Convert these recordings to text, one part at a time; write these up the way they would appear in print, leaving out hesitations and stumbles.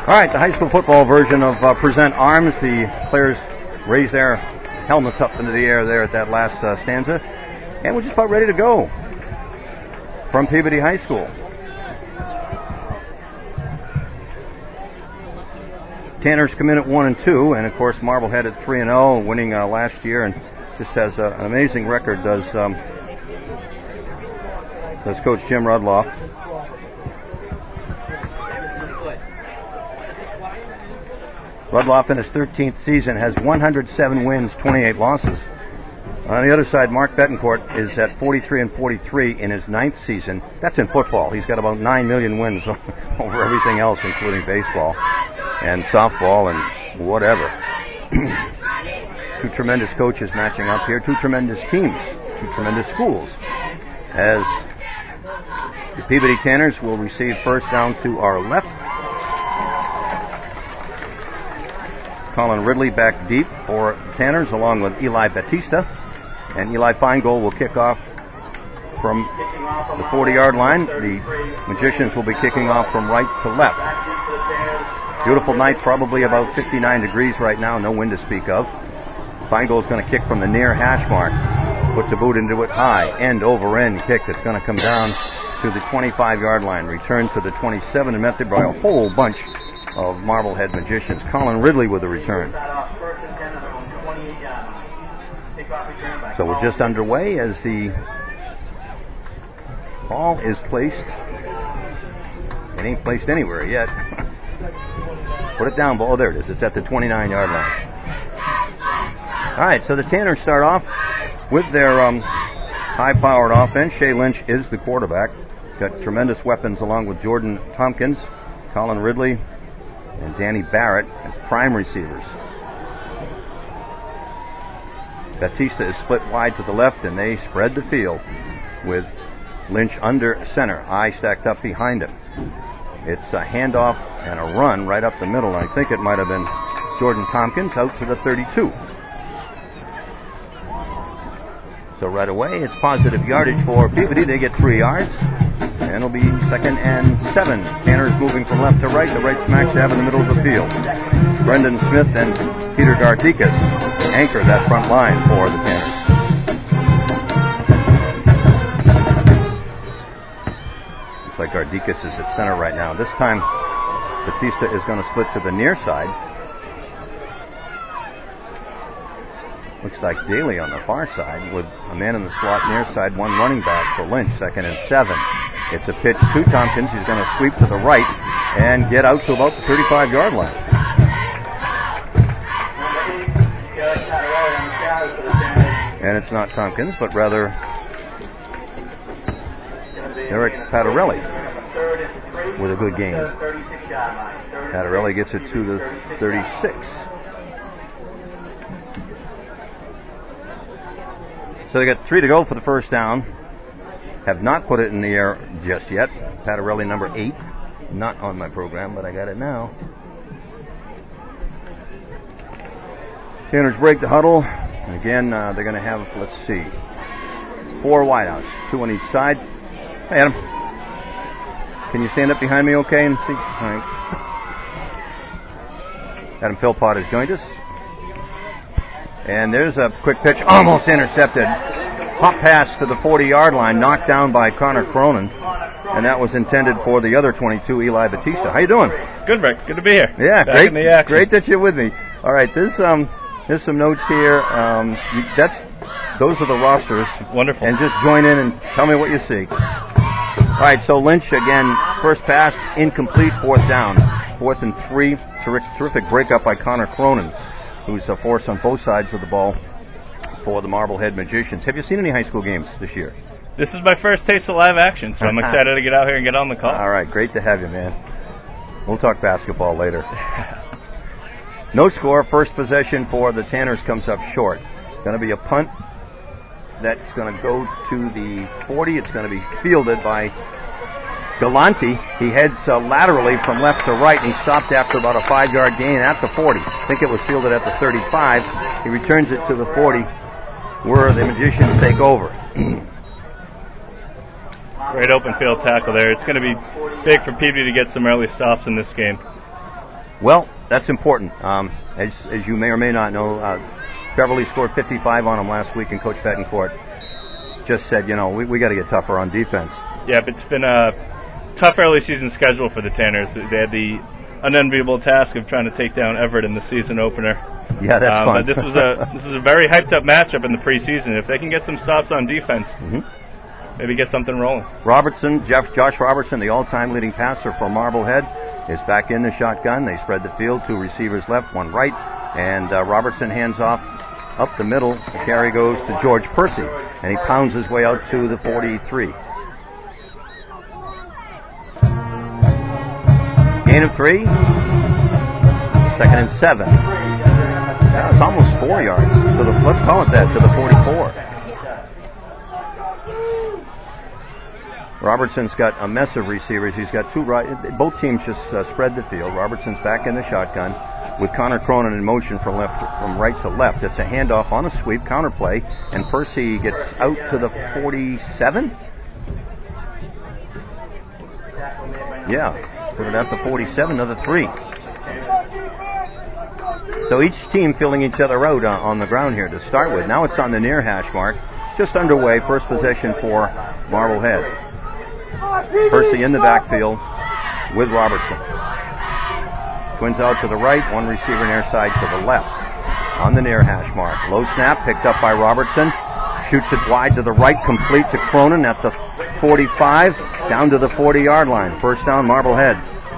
All right, the high school football version of Present Arms. The players raise their helmets up into the air there at that last stanza. And we're just about ready to go from Peabody High School. Tanners come in at 1-2, and of course Marblehead at 3-0, winning last year, and just has an amazing record. Does Coach Jim Rudloff. Rudloff in his 13th season has 107 wins, 28 losses. On the other side, Mark Betancourt is at 43-43 in his 9th season. That's in football. He's got about 9 million wins over everything else, including baseball and softball and whatever. Two tremendous coaches matching up here, two tremendous teams, two tremendous schools. As the Peabody Tanners will receive first down to our left. Colin Ridley back deep for the Tanners, along with Eli Batista. And Eli Feingold will kick off from the 40-yard line. The Magicians will be kicking off from right to left. Beautiful night, probably about 59 degrees right now, no wind to speak of. Feingold's going to kick from the near hash mark. Puts a boot into it high, end over end kick that's going to come down to the 25-yard line. Return to the 27 and met there by a whole bunch of Marblehead Magicians. Colin Ridley with the return. So we're just underway as the ball is placed. It ain't placed anywhere yet. Put it down, ball. Oh, there it is. It's at the 29-yard line. All right, so the Tanners start off with their high-powered offense. Shea Lynch is the quarterback. Got tremendous weapons along with Jordan Tompkins, Colin Ridley, and Danny Barrett as prime receivers. Batista is split wide to the left, and they spread the field with Lynch under center, eye stacked up behind him. It's a handoff and a run right up the middle. I think it might have been Jordan Tompkins out to the 32. So right away, it's positive yardage for Peabody. They get 3 yards, and it'll be 2nd and 7. Tanners moving from left to right. The right smack dab in the middle of the field. Brendan Smith and Peter Gardikas anchor that front line for the Tanners. Looks like Gardikas is at center right now. This time, Batista is going to split to the near side. Looks like Daly on the far side with a man in the slot near side, one running back for Lynch, 2nd and 7. It's a pitch to Tompkins. He's going to sweep to the right and get out to about the 35-yard line. And it's not Tompkins, but rather Eric Patarelli with a good game. Patarelli gets it to the 36. So they got 3 to go for the first down. Have not put it in the air just yet. Patarelli, number 8. Not on my program, but I got it now. Tanners break the huddle. And again, they're going to have, let's see, 4 wideouts, 2 on each side. Hey, Adam. Can you stand up behind me okay and see? All right. Adam Philpott has joined us. And there's a quick pitch, almost intercepted. Pop pass to the 40-yard line, knocked down by Connor Cronin. And that was intended for the other 22, Eli Batista. How you doing? Good, Rick. Good to be here. Yeah, back great. In the action. Great that you're with me. All right, there's some notes here. Those are the rosters. Wonderful. And just join in and tell me what you see. All right, so Lynch again, first pass, incomplete, 4th down. 4th and 3. Terrific breakup by Connor Cronin, who's a force on both sides of the ball for the Marblehead Magicians. Have you seen any high school games this year? This is my first taste of live action, so I'm excited to get out here and get on the call. All right, great to have you, man. We'll talk basketball later. No score. First possession for the Tanners comes up short. It's going to be a punt that's going to go to the 40. It's going to be fielded by Galante. He heads laterally from left to right, and he stopped after about a 5-yard gain at the 40. I think it was fielded at the 35. He returns it to the 40, where the Magicians take over. Great open field tackle there. It's going to be big for Peabody to get some early stops in this game. Well, that's important. As you may or may not know, Beverly scored 55 on them last week, and Coach Betancourt just said, we got to get tougher on defense. Yeah, but it's been a tough early season schedule for the Tanners. They had the unenviable task of trying to take down Everett in the season opener. Yeah, that's fun. But this was a very hyped up matchup in the preseason. If they can get some stops on defense, maybe get something rolling. Josh Robertson, the all-time leading passer for Marblehead, is back in the shotgun. They spread the field, 2 receivers left, 1 right, and Robertson hands off up the middle. The carry goes to George Percy, and he pounds his way out to the 43. Gain of 3. 2nd and 7. That's almost 4 yards. Let's call it that, to the 44. Robertson's got a mess of receivers. He's got 2 right. Both teams just spread the field. Robertson's back in the shotgun with Connor Cronin in motion from right to left. It's a handoff on a sweep, counter play, and Percy gets out to the 47. Yeah, put it at the 47, another 3. So each team filling each other out on the ground here to start with. Now it's on the near hash mark. Just underway, first possession for Marblehead. Percy in the backfield with Robertson. Twins out to the right, 1 receiver near side to the left. On the near hash mark. Low snap picked up by Robertson. Shoots it wide to the right, complete to Cronin at the 45, down to the 40-yard line. First down, Marblehead.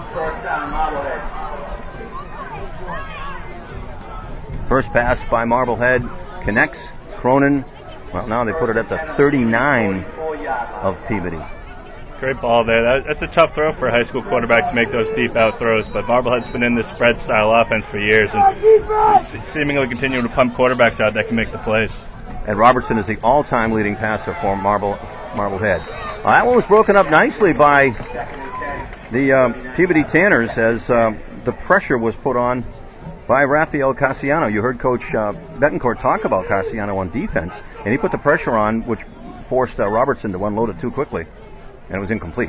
First pass by Marblehead connects. Cronin, well, now they put it at the 39 of Peabody. Great ball there. That's a tough throw for a high school quarterback to make those deep out throws, but Marblehead's been in this spread style offense for years and seemingly continuing to pump quarterbacks out that can make the plays. And Robertson is the all-time leading passer for Marblehead. That one was broken up nicely by the Peabody Tanners as the pressure was put on by Rafael Cassiano. You heard Coach Betancourt talk about Cassiano on defense, and he put the pressure on, which forced Robertson to unload it too quickly, and it was incomplete.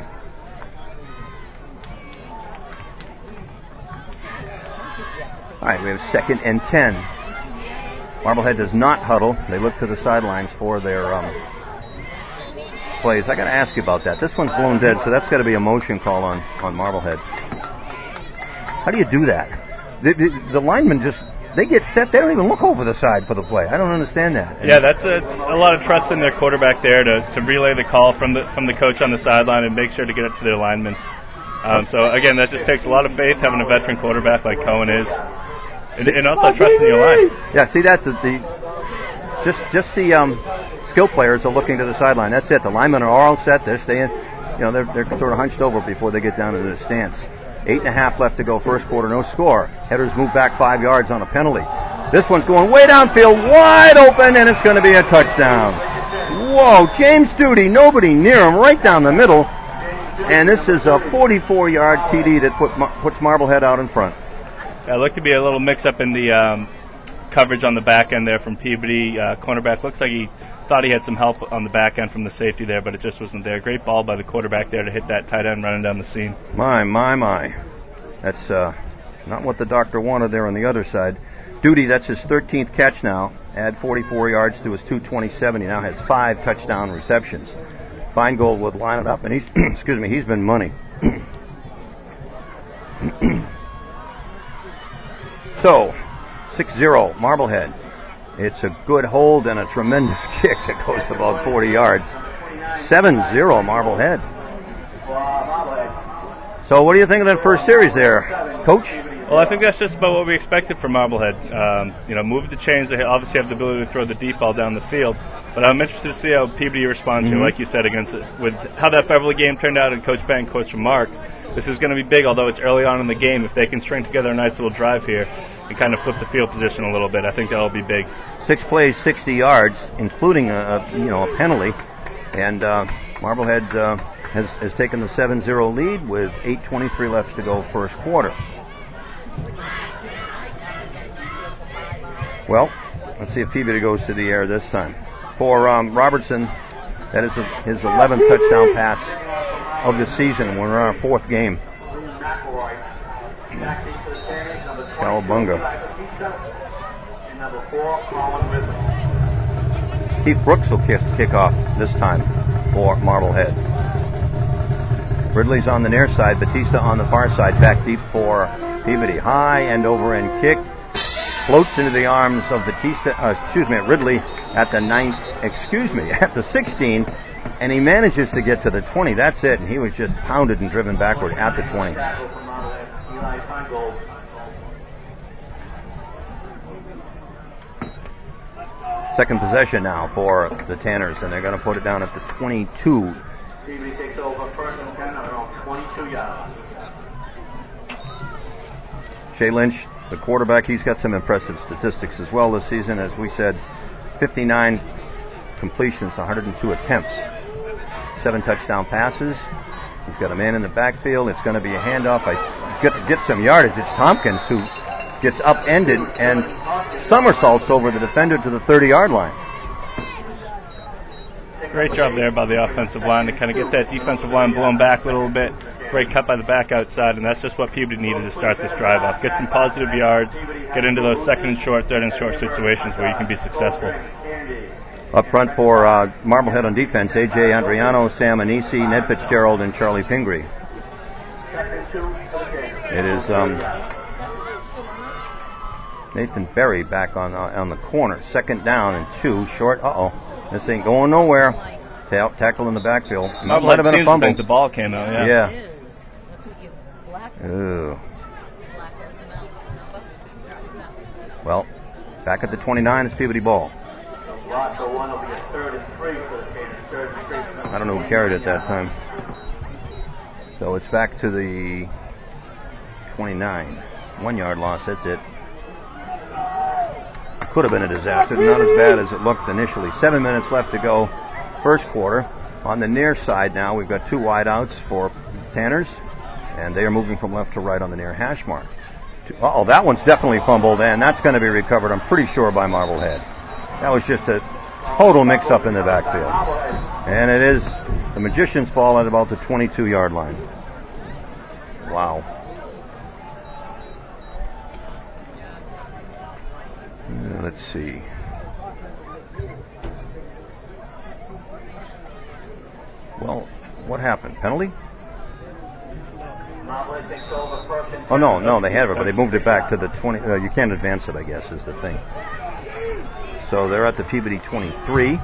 All right, we have 2nd and 10. Marblehead does not huddle. They look to the sidelines for their plays. I got to ask you about that. This one's blown dead, so that's got to be a motion call on Marblehead. How do you do that? The linemen they get set. They don't even look over the side for the play. I don't understand that. Yeah, that's a lot of trust in their quarterback there to relay the call from the coach on the sideline and make sure to get it to their linemen. So again, that just takes a lot of faith having a veteran quarterback like Cohen is, and also trust in your line. Yeah, see that just the skill players are looking to the sideline. That's it. The linemen are all set. They're staying. They're sort of hunched over before they get down into the stance. 8.5 left to go, first quarter, no score. Headers move back 5 yards on a penalty. This one's going way downfield, wide open, and it's going to be a touchdown. Whoa, James Duty, nobody near him, right down the middle. And this is a 44-yard TD that puts Marblehead out in front. It looked to be a little mix-up in the coverage on the back end there from Peabody. Cornerback looks like he thought he had some help on the back end from the safety there, but it just wasn't there. Great ball by the quarterback there to hit that tight end running down the seam. My. That's not what the doctor wanted there on the other side. Duty, that's his 13th catch now. Add 44 yards to his 227. He now has 5 touchdown receptions. Feingold would line it up, and he's he's been money. So, 6-0, Marblehead. It's a good hold and a tremendous kick that goes about 40 yards. 7-0, Marblehead. So what do you think of that first series there, Coach? Well, I think that's just about what we expected from Marblehead. Move the chains. They obviously have the ability to throw the deep ball down the field. But I'm interested to see how Peabody responds here, like you said, against it. With how that Beverly game turned out and Coach Betancourt's remarks, this is going to be big, although it's early on in the game. If they can string together a nice little drive here and kind of flip the field position a little bit, I think that'll be big. 6 plays, 60 yards, including a penalty. And Marblehead has taken the 7-0 lead with 8:23 left to go first quarter. Well, let's see if Peabody goes to the air this time. For Robertson, that is his 11th touchdown pass of the season. We're in our 4th game. Cowabunga. Keith Brooks will kick off this time for Marblehead. Ridley's on the near side, Batista on the far side, back deep for Peabody. High end over end kick. Floats into the arms of Ridley at the 16, and he manages to get to the 20. That's it, and he was just pounded and driven backward at the 20. Second possession now for the Tanners, and they're going to put it down at the 22. Peabody takes over first and 10 on around 22 yards. Shea Lynch, the quarterback, he's got some impressive statistics as well this season. As we said, 59 completions, 102 attempts, 7 touchdown passes. He's got a man in the backfield. It's going to be a handoff. Get some yardage. It's Tompkins who gets upended and somersaults over the defender to the 30-yard line. Great job there by the offensive line to kind of get that defensive line blown back a little bit. Great cut by the back outside, and that's just what Peabody needed to start this drive off. Get some positive yards, get into those second and short, third and short situations where you can be successful. Up front for Marblehead on defense, A.J. Andriano, Sam Anisi, Ned Fitzgerald, and Charlie Pingree. It is Nathan Berry back on the corner. Second down and 2, short. This ain't going nowhere. Tackle in the backfield. Might have been a fumble. The ball came out, yeah. It is. That's what you black. Well, back at the 29, it's Peabody ball. I don't know who carried it that time. So it's back to the 29. 1 yard loss, that's it. Could have been a disaster. Not as bad as it looked initially. 7 minutes left to go. First quarter. On the near side now, we've got 2 wideouts for Tanners, and they are moving from left to right on the near hash mark. That one's definitely fumbled, and that's going to be recovered, I'm pretty sure, by Marblehead. That was just a total mix-up in the backfield. And it is the Magicians' ball at about the 22-yard line. Wow. Let's see. Well, what happened? Penalty? Oh, no, they have it, but they moved it back to the 20. You can't advance it, I guess, is the thing. So they're at the Peabody 23.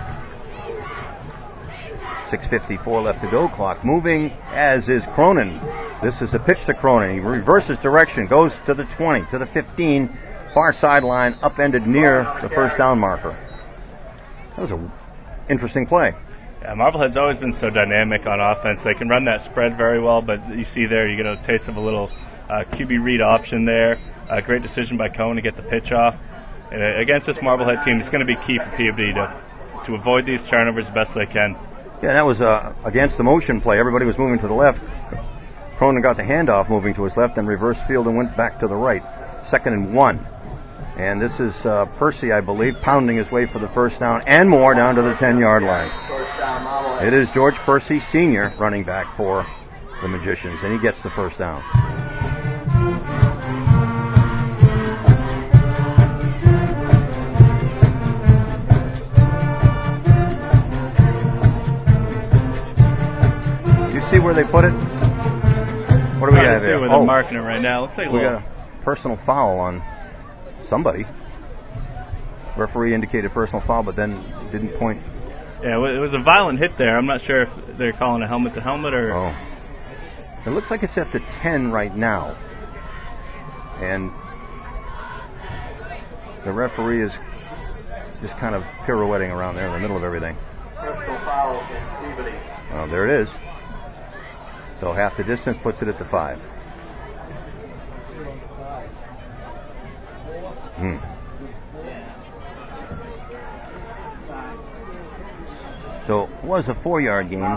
6:54 left to go. Clock moving, as is Cronin. This is a pitch to Cronin. He reverses direction, goes to the 20, to the 15, far sideline, upended near the first down marker. That was an interesting play. Yeah, Marblehead's always been so dynamic on offense. They can run that spread very well, but you see there, you get a taste of a little QB read option there. A great decision by Cohen to get the pitch off. And against this Marblehead team, it's going to be key for Peabody to avoid these turnovers as best they can. Yeah, that was against the motion play. Everybody was moving to the left. Cronin got the handoff moving to his left and reversed field and went back to the right. 2nd and 1. And this is Percy, I believe, pounding his way for the first down and more down to the 10-yard line. It is George Percy, senior, running back for the Magicians, and he gets the first down. You see where they put it? What do we have here? Where they're marking it right now. Looks like we got a personal foul on somebody. Referee indicated personal foul, but then didn't point. Yeah, it was a violent hit there. I'm not sure if they're calling a helmet to helmet or. Oh. It looks like it's at the 10 right now. And the referee is just kind of pirouetting around there in the middle of everything. Personal foul against Peabody. Well, there it is. So half the distance puts it at the 5. So it was a 4-yard gain.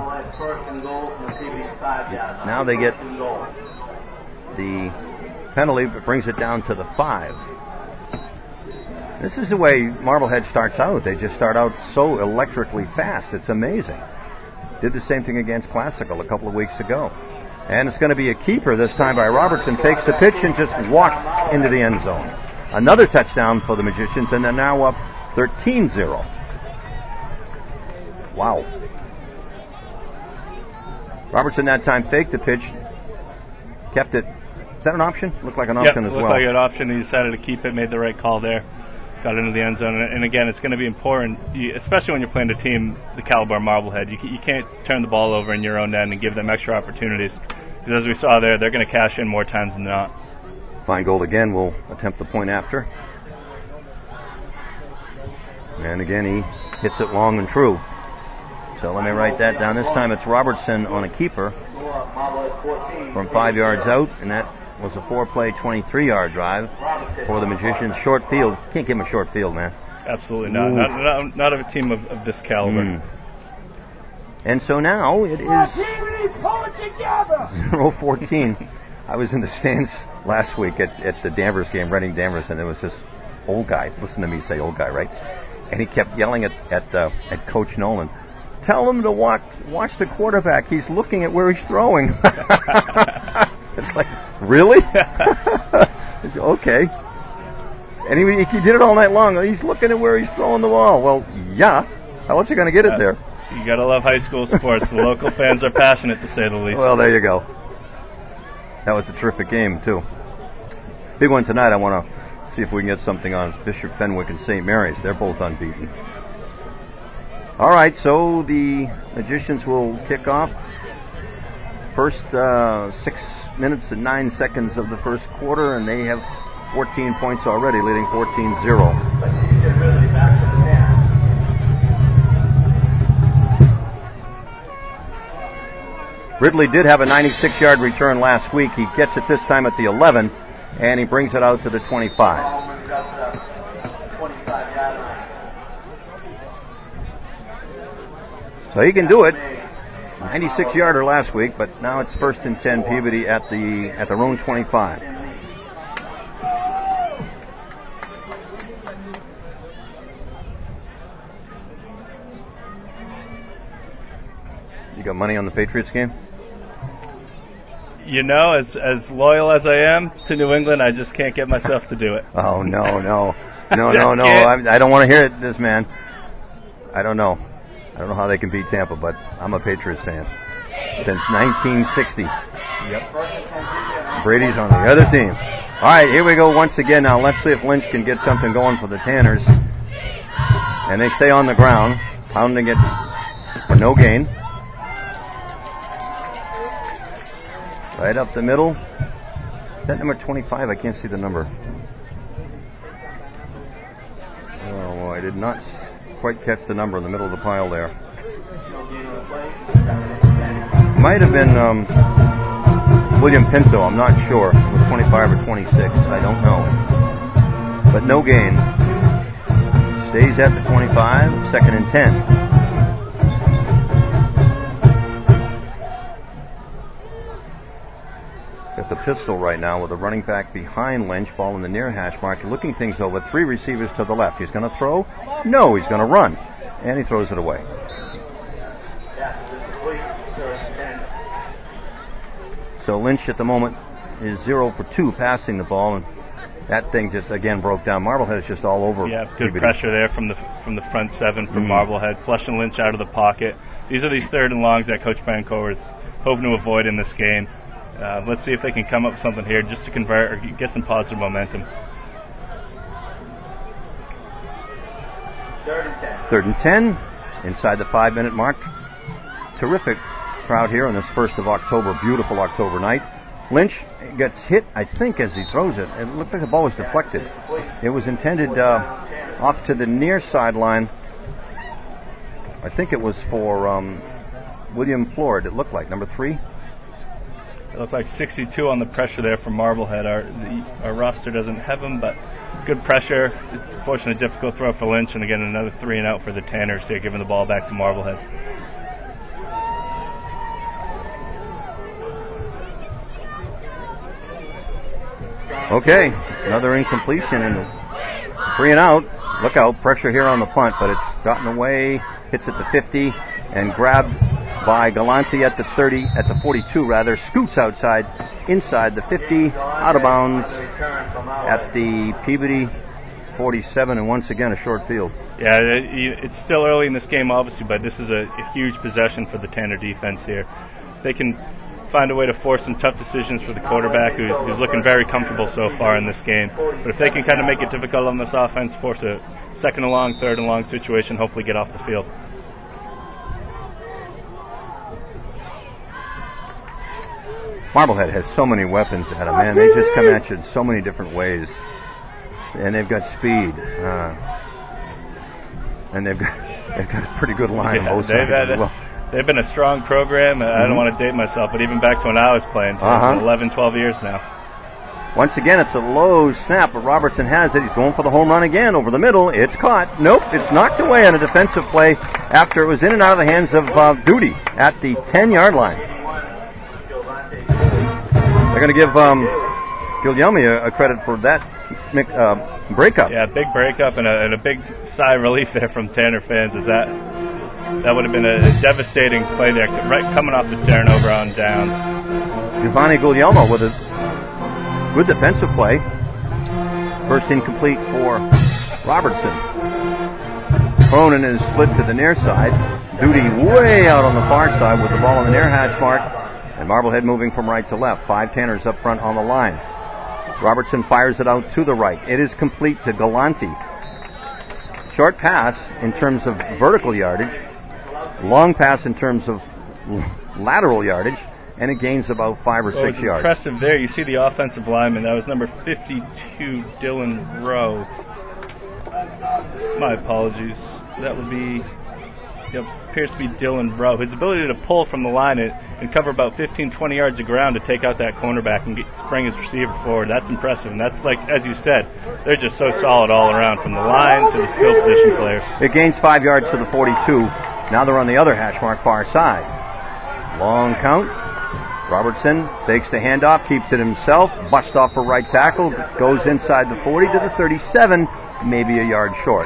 Now they get the penalty, but brings it down to the 5. This is the way Marblehead starts out. They just start out so electrically fast. It's amazing. Did the same thing against Classical a couple of weeks ago. And it's going to be a keeper this time by Robertson. Takes the pitch and just walked into the end zone. Another touchdown for the Magicians, and they're now up 13-0. Wow. Robertson that time faked the pitch, kept it. Is that an option? Looked like an option as well. Looked like an option. He decided to keep it, made the right call there. Got into the end zone. And again, it's going to be important, especially when you're playing a team the caliber of Marblehead. You can't turn the ball over in your own end and give them extra opportunities. Because as we saw there, they're going to cash in more times than not. Feingold again will attempt the point after. And again, he hits it long and true. So let me write that down. This time it's Robertson on a keeper from 5 yards out, and that was a 4-play, 23-yard drive for the Magicians. Short field. Can't give him a short field, man. Absolutely not. Not of a team of this caliber. And so now it is 0-14. I was in the stands last week at the Danvers game, Reading Danvers, and there was this old guy. Listen to me say old guy, right? And he kept yelling at Coach Nolan, "Tell him to watch the quarterback. He's looking at where he's throwing." It's like, really? Okay. And he did it all night long. He's looking at where he's throwing the ball. Well, yeah. How else are you going to get it there? You got to love high school sports. The local fans are passionate, to say the least. Well, there you go. That was a terrific game, too. Big one tonight. I want to see if we can get something on Bishop Fenwick and St. Mary's. They're both unbeaten. All right, so the Magicians will kick off. First 6 minutes and 9 seconds of the first quarter, and they have 14 points already, leading 14-0. Ridley did have a 96-yard return last week. He gets it this time at the 11, and he brings it out to the 25. So he can do it. 96-yarder last week, but now it's 1st and 10 Peabody at their own 25. You got money on the Patriots game? You know, as loyal as I am to New England, I just can't get myself to do it. Oh, no. I don't want to hear it, this man. I don't know how they can beat Tampa, but I'm a Patriots fan since 1960. Yep. Brady's on the other team. All right, here we go once again. Now let's see if Lynch can get something going for the Tanners. And they stay on the ground, pounding it for no gain. Right up the middle. Is that number 25? I can't see the number. Oh, I did not quite catch the number in the middle of the pile there. Might have been William Pinto. I'm not sure. It was 25 or 26. I don't know. But no gain. Stays at the 25. 2nd and 10. Got the pistol right now with a running back behind Lynch, ball in the near hash mark, looking things over. 3 receivers to the left. He's going to throw? No, he's going to run. And he throws it away. So Lynch at the moment is 0 for 2 passing the ball, and that thing just again broke down. Marblehead is just all over. Yeah, good pressure there from the front 7 from Marblehead, flushing Lynch out of the pocket. These are these 3rd and longs that Coach Bancourt is hoping to avoid in this game. Let's see if they can come up with something here just to convert or get some positive momentum. 3rd and 10, inside the 5-minute mark. Terrific crowd here on this 1st of October, beautiful October night. Lynch gets hit, I think, as he throws it. It looked like the ball was deflected. It was intended off to the near sideline. I think it was for William Floyd, it looked like, number 3. It looked like 62 on the pressure there from Marblehead. Our roster doesn't have him, but good pressure. Fortunately, difficult throw for Lynch, and again, another 3 and out for the Tanners here, giving the ball back to Marblehead. Okay, another incompletion and 3 and out. Look out, pressure here on the punt, but it's gotten away, hits at the 50, and grabbed by Galante at the 42 rather. Scoots outside, inside the 50, out of bounds at the Peabody 47, and once again a short field. Yeah, it's still early in this game, obviously, but this is a huge possession for the Tanner defense here. They can find a way to force some tough decisions for the quarterback, who's looking very comfortable so far in this game. But if they can kind of make it difficult on this offense, force a second and long, third and long situation, hopefully get off the field. Marblehead has so many weapons at them, man. They just come at you in so many different ways. And they've got speed. And they've got a pretty good line on both sides as well. They've been a strong program. I don't want to date myself, but even back to when I was playing, 11, 12 years now. Once again, it's a low snap, but Robertson has it. He's going for the home run again over the middle. It's caught. Nope, it's knocked away on a defensive play after it was in and out of the hands of Duty at the 10-yard line. They're going to give Guglielmi a credit for that breakup. Yeah, big breakup and a big sigh of relief there from Tanner fans. As that would have been a devastating play there, right coming off the turnover on downs. Giovanni Guglielmo with a good defensive play. First incomplete for Robertson. Cronin is split to the near side. Duty way out on the far side with the ball on the near hash mark. And Marblehead moving from right to left. 5 Tanners up front on the line. Robertson fires it out to the right. It is complete to Galante. Short pass in terms of vertical yardage. Long pass in terms of lateral yardage. And it gains about 5 or 6 yards. Impressive there. You see the offensive lineman. That was number 52, Dylan Rowe. My apologies. That would be... appears to be Dylan Rowe. His ability to pull from the line and cover about 15, 20 yards of ground to take out that cornerback and spring his receiver forward, that's impressive. And that's, like, as you said, they're just so solid all around, from the line to the skill position players. It gains 5 yards to the 42. Now they're on the other hash mark, far side. Long count. Robertson fakes the handoff, keeps it himself, busts off for right tackle, goes inside the 40 to the 37, maybe a yard short.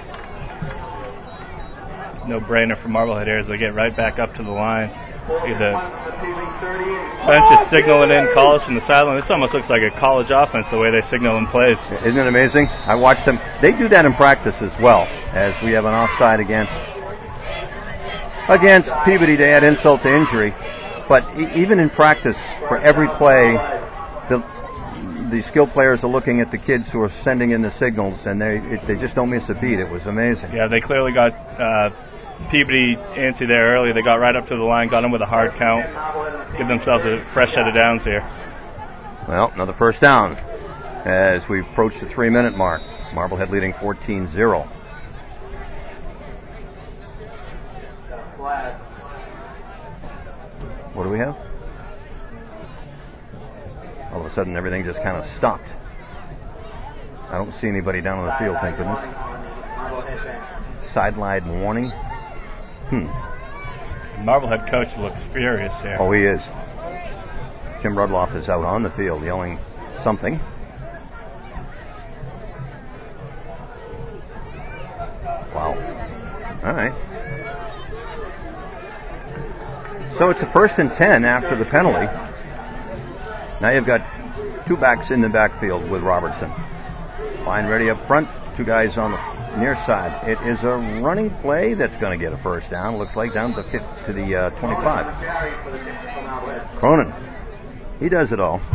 No-brainer for Marblehead here as they get right back up to the line. The bench is signaling in calls from the sideline. This almost looks like a college offense, the way they signal in plays. Isn't it amazing? I watched them. They do that in practice as well, as we have an offside against Peabody to add insult to injury. But even in practice, for every play, the skilled players are looking at the kids who are sending in the signals, and they just don't miss a beat. It was amazing. Yeah, they clearly got Peabody antsy there early. They got right up to the line, got them with a hard count, give themselves a fresh set of downs here. Well, another first down as we approach the 3-minute mark. Marblehead leading 14-0. What do we have? All of a sudden, everything just kind of stopped. I don't see anybody down on the field, thank goodness. Sideline warning. Marblehead coach looks furious here. Oh, he is. Jim Rudloff is out on the field yelling something. Wow. All right. So it's a 1st and 10 after the penalty. Now you've got 2 backs in the backfield with Robertson. Line ready up front. 2 guys on the near side. It is a running play that's going to get a first down. Looks like down to the 25. Cronin. He does it all.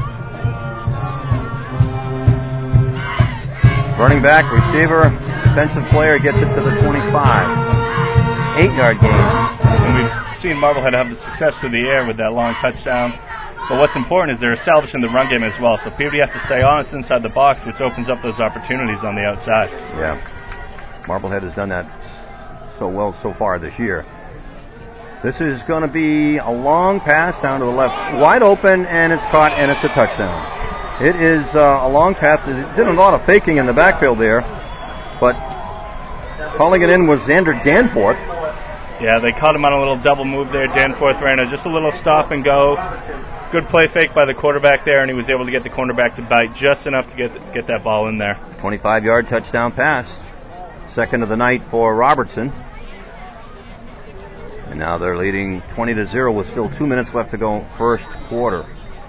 Running back, receiver, defensive player gets it to the 25. 8-yard gain. And we've seen Marblehead have the success through the air with that long touchdown. But what's important is they're establishing the run game as well. So Peabody has to stay honest inside the box, which opens up those opportunities on the outside. Yeah. Marblehead has done that so well so far this year. This is going to be a long pass down to the left. Wide open, and it's caught, and it's a touchdown. It is a long pass. It did a lot of faking in the backfield there, but calling it in was Xander Danforth. Yeah, they caught him on a little double move there. Danforth ran just a little stop and go. Good play fake by the quarterback there, and he was able to get the cornerback to bite just enough to get that ball in there. 25-yard touchdown pass. Second of the night for Robertson. And now they're leading 20-0 with still 2 minutes left to go first quarter.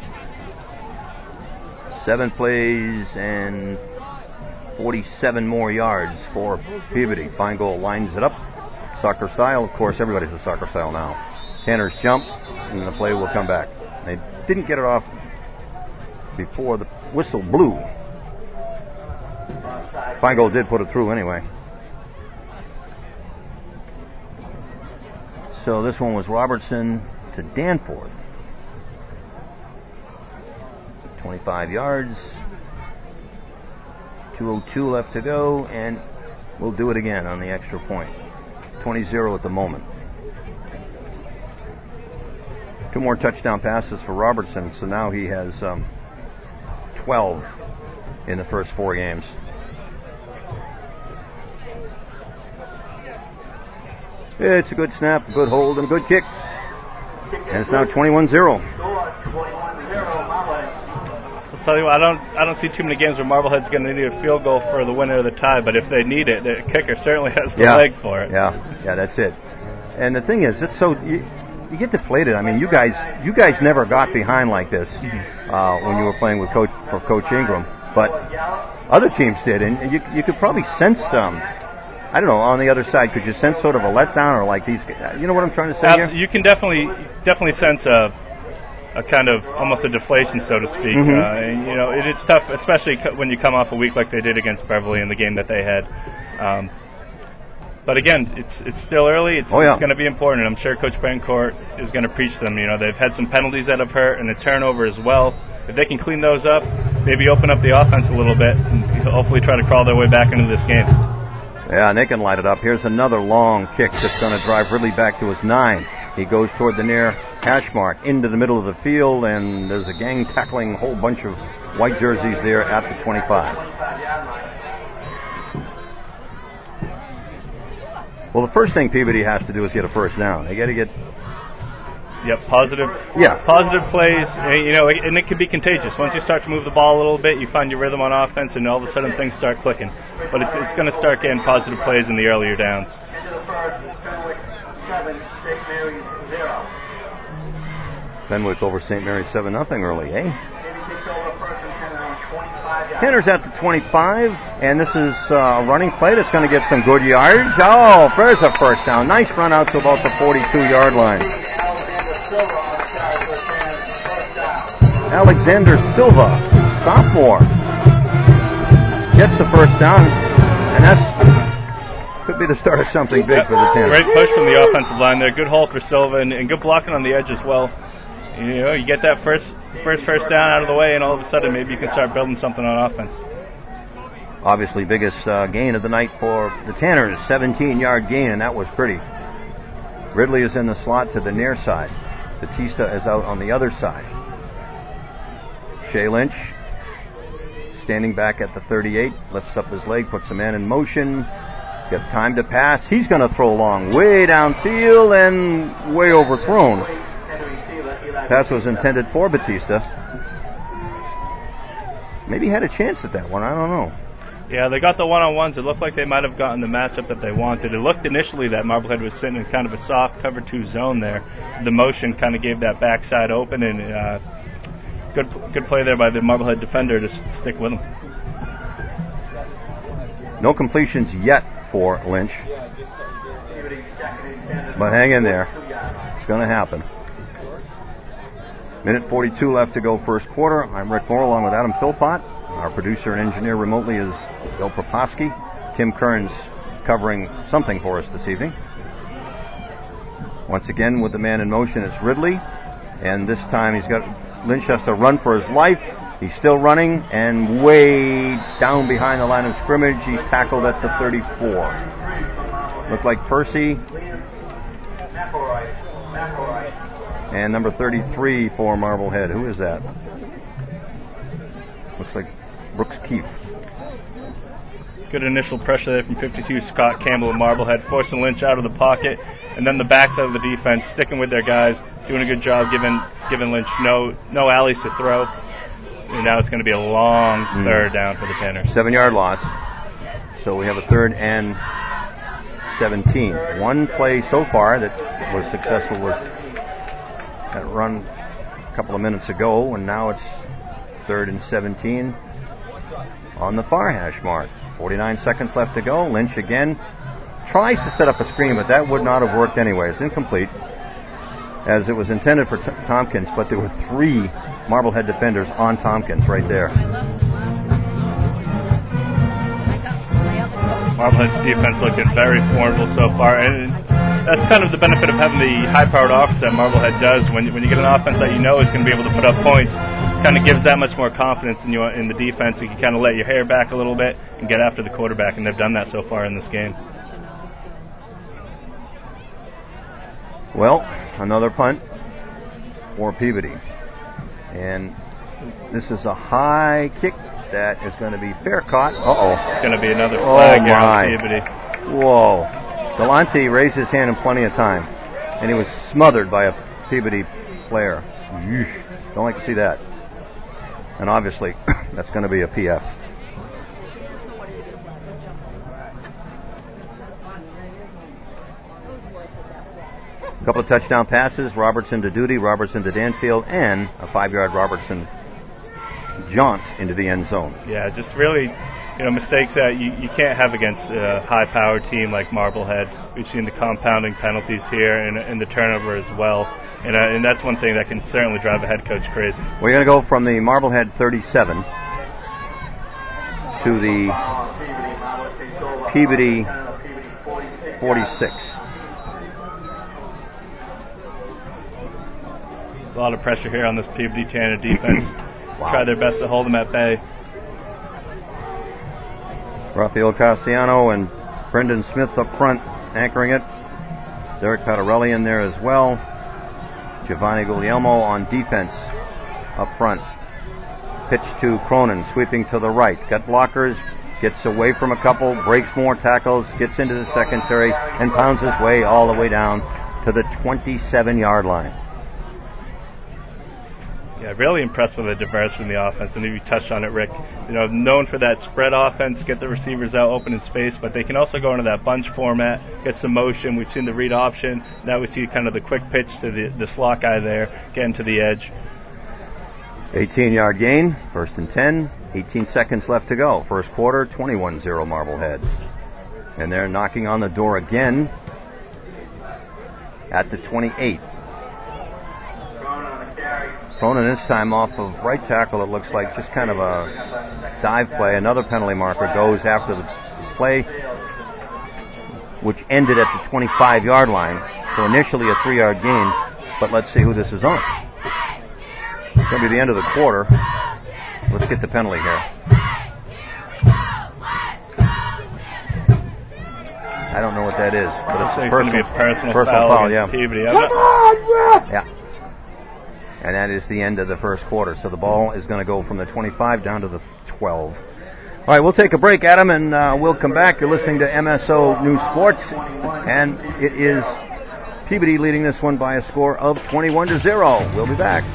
7 plays and 47 more yards for Peabody. Feingold lines it up. Soccer style. Of course, everybody's a soccer style now. Tanner's jump, and the play will come back. They didn't get it off before the whistle blew. Feingold did put it through anyway. So this one was Robertson to Danforth. 25 yards. 2:02 left to go, and we'll do it again on the extra point. 20-0 at the moment. 2 more touchdown passes for Robertson, so now he has 12 in the first 4 games. It's a good snap, a good hold, and a good kick. And it's now 21-0. I'll tell you what, I don't see too many games where Marblehead's going to need a field goal for the winner of the tie, but if they need it, the kicker certainly has the leg for it. Yeah, that's it. And the thing is, it's so you get deflated. I mean, you guys never got behind like this when you were playing with Coach Ingram, but other teams did, and you could probably sense I don't know, on the other side, could you sense sort of a letdown, or like these? You know what I'm trying to say here? You can definitely sense a kind of almost a deflation, so to speak. And, you know, it's tough, especially when you come off a week like they did against Beverly in the game that they had. But again, it's still early. It's going to be important. I'm sure Coach Bencourt is going to preach them. You know, they've had some penalties that have hurt and a turnover as well. If they can clean those up, maybe open up the offense a little bit, and hopefully try to crawl their way back into this game. Yeah, and they can light it up. Here's another long kick that's going to drive Ridley back to his 9. He goes toward the near hash mark into the middle of the field, and there's a gang tackling, whole bunch of white jerseys there at the 25. Well, the first thing Peabody has to do is get a first down. They got to get positive plays, you know, and it can be contagious. Once you start to move the ball a little bit, you find your rhythm on offense, and all of a sudden things start clicking. But it's going to start getting positive plays in the earlier downs. Fenwick over St. Mary's 7-0 early, eh? Tanner's at the 25, and this is a running play that's going to get some good yards. Oh, there's a first down. Nice run out to about the 42-yard line. Alexander Silva, sophomore, gets the first down, and that could be the start of something big for the Tanners. Great push from the offensive line there. Good haul for Silva, and good blocking on the edge as well. You know, you get that first down out of the way, and all of a sudden maybe you can start building something on offense. Obviously, biggest gain of the night for the Tanners, 17-yard gain, and that was pretty. Ridley is in the slot to the near side. Batista is out on the other side. Shea Lynch, standing back at the 38, lifts up his leg, puts a man in motion. Got time to pass. He's going to throw long, way downfield and way overthrown. Pass was intended for Batista. Maybe had a chance at that one. I don't know. Yeah, they got the one-on-ones. It looked like they might have gotten the matchup that they wanted. It looked initially that Marblehead was sitting in kind of a soft cover 2 zone there. The motion kind of gave that backside open, and good play there by the Marblehead defender to stick with him. No completions yet for Lynch. But hang in there. It's going to happen. Minute 42 left to go first quarter. I'm Rick Moore along with Adam Philpott. Our producer and engineer remotely is Bill Proposki. Tim Kearns covering something for us this evening. Once again with the man in motion, it's Ridley. And this time Lynch has to run for his life. He's still running, and way down behind the line of scrimmage, he's tackled at the 34. Looked like Percy. And number 33 for Marblehead. Who is that? Looks like Brooks Keefe. Good initial pressure there from 52 Scott Campbell of Marblehead, forcing Lynch out of the pocket, and then the backside of the defense sticking with their guys, doing a good job giving Lynch no alleys to throw. And now it's going to be a long third down for the Tanners. 7-yard loss. So we have a 3rd and 17. One play so far that was successful with that run a couple of minutes ago, and now it's 3rd and 17 on the far hash mark. 49 seconds left to go. Lynch again tries to set up a screen, but that would not have worked anyway. It's incomplete, as it was intended for Tompkins, but there were 3 Marblehead defenders on Tompkins right there. Marblehead's defense looking very formidable so far, and that's kind of the benefit of having the high-powered offense that Marblehead does. When you get an offense that you know is going to be able to put up points, kind of gives that much more confidence in you in the defense. You can kind of let your hair back a little bit and get after the quarterback, and they've done that so far in this game. Well, another punt for Peabody. And this is a high kick that is going to be fair caught. Uh-oh. It's going to be another flag here on Peabody. Whoa. Galante raised his hand in plenty of time, and he was smothered by a Peabody player. Yeesh. Don't like to see that. And obviously, that's going to be a PF. A couple of touchdown passes, Robertson to Duty, Robertson to Danfield, and a 5-yard Robertson jaunt into the end zone. Yeah, just really, mistakes that you can't have against a high-powered team like Marblehead. We've seen the compounding penalties here and the turnover as well. And that's one thing that can certainly drive a head coach crazy. We're going to go from the Marblehead 37 to the Peabody 46. A lot of pressure here on this Peabody Tanner defense. Wow. Try their best to hold them at bay. Rafael Castellano and Brendan Smith up front anchoring it. Derek Patarelli in there as well. Giovanni Guglielmo on defense up front. Pitch to Cronin, sweeping to the right. Got blockers, gets away from a couple, breaks more tackles, gets into the secondary, and pounds his way all the way down to the 27-yard line. Yeah, really impressed with the diversity in the offense. And if you touched on it, Rick, known for that spread offense, get the receivers out open in space, but they can also go into that bunch format, get some motion. We've seen the read option. Now we see kind of the quick pitch to the slot guy there, getting to the edge. 18-yard gain, 1st and 10, 18 seconds left to go. First quarter, 21-0 Marblehead. And they're knocking on the door again at the 28. Cronin this time off of right tackle. It looks like just kind of a dive play. Another penalty marker goes after the play, which ended at the 25-yard line. So initially a 3-yard gain, but let's see who this is on. It's going to be the end of the quarter. Let's get the penalty here. I don't know what that is, but it's a personal foul, yeah. Peabody. Come on, yeah. And that is the end of the first quarter. So the ball is going to go from the 25 down to the 12. All right, we'll take a break, Adam, and we'll come back. You're listening to MSO News Sports, and it is Peabody leading this one by a score of 21-0. We'll be back.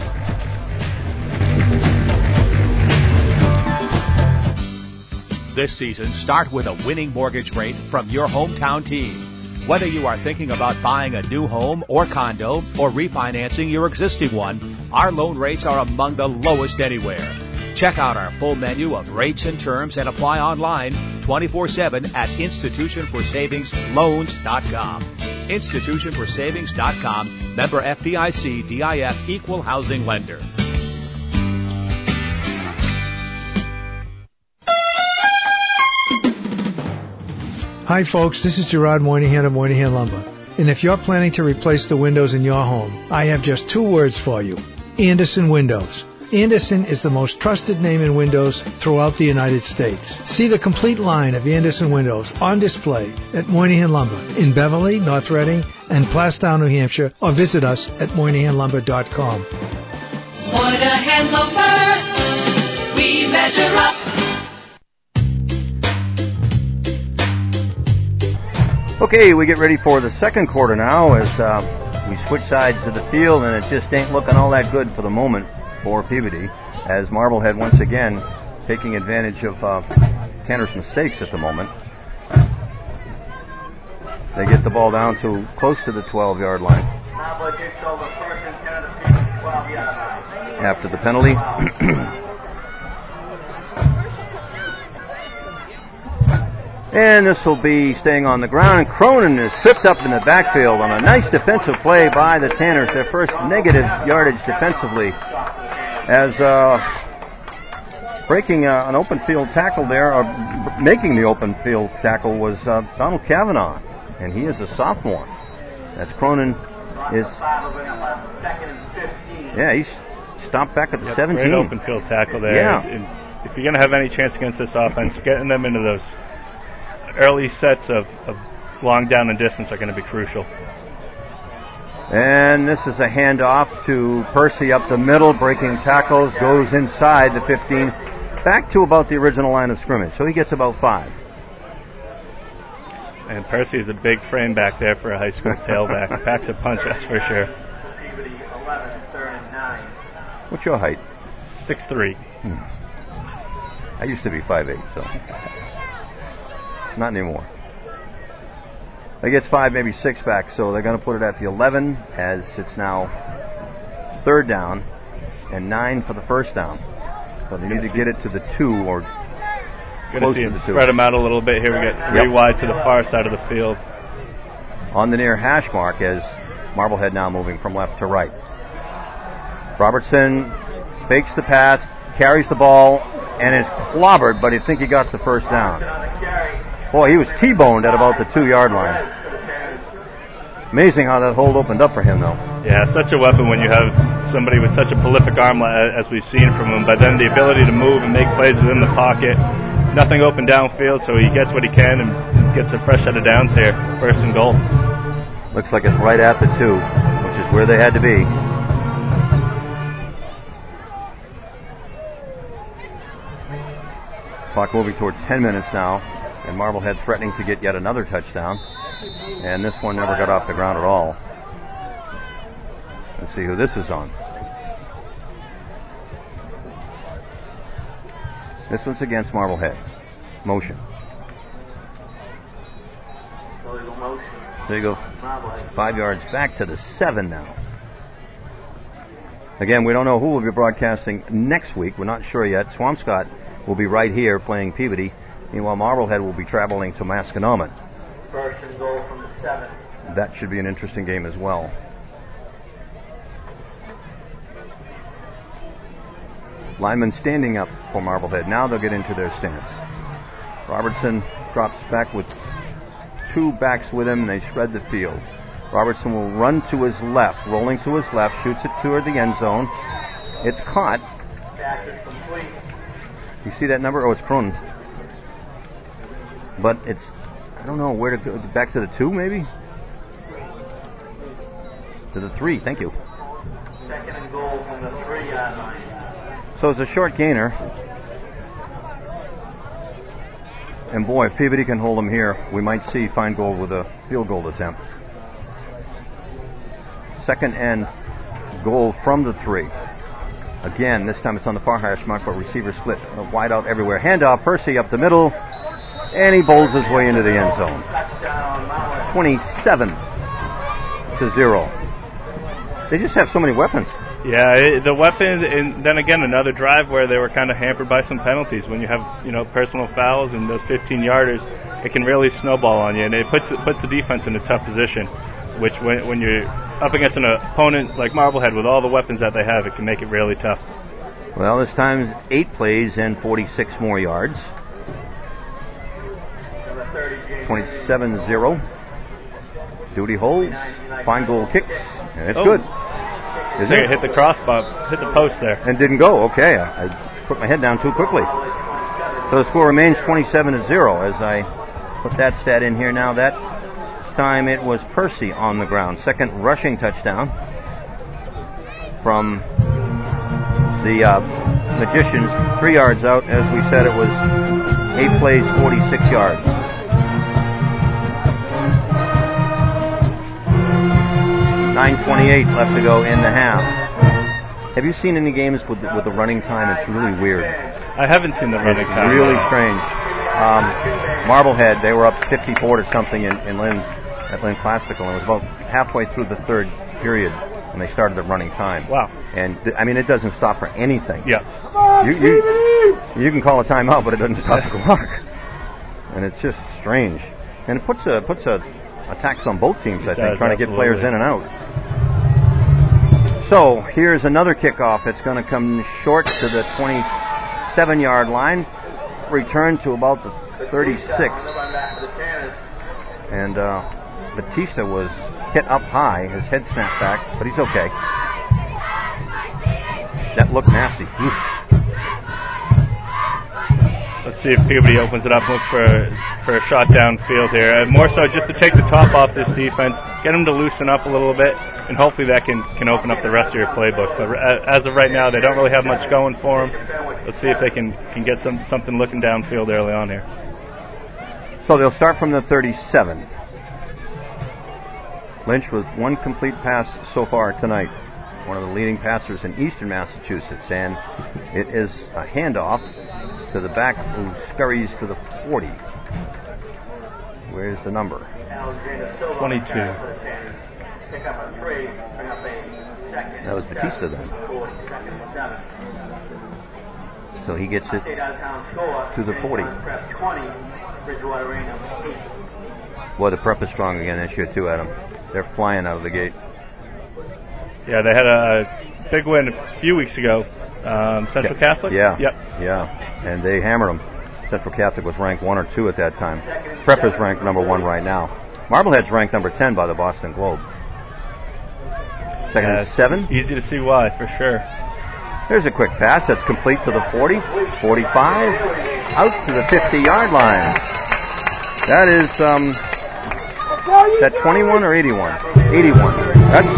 This season, start with a winning mortgage rate from your hometown team. Whether you are thinking about buying a new home or condo or refinancing your existing one, our loan rates are among the lowest anywhere. Check out our full menu of rates and terms and apply online 24/7 at institutionforsavingsloans.com. Institutionforsavings.com, member FDIC, DIF, equal housing lender. Hi folks, this is Gerard Moynihan of Moynihan Lumber. And if you're planning to replace the windows in your home, I have just 2 words for you. Andersen Windows. Andersen is the most trusted name in windows throughout the United States. See the complete line of Andersen Windows on display at Moynihan Lumber in Beverly, North Reading, and Plastown, New Hampshire, or visit us at MoynihanLumber.com. Moynihan Lumber, we measure up. Okay, we get ready for the second quarter now as we switch sides of the field, and it just ain't looking all that good for the moment for Peabody, as Marblehead once again taking advantage of Tanner's mistakes at the moment. They get the ball down to close to the 12-yard line. After the penalty. And this will be staying on the ground. And Cronin is tripped up in the backfield on a nice defensive play by the Tanners. Their first negative yardage defensively. As breaking an open field tackle there, or making the open field tackle, was Donald Kavanaugh. And he is a sophomore. That's Cronin is... Yeah, he's stomped back at the 17. Great open field tackle there. Yeah. And if you're going to have any chance against this offense, getting them into those early sets of long down and distance are going to be crucial. And this is a handoff to Percy up the middle, breaking tackles, goes inside the 15, back to about the original line of scrimmage. So he gets about 5. And Percy is a big frame back there for a high school tailback. Packs a punch, that's for sure. What's your height? 6'3". I used to be 5'8", so not anymore. They gets 5, maybe 6 back, so they're going to put it at the 11 as it's now 3rd down and 9 for the first down. So they need to get it to the 2 or close to the 2. Spread them out a little bit here. We got 3 wide to the far side of the field. On the near hash mark as Marblehead now moving from left to right. Robertson fakes the pass, carries the ball, and is clobbered, but I think he got the first down. Boy, he was T-boned at about the 2-yard line. Amazing how that hold opened up for him, though. Yeah, such a weapon when you have somebody with such a prolific arm as we've seen from him, but then the ability to move and make plays within the pocket. Nothing open downfield, so he gets what he can and gets a fresh set of downs here. 1st and goal. Looks like it's right at the 2, which is where they had to be. Clock moving toward 10 minutes now, and Marblehead threatening to get yet another touchdown. And this one never got off the ground at all. Let's see who this is on. This one's against Marblehead. Motion. There you go. 5 yards back to the 7 now. Again, we don't know who will be broadcasting next week. We're not sure yet. Swampscott will be right here playing Peabody. Meanwhile, Marblehead will be traveling to Masconomet. 1st and goal from the 7. That should be an interesting game as well. Linemen standing up for Marblehead. Now they'll get into their stance. Robertson drops back with 2 backs with him, and they spread the field. Robertson will run to his left, rolling to his left, shoots it toward the end zone. It's caught. You see that number? Oh, it's Cronin. But it's, I don't know where to go. Back to the 2, maybe? To the 3, thank you. 2nd and goal from the 3-yard line. So it's a short gainer. And boy, if Peabody can hold them here, we might see Feingold with a field goal attempt. 2nd and goal from the 3. Again, this time it's on the far hash mark, but receiver split wide out everywhere. Handoff, Percy up the middle, and he bowls his way into the end zone. 27-0. They just have so many weapons. Yeah, the weapons, and then again another drive where they were kind of hampered by some penalties. When you have personal fouls and those 15-yarders, it can really snowball on you, and it puts the defense in a tough position. Which when you're up against an opponent like Marblehead with all the weapons that they have, it can make it really tough. Well, this time it's 8 plays and 46 more yards. 27-0. Duty holds. Feingold kicks, and it's good. Isn't it? Hit the crossbar, hit the post there. And didn't go. Okay, I put my head down too quickly. So the score remains 27-0 as I put that stat in here now. That time it was Percy on the ground. 2nd rushing touchdown from the Magicians. 3 yards out. As we said, it was 8 plays, 46 yards. .9:28 left to go in the half. Have you seen any games with the running time? It's really weird. I haven't seen the running time. It's really strange. Marblehead, they were up 54 to something in Lynn. at Lynn Classical, and it was about halfway through the third period when they started the running time. Wow. And I mean, it doesn't stop for anything. Yeah. You can call a timeout, but it doesn't stop the clock. And it's just strange. And it puts a tax on both teams, I think, trying to get players in and out. So here's another kickoff. It's going to come short to the 27-yard line. Return to about the 36. And Batista was hit up high. His head snapped back, but he's okay. That looked nasty. Let's see if Peabody opens it up, looks for a shot downfield here. More so just to take the top off this defense, get them to loosen up a little bit, and hopefully that can open up the rest of your playbook. But as of right now, they don't really have much going for them. Let's see if they can get something looking downfield early on here. So they'll start from the 37. Lynch with one complete pass so far tonight. One of the leading passers in eastern Massachusetts. And it is a handoff to the back who scurries to the 40. Where's the number? 22. That was Batista then. So he gets it to the 40. Boy, the prep is strong again this year too, Adam. They're flying out of the gate. Yeah, they had a big win a few weeks ago. Central Catholic? Yeah. Yep. Yeah. And they hammered them. Central Catholic was ranked 1 or 2 at that time. Prep is ranked number 1 right now. Marblehead's ranked number 10 by the Boston Globe. Second and 7. Easy to see why, for sure. There's a quick pass that's complete to the 40, 45, out to the 50-yard line. That is, that 21 or 81? 81. That's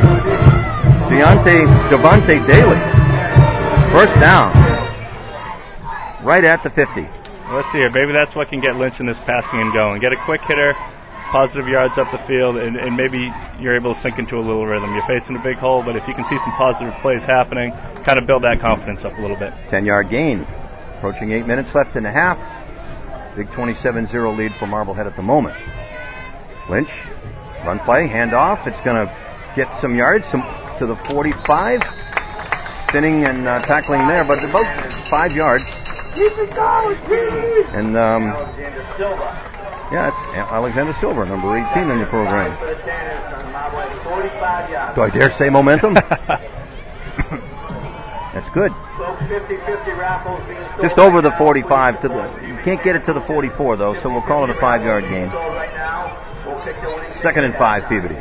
Devontae Daly. First down. Right at the 50. Well, let's see here. Maybe that's what can get Lynch in this passing and going. Get a quick hitter, positive yards up the field, and maybe you're able to sink into a little rhythm. You're facing a big hole, but if you can see some positive plays happening, kind of build that confidence up a little bit. 10-yard gain. Approaching 8 minutes left in the half. Big 27-0 lead for Marblehead at the moment. Lynch, run play, handoff. It's going to get some yards to the 45. Spinning and tackling there, but about 5 yards. And, yeah, it's Alexander Silver, number 18 in the program. Do I dare say momentum? That's good. Just over the 45. You can't get it to the 44, though, so we'll call it a 5-yard gain. Second and 5, Peabody.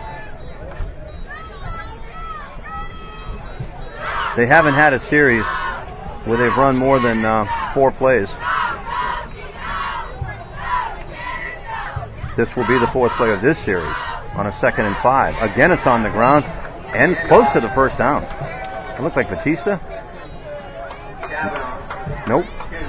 They haven't had a series where they've run more than 4 plays. This will be the 4th play of this series on a 2nd and 5. Again, it's on the ground. Ends close to the first down. It looked like Batista. Nope.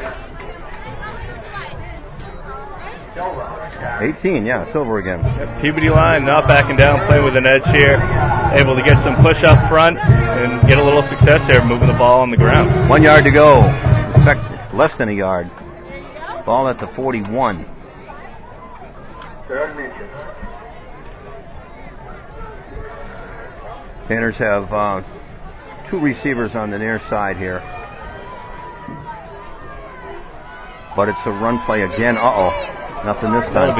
18, yeah, Silver again. Peabody line not backing down, playing with an edge here. Able to get some push up front and get a little success here, moving the ball on the ground. 1 yard to go. In fact, less than a yard. Ball at the 41. Tanners have 2 receivers on the near side here. But it's a run play again. Uh-oh. Nothing this time.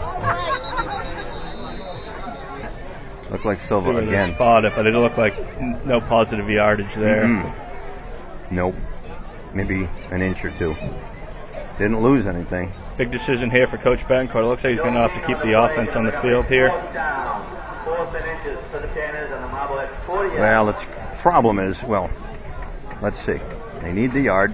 Looked like Silva again. Spotted, but it looked like no positive yardage there. Mm-hmm. Nope. Maybe an inch or 2. Didn't lose anything. Big decision here for Coach Betancourt. It looks like he's going to have to keep the offense on the field here. Well, the problem is, let's see. They need the yard.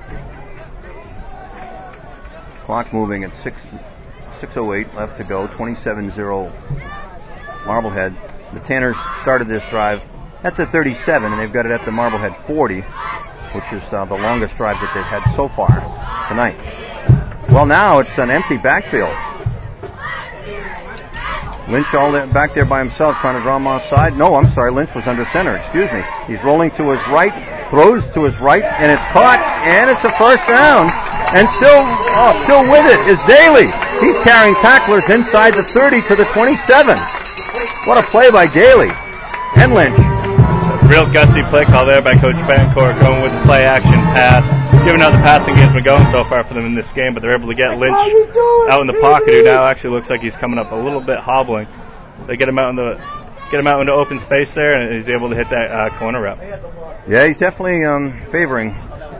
Clock moving at 6:08 left to go. 27-0 Marblehead. The Tanners started this drive at the 37, and they've got it at the Marblehead 40, which is the longest drive that they've had so far tonight. Well, now it's an empty backfield. Lynch back there by himself trying to draw him offside. No, I'm sorry, Lynch was under center, excuse me. He's rolling to his right, throws to his right, and it's caught, and it's a first down. And still with it is Daly. He's carrying tacklers inside the 30 to the 27. What a play by Daly and Lynch. Real gutsy play call there by Coach Bancourt, going with the play action pass. Given how the passing game's been going so far for them in this game, but they're able to get Lynch out in the pocket, who now actually looks like he's coming up a little bit hobbling. They get him out into open space there, and he's able to hit that corner route. Yeah, he's definitely favoring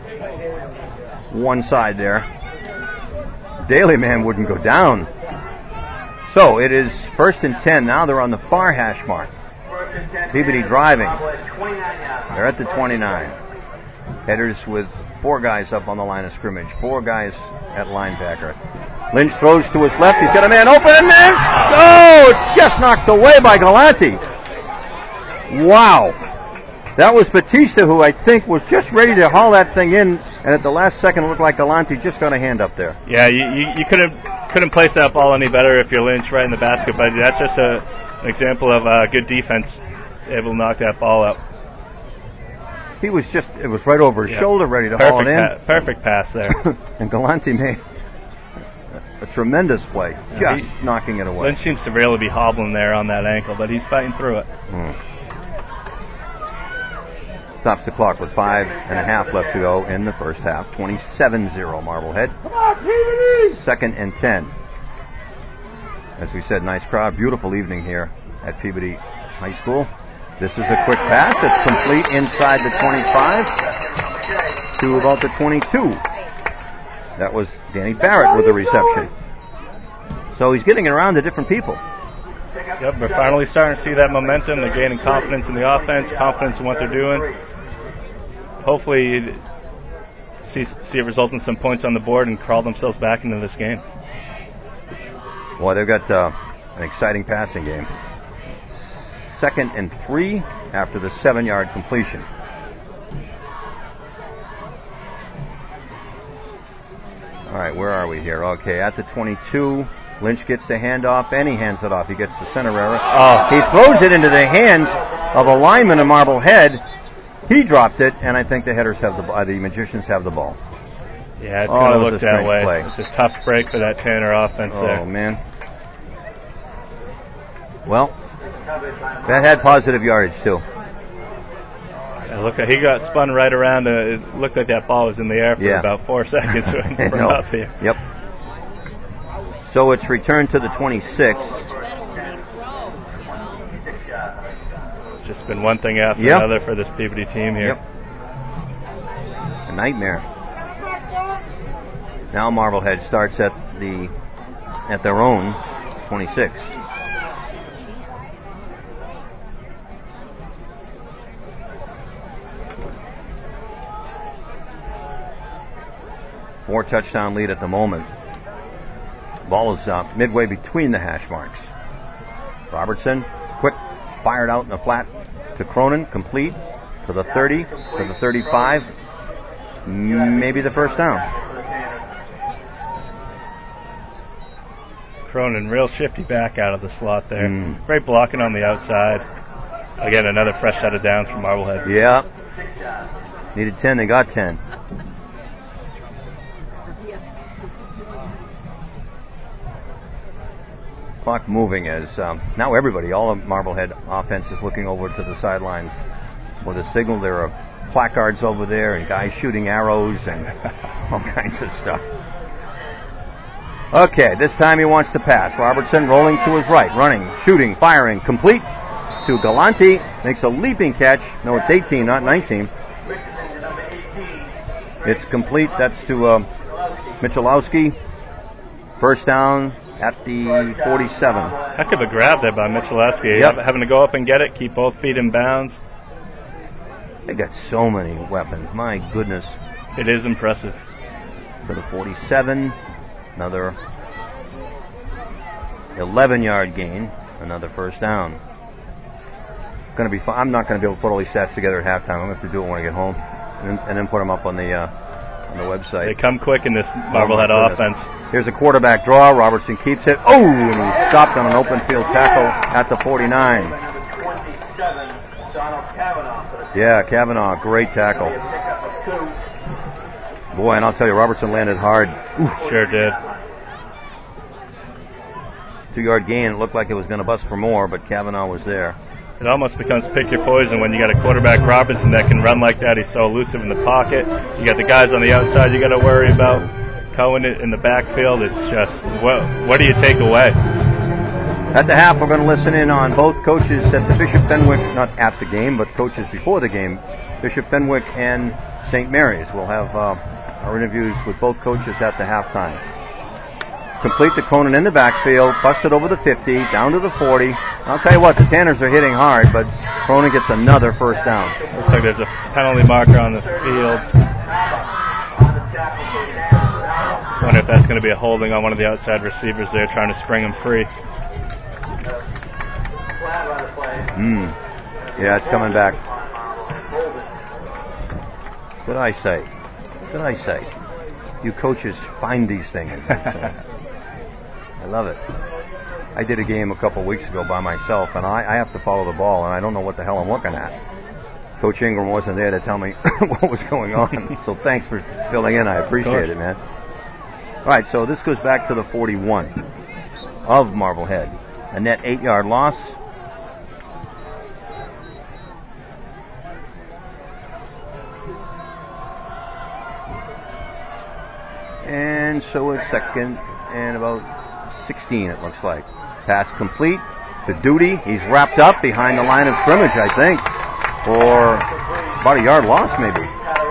one side there. Daly, man, wouldn't go down. So it is 1st and 10. Now they're on the far hash mark. Peabody driving. They're at the 29. Headers with 4 guys up on the line of scrimmage. 4 guys at linebacker. Lynch throws to his left. He's got a man open, and then it's just knocked away by Galante. Wow. That was Batista, who I think was just ready to haul that thing in, and at the last second it looked like Galante just got a hand up there. Yeah, you couldn't place that ball any better if you're Lynch right in the basket, but that's just an example of good defense, able to knock that ball out. It was right over his shoulder, ready to haul it in. Perfect pass there. And Galante made a tremendous play, just knocking it away. Lynch seems to really be hobbling there on that ankle, but he's fighting through it. Stops the clock with 5.5 left to go in the first half. 27-0 Marblehead. 2nd and 10. As we said, nice crowd. Beautiful evening here at Peabody High School. This is a quick pass. It's complete inside the 25 to about the 22. That was Danny Barrett with the reception. So he's getting it around to different people. Yep, we're finally starting to see that momentum. They're gaining confidence in the offense, confidence in what they're doing. Hopefully see it result in some points on the board and crawl themselves back into this game. Well, they've got an exciting passing game. 2nd and 3 after the 7-yard completion. All right, where are we here? Okay, at the 22, Lynch gets the handoff, and he hands it off. He gets the center error. He throws it into the hands of a lineman of Marblehead. He dropped it, and I think the headers have the Magicians have the ball. Yeah, it's going to look that way. Play. It's a tough break for that Tanner offense there. Oh, man. Well, that had positive yardage, too. Yeah, he got spun right around. It looked like that ball was in the air for about 4 seconds from up here. Yep. So it's returned to the 26. Just been one thing after another for this Peabody team here. Yep. A nightmare. Now Marblehead starts at their own 26. Four touchdown lead at the moment. Ball is midway between the hash marks. Robertson, quick, fired out in the flat to Cronin, complete to the 30, to the 35, maybe the first down. Cronin, real shifty back out of the slot there. Great blocking on the outside. Again, another fresh set of downs from Marblehead. Yeah. Needed 10, they got 10. Clock moving as now everybody, all of Marblehead offense is looking over to the sidelines with a signal. There are placards over there and guys shooting arrows and all kinds of stuff. Okay, this time he wants to pass. Robertson rolling to his right, running, shooting, firing, complete to Galante. Makes a leaping catch. No, it's 18, not 19. It's complete. That's to Michalowski. First down at the 47. Heck of a grab there by Michalowski. Having to go up and get it, keep both feet in bounds. They got so many weapons. My goodness. It is impressive. To the 47. Another 11-yard gain. Another first down. Going to be fun. I'm not going to be able to put all these stats together at halftime. I'm going to have to do it when I get home, and then put them up on the on the website. They come quick in this Marblehead offense. Here's a quarterback draw. Robertson keeps it. Oh, and he stopped on an open field tackle at the 49. Yeah, Kavanaugh, great tackle. Boy, and I'll tell you, Robertson landed hard. Sure did. 2-yard gain. It looked like it was going to bust for more, but Kavanaugh was there. It almost becomes pick your poison when you got a quarterback, Robertson, that can run like that. He's so elusive in the pocket. You got the guys on the outside you got to worry about. Cohen in the backfield. It's just, what do you take away? At the half, we're going to listen in on both coaches at the Bishop Fenwick, not at the game, but coaches before the game, Bishop Fenwick and St. Mary's. We'll have our interviews with both coaches at the halftime. Complete to Conan in the backfield, busted over the 50, down to the 40. I'll tell you what, the Tanners are hitting hard, but Cronin gets another first down. Looks like there's a penalty marker on the field. Wonder if that's going to be a holding on one of the outside receivers there, trying to spring him free. Yeah, it's coming back. What did I say? You coaches find these things. I love it. I did a game a couple weeks ago by myself, and I have to follow the ball, and I don't know what the hell I'm looking at. Coach Ingram wasn't there to tell me what was going on, so thanks for filling in. I appreciate it, man. All right, so this goes back to the 41 of Marblehead. A net 8-yard loss. And so it's second and about 16, it looks like. Pass complete to Duty. He's wrapped up behind the line of scrimmage, I think, for about a yard loss, maybe.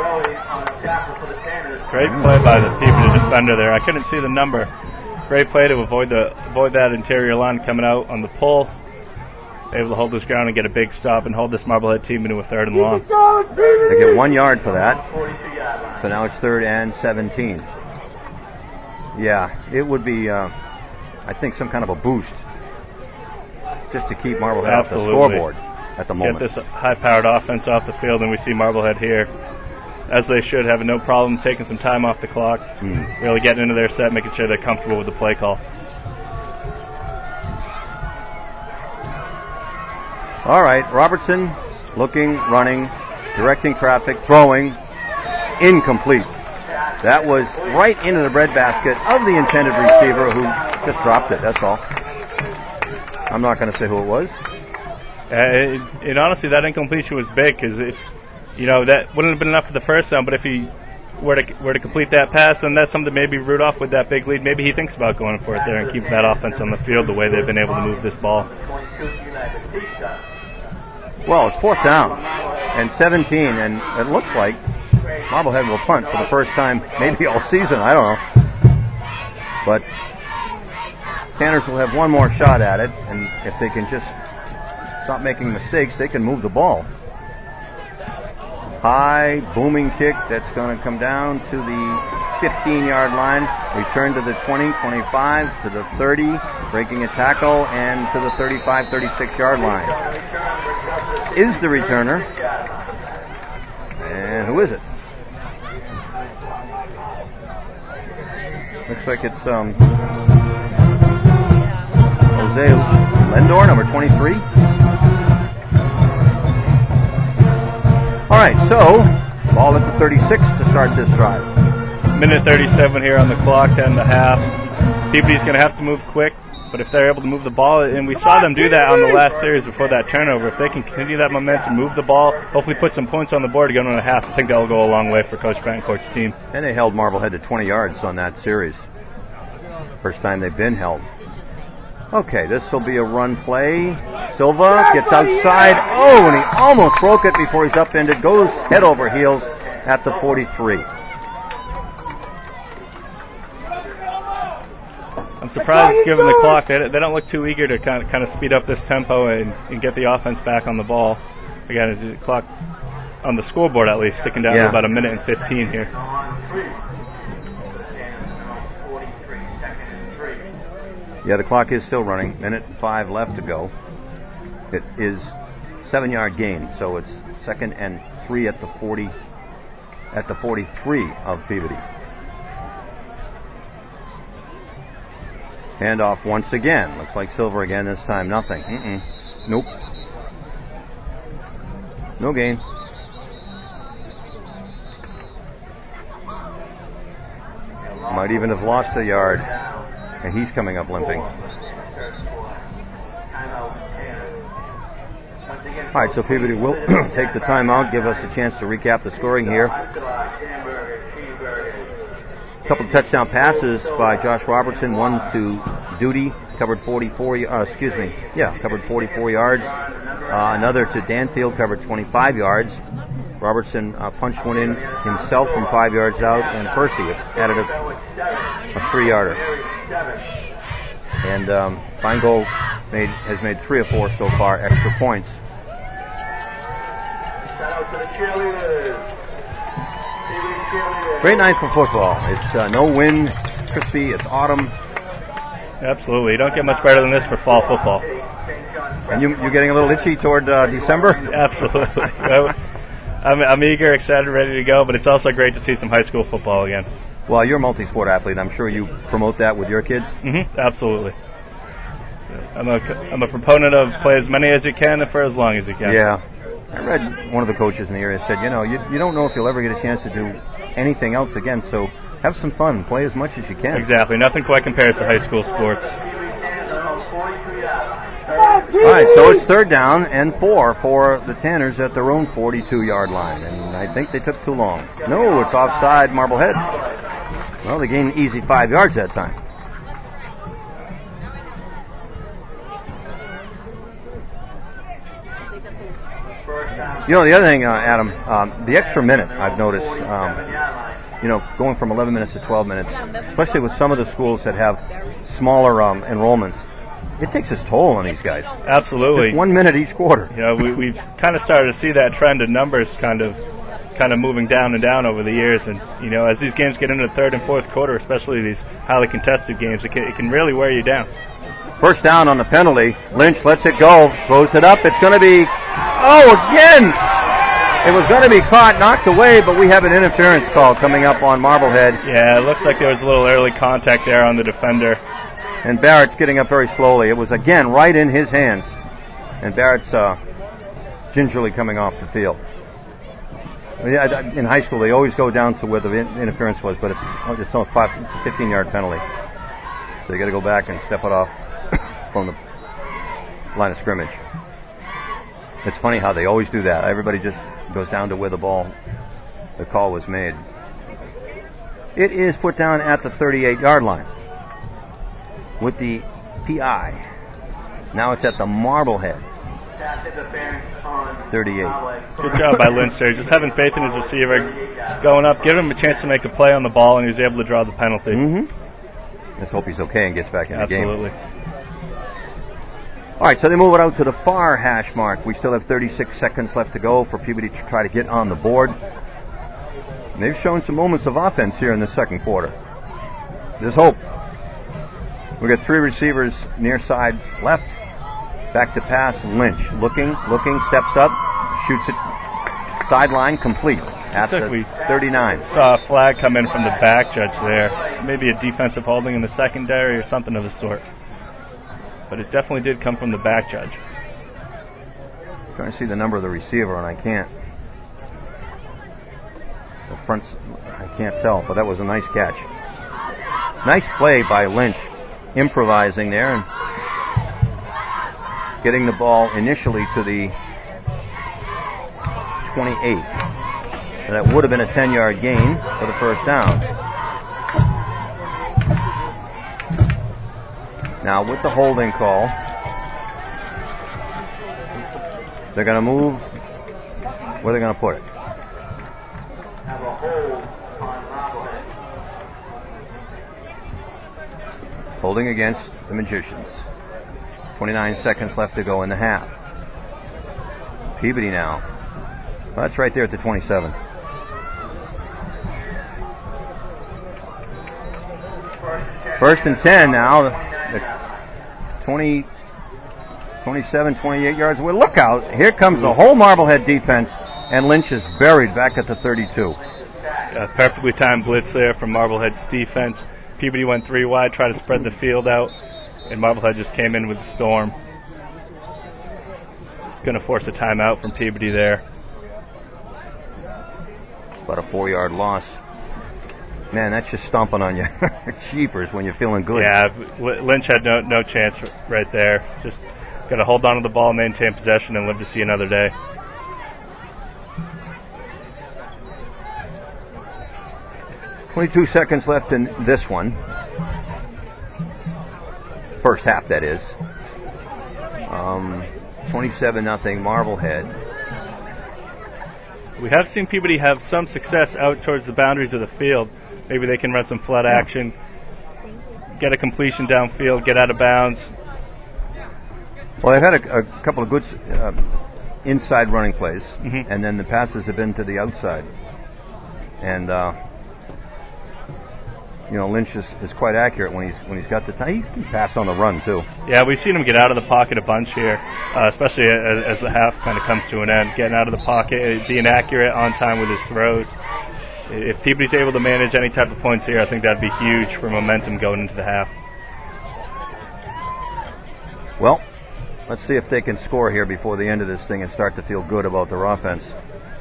Great play by the Peabody defender there. I couldn't see the number. Great play to avoid that interior line coming out on the pull. Able to hold this ground and get a big stop and hold this Marblehead team into a 3rd and long. They get 1 yard for that. So now it's 3rd and 17. Yeah, it would be, I think, some kind of a boost just to keep Marblehead off the scoreboard at the moment. Get this high-powered offense off the field, and we see Marblehead here, as they should, having no problem taking some time off the clock, really getting into their set, making sure they're comfortable with the play call. All right, Robertson looking, running, directing traffic, throwing, incomplete. That was right into the breadbasket of the intended receiver who just dropped it, that's all. I'm not going to say who it was. Honestly, that incompletion was big because that wouldn't have been enough for the first down, but if he were to complete that pass, then that's something maybe Rudolph with that big lead, maybe he thinks about going for it there and keeping that offense on the field the way they've been able to move this ball. Well, it's 4th down and 17, and it looks like Marblehead will punt for the first time maybe all season. I don't know. But Tanners will have one more shot at it, and if they can just stop making mistakes, they can move the ball. High, booming kick that's going to come down to the 15-yard line. Return to the 20, 25, to the 30, breaking a tackle, and to the 35, 36-yard line. Is the returner. And who is it? Looks like it's Jose Lendor, number 23. All right, so ball at the 36 to start this drive. Minute 37 here on the clock, 10.5. Peabody's going to have to move quick, but if they're able to move the ball, and we saw them do that on the last series before that turnover, if they can continue that momentum, move the ball, hopefully put some points on the board to go 1.5, I think that'll go a long way for Coach Bancourt's team. And they held Marblehead to 20 yards on that series. First time they've been held. Okay, this will be a run play. Silva gets outside. Oh, and he almost broke it before he's upended. Goes head over heels at the 43. I'm surprised given the clock. They don't look too eager to kind of speed up this tempo and get the offense back on the ball. Again, the clock on the scoreboard at least ticking down to about 1:15 here. Yeah, the clock is still running. 1:05 left to go. It is 7-yard gain, so it's 2nd and 3 at the 43. at the 43 of Peabody. Handoff once again. Looks like Silver again. This time nothing. Nope. No gain. Might even have lost a yard. And he's coming up limping. All right, so Peabody will take the timeout, give us a chance to recap the scoring here. A couple of touchdown passes by Josh Robertson, one to Duty, covered 44 yards. Another to Danfield, covered 25 yards. Robertson punched one in himself from 5 yards out, and Percy added a 3-yarder. And Feingold has made 3 or 4 so far extra points. Great night for football. It's no wind, crispy, it's autumn. Absolutely. You don't get much better than this for fall football. And you're getting a little itchy toward December? Absolutely. I'm eager, excited, ready to go, but it's also great to see some high school football again. Well, you're a multi-sport athlete. I'm sure you promote that with your kids? Absolutely. I'm a proponent of play as many as you can and for as long as you can. Yeah. I read one of the coaches in the area said, you don't know if you'll ever get a chance to do anything else again, so have some fun. Play as much as you can. Exactly. Nothing quite compares to high school sports. All right, so it's 3rd down and 4 for the Tanners at their own 42-yard line, and I think they took too long. No, it's offside, Marblehead. Well, they gained an easy 5 yards that time. The other thing, Adam, the extra minute I've noticed, going from 11 minutes to 12 minutes, especially with some of the schools that have smaller enrollments, it takes its toll on these guys. Absolutely. Just 1 minute each quarter. We've kind of started to see that trend of numbers kind of moving down and down over the years, and as these games get into the 3rd and 4th quarter, especially these highly contested games, it can really wear you down. First down on the penalty. Lynch lets it go, throws it up. It's going to be, again! It was going to be caught, knocked away, but we have an interference call coming up on Marblehead. Yeah, it looks like there was a little early contact there on the defender. And Barrett's getting up very slowly. It was, again, right in his hands. And Barrett's gingerly coming off the field. In high school, they always go down to where the interference was, but it's a 15-yard penalty. So you got to go back and step it off from the line of scrimmage. It's funny how they always do that. Everybody just goes down to where the call was made. It is put down at the 38-yard line with the PI. Now it's at the Marblehead 38. Good job by Lynch there. Just having faith in his receiver, going up, giving him a chance to make a play on the ball, and he was able to draw the penalty. Let's hope he's okay and gets back in the game. Absolutely. All right, so they move it out to the far hash mark. We still have 36 seconds left to go for Peabody to try to get on the board. And they've shown some moments of offense here in the second quarter. There's hope. We've got 3 receivers near side left. Back to pass, Lynch. Looking, steps up, shoots it sideline, complete at the 39. Saw a flag come in from the back judge there. Maybe a defensive holding in the secondary or something of the sort. But it definitely did come from the back judge. I'm trying to see the number of the receiver, and I can't. The front's, I can't tell, but that was a nice catch. Nice play by Lynch, improvising there and getting the ball initially to the 28. And that would have been a 10-yard gain for the first down. Now with the holding call, they're going to move. Where are they going to put it? Have a hold on Marblehead. Holding against the Magicians. 29 seconds left to go in the half. Peabody now. Well, that's right there at the 27. First and 10 now. The 27, 28 yards away. Look out. Here comes the whole Marblehead defense. And Lynch is buried back at the 32. A perfectly timed blitz there from Marblehead's defense. Peabody went 3 wide, tried to spread the field out, and Marblehead just came in with a storm. It's going to force a timeout from Peabody there. About a 4-yard loss. Man, that's just stomping on you. Cheapers when you're feeling good. Yeah, Lynch had no chance right there. Just got to hold on to the ball, maintain possession, and live to see another day. "22 seconds left in this one. First half, that is. 27-0 Marblehead. We have seen Peabody have some success out towards the boundaries of the field. Maybe they can run some flood action, get a completion downfield, get out of bounds. Well, they've had a couple of good inside running plays, and then the passes have been to the outside. And Lynch is quite accurate when he's got the time. He can pass on the run too. Yeah, we've seen him get out of the pocket a bunch here, especially as the half kind of comes to an end. Getting out of the pocket, being accurate on time with his throws. If Peabody's able to manage any type of points here, I think that'd be huge for momentum going into the half. Well, let's see if they can score here before the end of this thing and start to feel good about their offense.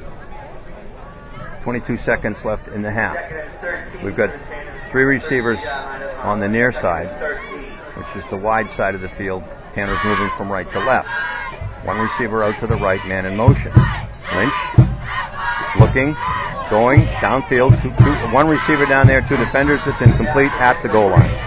22 seconds left in the half. We've got 3 receivers on the near side, which is the wide side of the field. Tanner's moving from right to left. 1 receiver out to the right, man in motion. Lynch looking, going downfield. 1 receiver down there, 2 defenders. It's incomplete at the goal line.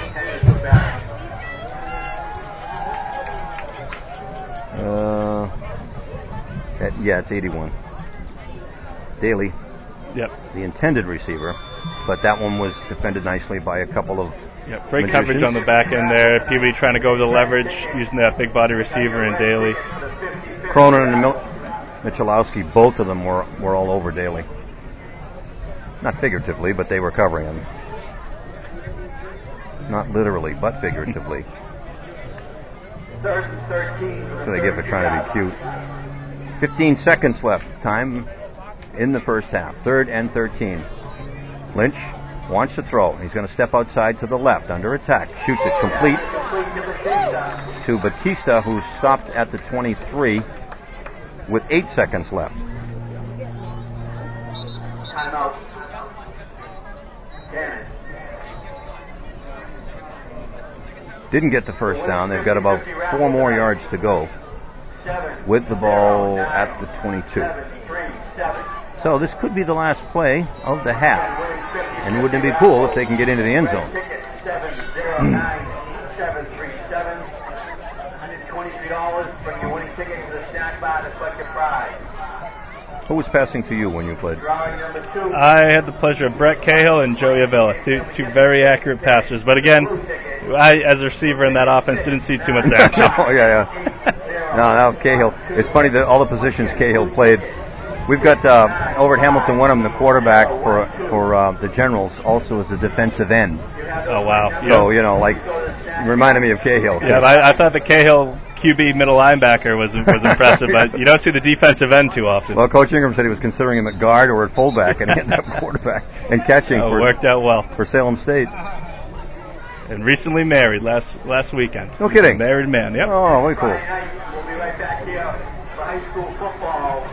It's 81. Daly. Yep. The intended receiver, but that one was defended nicely by a couple of great coverage on the back end there. Peabody trying to go with the leverage using that big body receiver in Daly. Cronin and Michalowski, both of them were all over Daly. Not figuratively, but they were covering him. Not literally, but figuratively. That's what they get for trying to be cute. 15 seconds left. Time in the first half. 3rd and 13. Lynch wants to throw. He's going to step outside to the left under attack. Shoots it complete to Batista, who's stopped at the 23 with 8 seconds left. Timeout. Didn't get the first down. They've got about 4 more yards to go with the ball at the 22. So this could be the last play of the half. And wouldn't it be cool if they can get into the end zone? $123. Bring your winning ticket to the snack bar to collect your prize. Who was passing to you when you played? I had the pleasure of Brett Cahill and Joey Avila, two very accurate passers. But again, I, as a receiver in that offense, didn't see too much action. No, Cahill. It's funny that all the positions Cahill played. We've got over at Hamilton Wenham, the quarterback for the Generals, also is a defensive end. Oh, wow. So, reminded me of Cahill. Yeah, I thought the Cahill QB middle linebacker was impressive, but you don't see the defensive end too often. Well, Coach Ingram said he was considering him at guard or at fullback, and he ended up quarterback and catching. Worked out well for Salem State. And recently married last weekend. No kidding. Married man. Yep. Oh, very cool. We'll be right back here for high school football.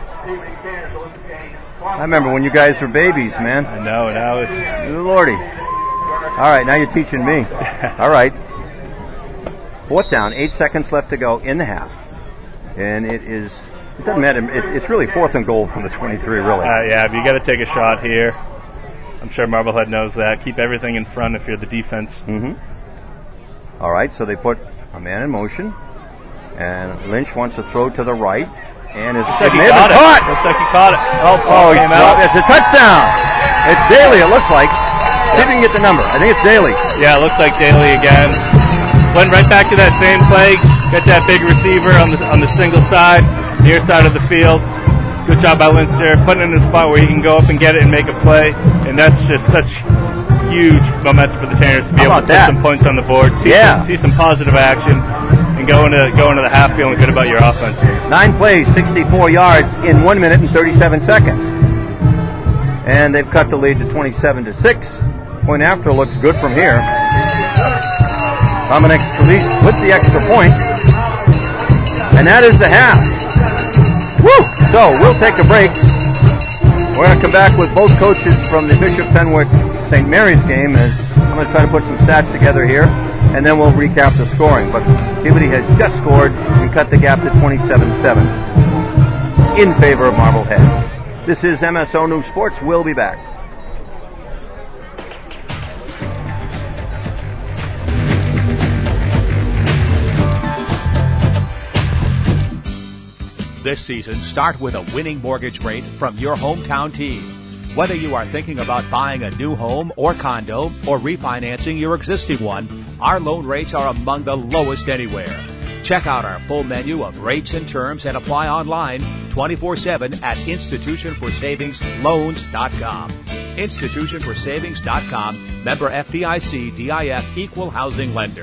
I remember when you guys were babies, man. I know. Now it's Lordy. All right, now you're teaching me. All right. 4th down, 8 seconds left to go in the half. And it doesn't matter. It's really 4th and goal from the 23, really. Yeah, you got to take a shot here. I'm sure Marblehead knows that. Keep everything in front if you're the defense. Mm-hmm. All right, so they put a man in motion. And Lynch wants to throw to the right. And Looks like he caught it. Looks like he caught it. Oh, came out. It's a touchdown. It's Daly, it looks like. See if you can get the number. I think it's Daly. Yeah, it looks like Daly again. Went right back to that same play. Got that big receiver on the single side, near side of the field. Good job by Linster, putting it in a spot where he can go up and get it and make a play. And that's just such huge momentum for the Tanners to be able to put some points on the board. See some positive action, and go into the half feeling good about your offense. 9 plays, 64 yards in 1 minute and 37 seconds. and they've cut the lead to 27-6. Point after looks good from here. Dominic Solis with the extra point, and that is the half. Woo! So we'll take a break. We're going to come back with both coaches from the Bishop Fenwick St. Mary's game, as I'm going to try to put some stats together here, and then we'll recap the scoring. But Peabody has just scored and cut the gap to 27-7 in favor of Marblehead. This is MSO News Sports. We'll be back. This season, start with a winning mortgage rate from your hometown team. Whether you are thinking about buying a new home or condo or refinancing your existing one, our loan rates are among the lowest anywhere. Check out our full menu of rates and terms and apply online 24/7 at institutionforsavingsloans.com. Institutionforsavings.com, member FDIC, DIF, equal housing lender.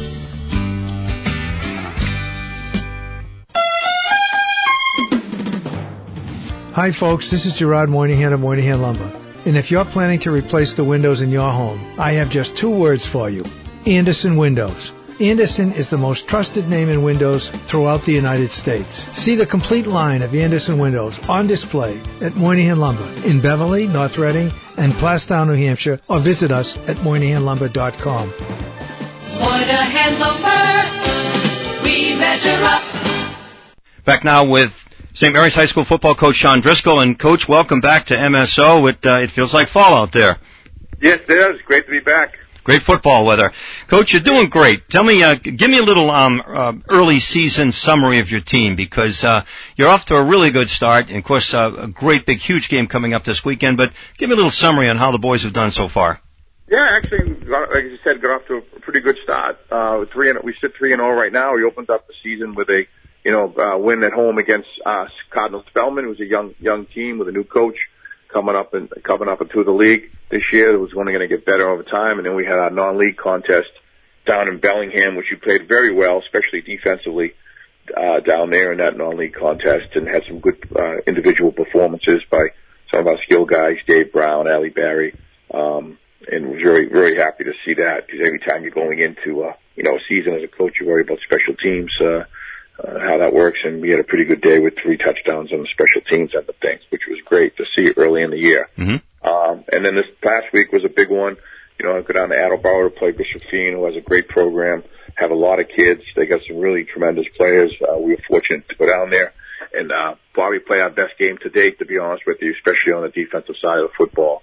Hi folks, this is Gerard Moynihan of Moynihan Lumber. And if you're planning to replace the windows in your home, I have just two words for you. Andersen Windows. Andersen is the most trusted name in windows throughout the United States. See the complete line of Andersen windows on display at Moynihan Lumber in Beverly, North Reading, and Plastown, New Hampshire, or visit us at MoynihanLumber.com. Moynihan Lumber, we measure up. Back now with St. Mary's High School football coach Sean Driscoll. And Coach, welcome back to MSO. It feels like fall out there. Yes, it is. Great to be back. Great football weather. Coach, you're doing great. Tell me, give me a little early season summary of your team, because you're off to a really good start. And, of course, a great, big, huge game coming up this weekend. But give me a little summary on how the boys have done so far. Yeah, actually, like you said, got off to a pretty good start. We sit 3-0 right now. We opened up the season with a win at home against Cardinal Spellman. It was a young team with a new coach coming up into the league this year. It was only going to get better over time. And then we had our non-league contest down in Bellingham, which we played very well, especially defensively down there in that non-league contest, and had some good individual performances by some of our skill guys, Dave Brown, Ali Barry, and was very, very happy to see that, because every time you're going into a season as a coach, you worry about special teams. How that works, and we had a pretty good day with 3 touchdowns on the special teams end of things, which was great to see early in the year. Mm-hmm. And then this past week was a big one. I go down to Attleboro to play Bishop Feen, who has a great program, have a lot of kids. They got some really tremendous players. We were fortunate to go down there and probably play our best game to date, to be honest with you, especially on the defensive side of the football.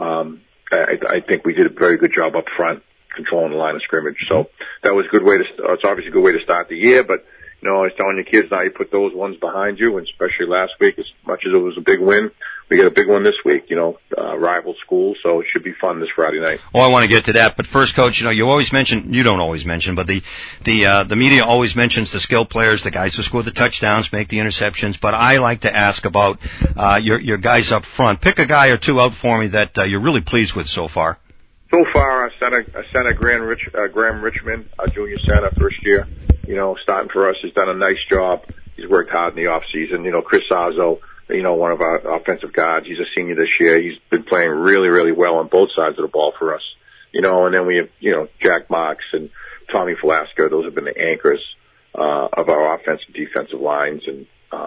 I think we did a very good job up front, controlling the line of scrimmage. So that was a good way it's obviously a good way to start the year, but I was telling your kids, now you put those ones behind you, and especially last week, as much as it was a big win, we got a big one this week, rival school, so it should be fun this Friday night. Oh, I want to get to that, but first, Coach, you always mention, you don't always mention, but the media always mentions the skill players, the guys who score the touchdowns, make the interceptions, but I like to ask about your guys up front. Pick a guy or two out for me that you're really pleased with so far. So far, our center Graham Richmond, our junior center, first year, starting for us, has done a nice job. He's worked hard in the off season. Chris Azzo, one of our offensive guards, he's a senior this year. He's been playing really, really well on both sides of the ball for us. And then we have, Jack Marks and Tommy Velasco. Those have been the anchors of our offensive and defensive lines, and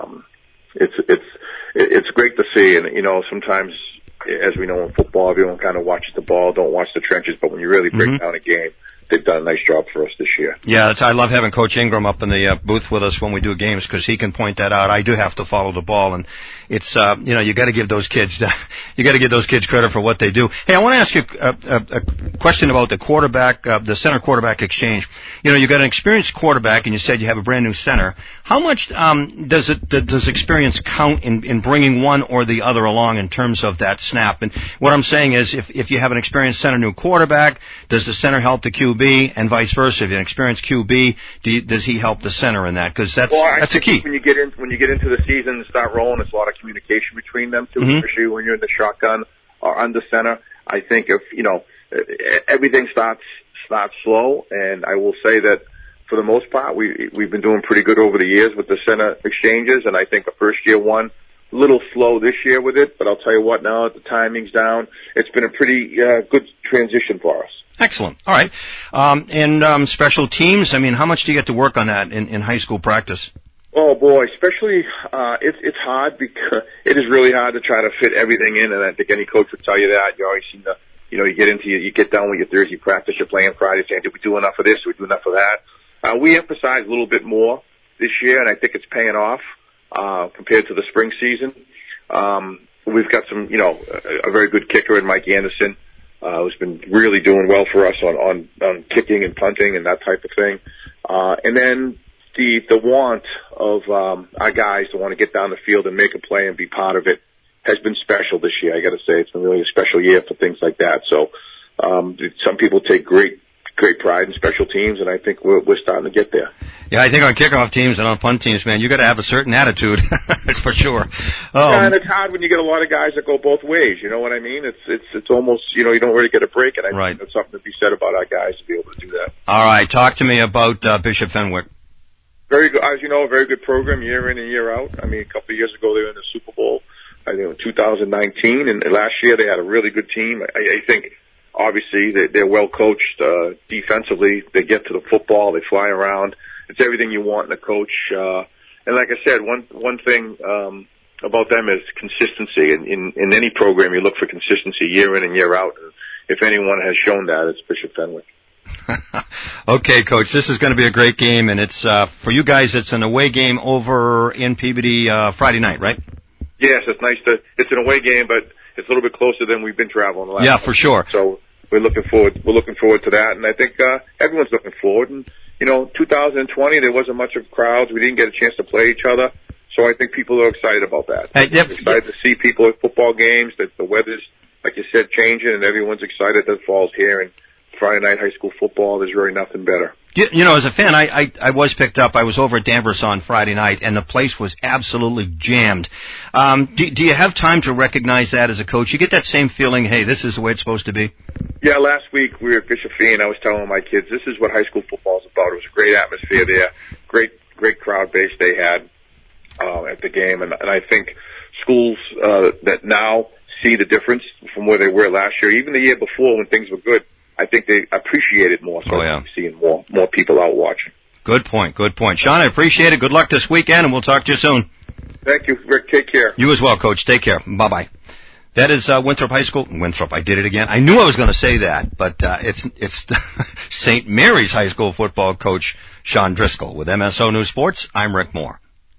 it's great to see. And sometimes, as we know in football, everyone kind of watches the ball, don't watch the trenches, but when you really break down a game, they've done a nice job for us this year. Yeah, I love having Coach Ingram up in the booth with us when we do games, because he can point that out. I do have to follow the ball, and it's you got to give those kids credit for what they do. Hey, I want to ask you a question about the quarterback, the center quarterback exchange. You got an experienced quarterback, and you said you have a brand new center. How much does experience count in bringing one or the other along in terms of that snap? And what I'm saying is, if you have an experienced center, new quarterback, does the center help the QB, and vice versa? If you have an experienced QB, does he help the center in that? Because that's a key. When you get into the season and start rolling, it's a lot of communication between them too, especially when you're in the shotgun or under center. I think if everything starts slow, and I will say that for the most part, we've been doing pretty good over the years with the center exchanges, and I think the first year one little slow this year with it, but I'll tell you what, now that the timing's down, it's been a pretty good transition for us. Excellent. All right. And special teams, I mean, how much do you get to work on that in high school practice? Oh boy, especially, it's hard because it is really hard to try to fit everything in, and I think any coach would tell you that. You always seem to, you get done with your Thursday practice, you're playing Friday, saying, did we do enough of this? Did we do enough of that? We emphasize a little bit more this year, and I think it's paying off, compared to the spring season. We've got some, a very good kicker in Mike Anderson, who's been really doing well for us on kicking and punting and that type of thing. And then the want of our guys to want to get down the field and make a play and be part of it has been special this year. I got to say, it's been really a special year for things like that. So some people take great pride in special teams, and I think we're starting to get there. Yeah, I think on kickoff teams and on punt teams, man, you got to have a certain attitude. That's for sure. Yeah, and it's hard when you get a lot of guys that go both ways. You know what I mean? It's almost, you don't really get a break, and I think there's something to be said about our guys to be able to do that. All right, talk to me about Bishop Fenwick. Very good, as you know, a very good program year in and year out. I mean, a couple of years ago they were in the Super Bowl. I think in 2019, and last year they had a really good team. I think obviously they're well coached defensively. They get to the football, they fly around. It's everything you want in a coach. And like I said, one thing about them is consistency. In any program, you look for consistency year in and year out. And if anyone has shown that, it's Bishop Fenwick. Okay, Coach, this is going to be a great game, and it's for you guys. It's an away game over in Peabody Friday night, right? Yes, it's nice it's an away game, but it's a little bit closer than we've been traveling the last. Yeah, for sure. So we're looking forward to that, and I think everyone's looking forward. And 2020 there wasn't much of crowds. We didn't get a chance to play each other, so I think people are excited about that. Excited to see people at football games. That the weather's, like you said, changing, and everyone's excited that fall's here. And Friday night high school football, there's really nothing better. As a fan, I was picked up. I was over at Danvers on Friday night, and the place was absolutely jammed. Do you have time to recognize that as a coach? You get that same feeling, hey, this is the way it's supposed to be? Yeah, last week we were at Bishop Fee, and I was telling my kids, this is what high school football is about. It was a great atmosphere there, great crowd base they had at the game, and I think schools that now see the difference from where they were last year, even the year before when things were good, I think they appreciate it more. So I'm seeing more people out watching. Good point. Sean, I appreciate it. Good luck this weekend, and we'll talk to you soon. Thank you, Rick. Take care. You as well, Coach. Take care. Bye-bye. That is Winthrop High School. Winthrop, I did it again. I knew I was going to say that, but it's St. Mary's High School football coach Sean Driscoll. With MSO News Sports, I'm Rick Moore.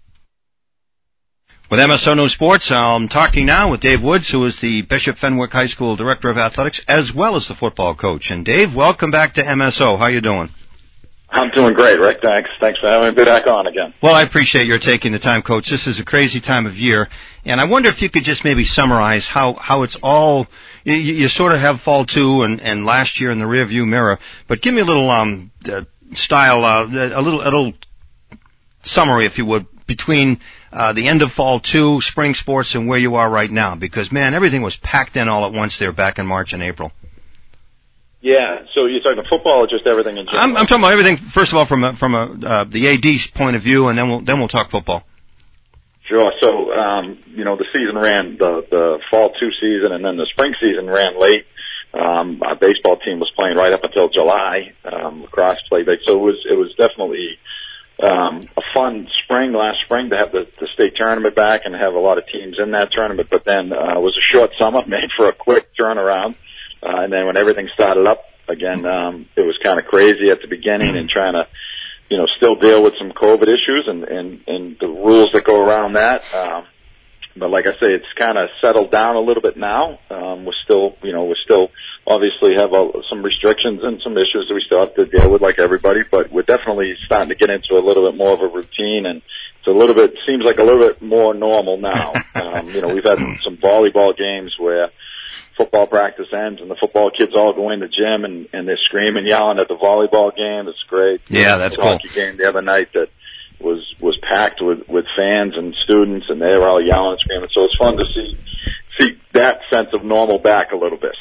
With MSO News Sports, I'm talking now with Dave Woods, who is the Bishop Fenwick High School Director of Athletics, as well as the football coach. And Dave, welcome back to MSO. How you doing? I'm doing great, Rick. Thanks for having me back on again. Well, I appreciate your taking the time, Coach. This is a crazy time of year, and I wonder if you could just maybe summarize how it's all. You sort of have fall two and last year in the rearview mirror, but give me a little a little summary, if you would, between the end of fall two, spring sports, and where you are right now, because man, everything was packed in all at once there back in March and April. Yeah, so you're talking football or just everything in general? I'm talking about everything. First of all, from the AD's point of view, and then we'll talk football. Sure. So the season ran the fall two season, and then the spring season ran late. Our baseball team was playing right up until July. Lacrosse played late, so it was definitely a fun last spring to have the state tournament back and have a lot of teams in that tournament. But then it was a short summer, made for a quick turnaround. And then when everything started up again, it was kind of crazy at the beginning and trying to, still deal with some COVID issues and the rules that go around that. But like I say, it's kind of settled down a little bit now. We're still obviously have some restrictions and some issues that we still have to deal with like everybody, but we're definitely starting to get into a little bit more of a routine, and it's seems like a little bit more normal now. We've had some volleyball games where football practice ends and the football kids all go in the gym and they're screaming, yelling at the volleyball game. It's great. Yeah, that's cool. Hockey game the other night that was packed with fans and students, and they were all yelling and screaming. So it's fun to see that sense of normal back a little bit.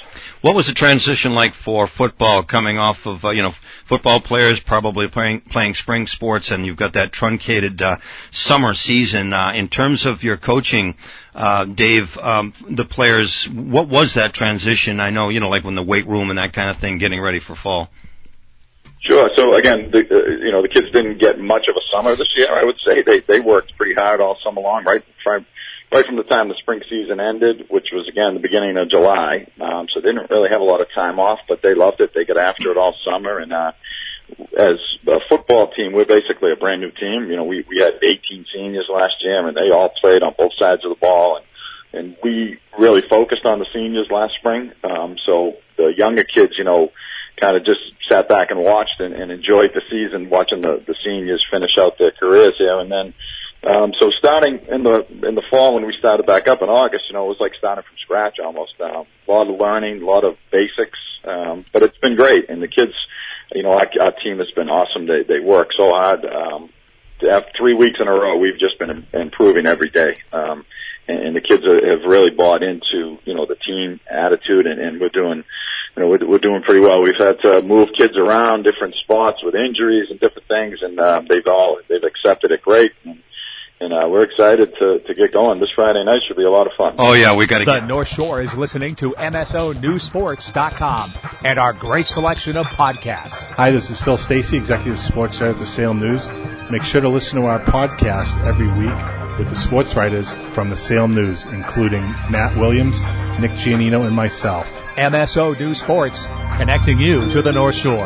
What was the transition like for football coming off of, football players probably playing spring sports, and you've got that truncated summer season. In terms of your coaching, Dave, the players, what was that transition? I know, like when the weight room and that kind of thing, getting ready for fall. Sure. So again, the kids didn't get much of a summer this year. I would say they worked pretty hard all summer long, right from the time the spring season ended, which was again the beginning of July. So they didn't really have a lot of time off, but they loved it. They got after it all summer. And as a football team, we're basically a brand new team. We had 18 seniors last year, and they all played on both sides of the ball. And we really focused on the seniors last spring. So the younger kids, kind of just sat back and watched and enjoyed the season, watching the seniors finish out their careers here. And then, so starting in the fall when we started back up in August, it was like starting from scratch almost. A lot of learning, a lot of basics, but it's been great. And the kids, our team has been awesome. They work so hard. To have 3 weeks in a row, we've just been improving every day. And the kids have really bought into, the team attitude, and we're doing, we're doing pretty well. We've had to move kids around different spots with injuries and different things, and they've accepted it great. And we're excited to get going. This Friday night should be a lot of fun. Oh, yeah, we got to get. The North Shore is listening to MSONewsports.com and our great selection of podcasts. Hi, this is Phil Stacy, Executive Sports Editor of the Salem News. Make sure to listen to our podcast every week with the sports writers from the Salem News, including Matt Williams, Nick Giannino, and myself. MSO News Sports, connecting you to the North Shore.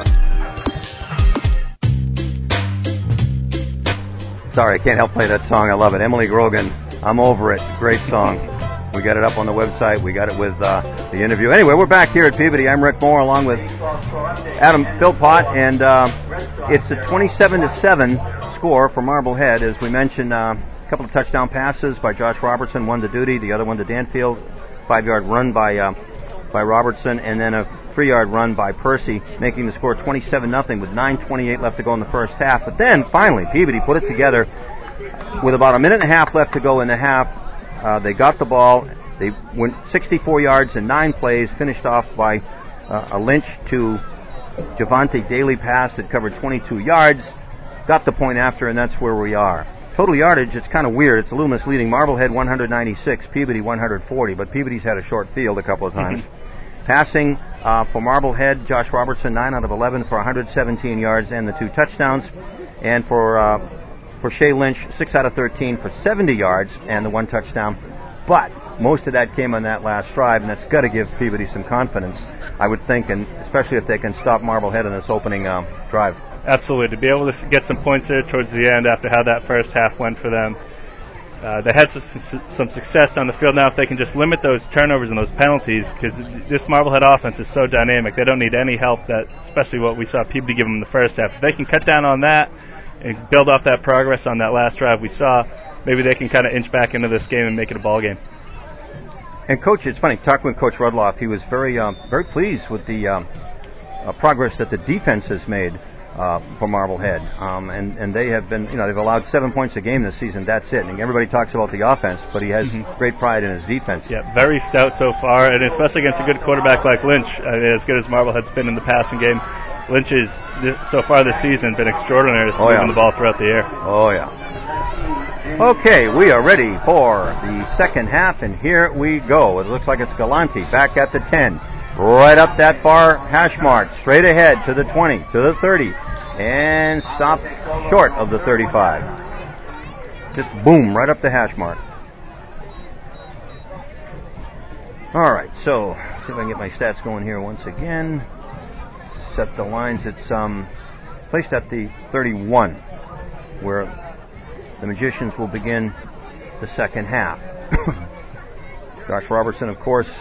Sorry, I can't help play that song. I love it. Emily Grogan, I'm Over It. Great song. We got it up on the website. We got it with the interview. Anyway, we're back here at Peabody. I'm Rick Moore along with Adam Philpott, and it's a 27-7 score for Marblehead. As we mentioned, a couple of touchdown passes by Josh Robertson, one to Duty, the other one to Danfield, 5-yard run by Robertson, and then a 3-yard run by Percy, making the score 27-0 with 9:28 left to go in the first half. But then, finally, Peabody put it together with about a minute and a half left to go in the half. They got the ball. They went 64 yards in 9 plays, finished off by a Lynch to Javante Daly pass that covered 22 yards. Got the point after, and that's where we are. Total yardage, it's kind of weird. It's a little misleading. Marblehead 196, Peabody 140, but Peabody's had a short field a couple of times. Passing for Marblehead, Josh Robertson, 9 out of 11 for 117 yards and the 2 touchdowns. And for Shea Lynch, 6 out of 13 for 70 yards and the 1 touchdown. But most of that came on that last drive, and that's got to give Peabody some confidence, I would think, and especially if they can stop Marblehead in this opening drive. Absolutely. To be able to get some points there towards the end after how that first half went for them. They had some success on the field. Now if they can just limit those turnovers and those penalties, because this Marblehead offense is so dynamic, they don't need any help, especially what we saw Peabody give them in the first half. If they can cut down on that and build off that progress on that last drive we saw, maybe they can kind of inch back into this game and make it a ball game. And Coach, it's funny, talking with Coach Rudloff, he was very pleased with the progress that the defense has made for Marblehead, and they have been, they've allowed 7 points a game this season. That's it. And everybody talks about the offense, but he has great pride in his defense. Yeah, very stout so far, and especially against a good quarterback like Lynch. As good as Marblehead's been in the passing game, Lynch is so far this season been extraordinary moving the ball throughout the air. Oh yeah. Okay, we are ready for the second half, and here we go. It looks like it's Galante back at the 10. Right up that far hash mark, straight ahead to the 20, to the 30, and stop short of the 35. Just boom, right up the hash mark. All right, so see if I can get my stats going here once again. Set the lines. It's placed at the 31, where the Magicians will begin the second half. Josh Robertson, of course,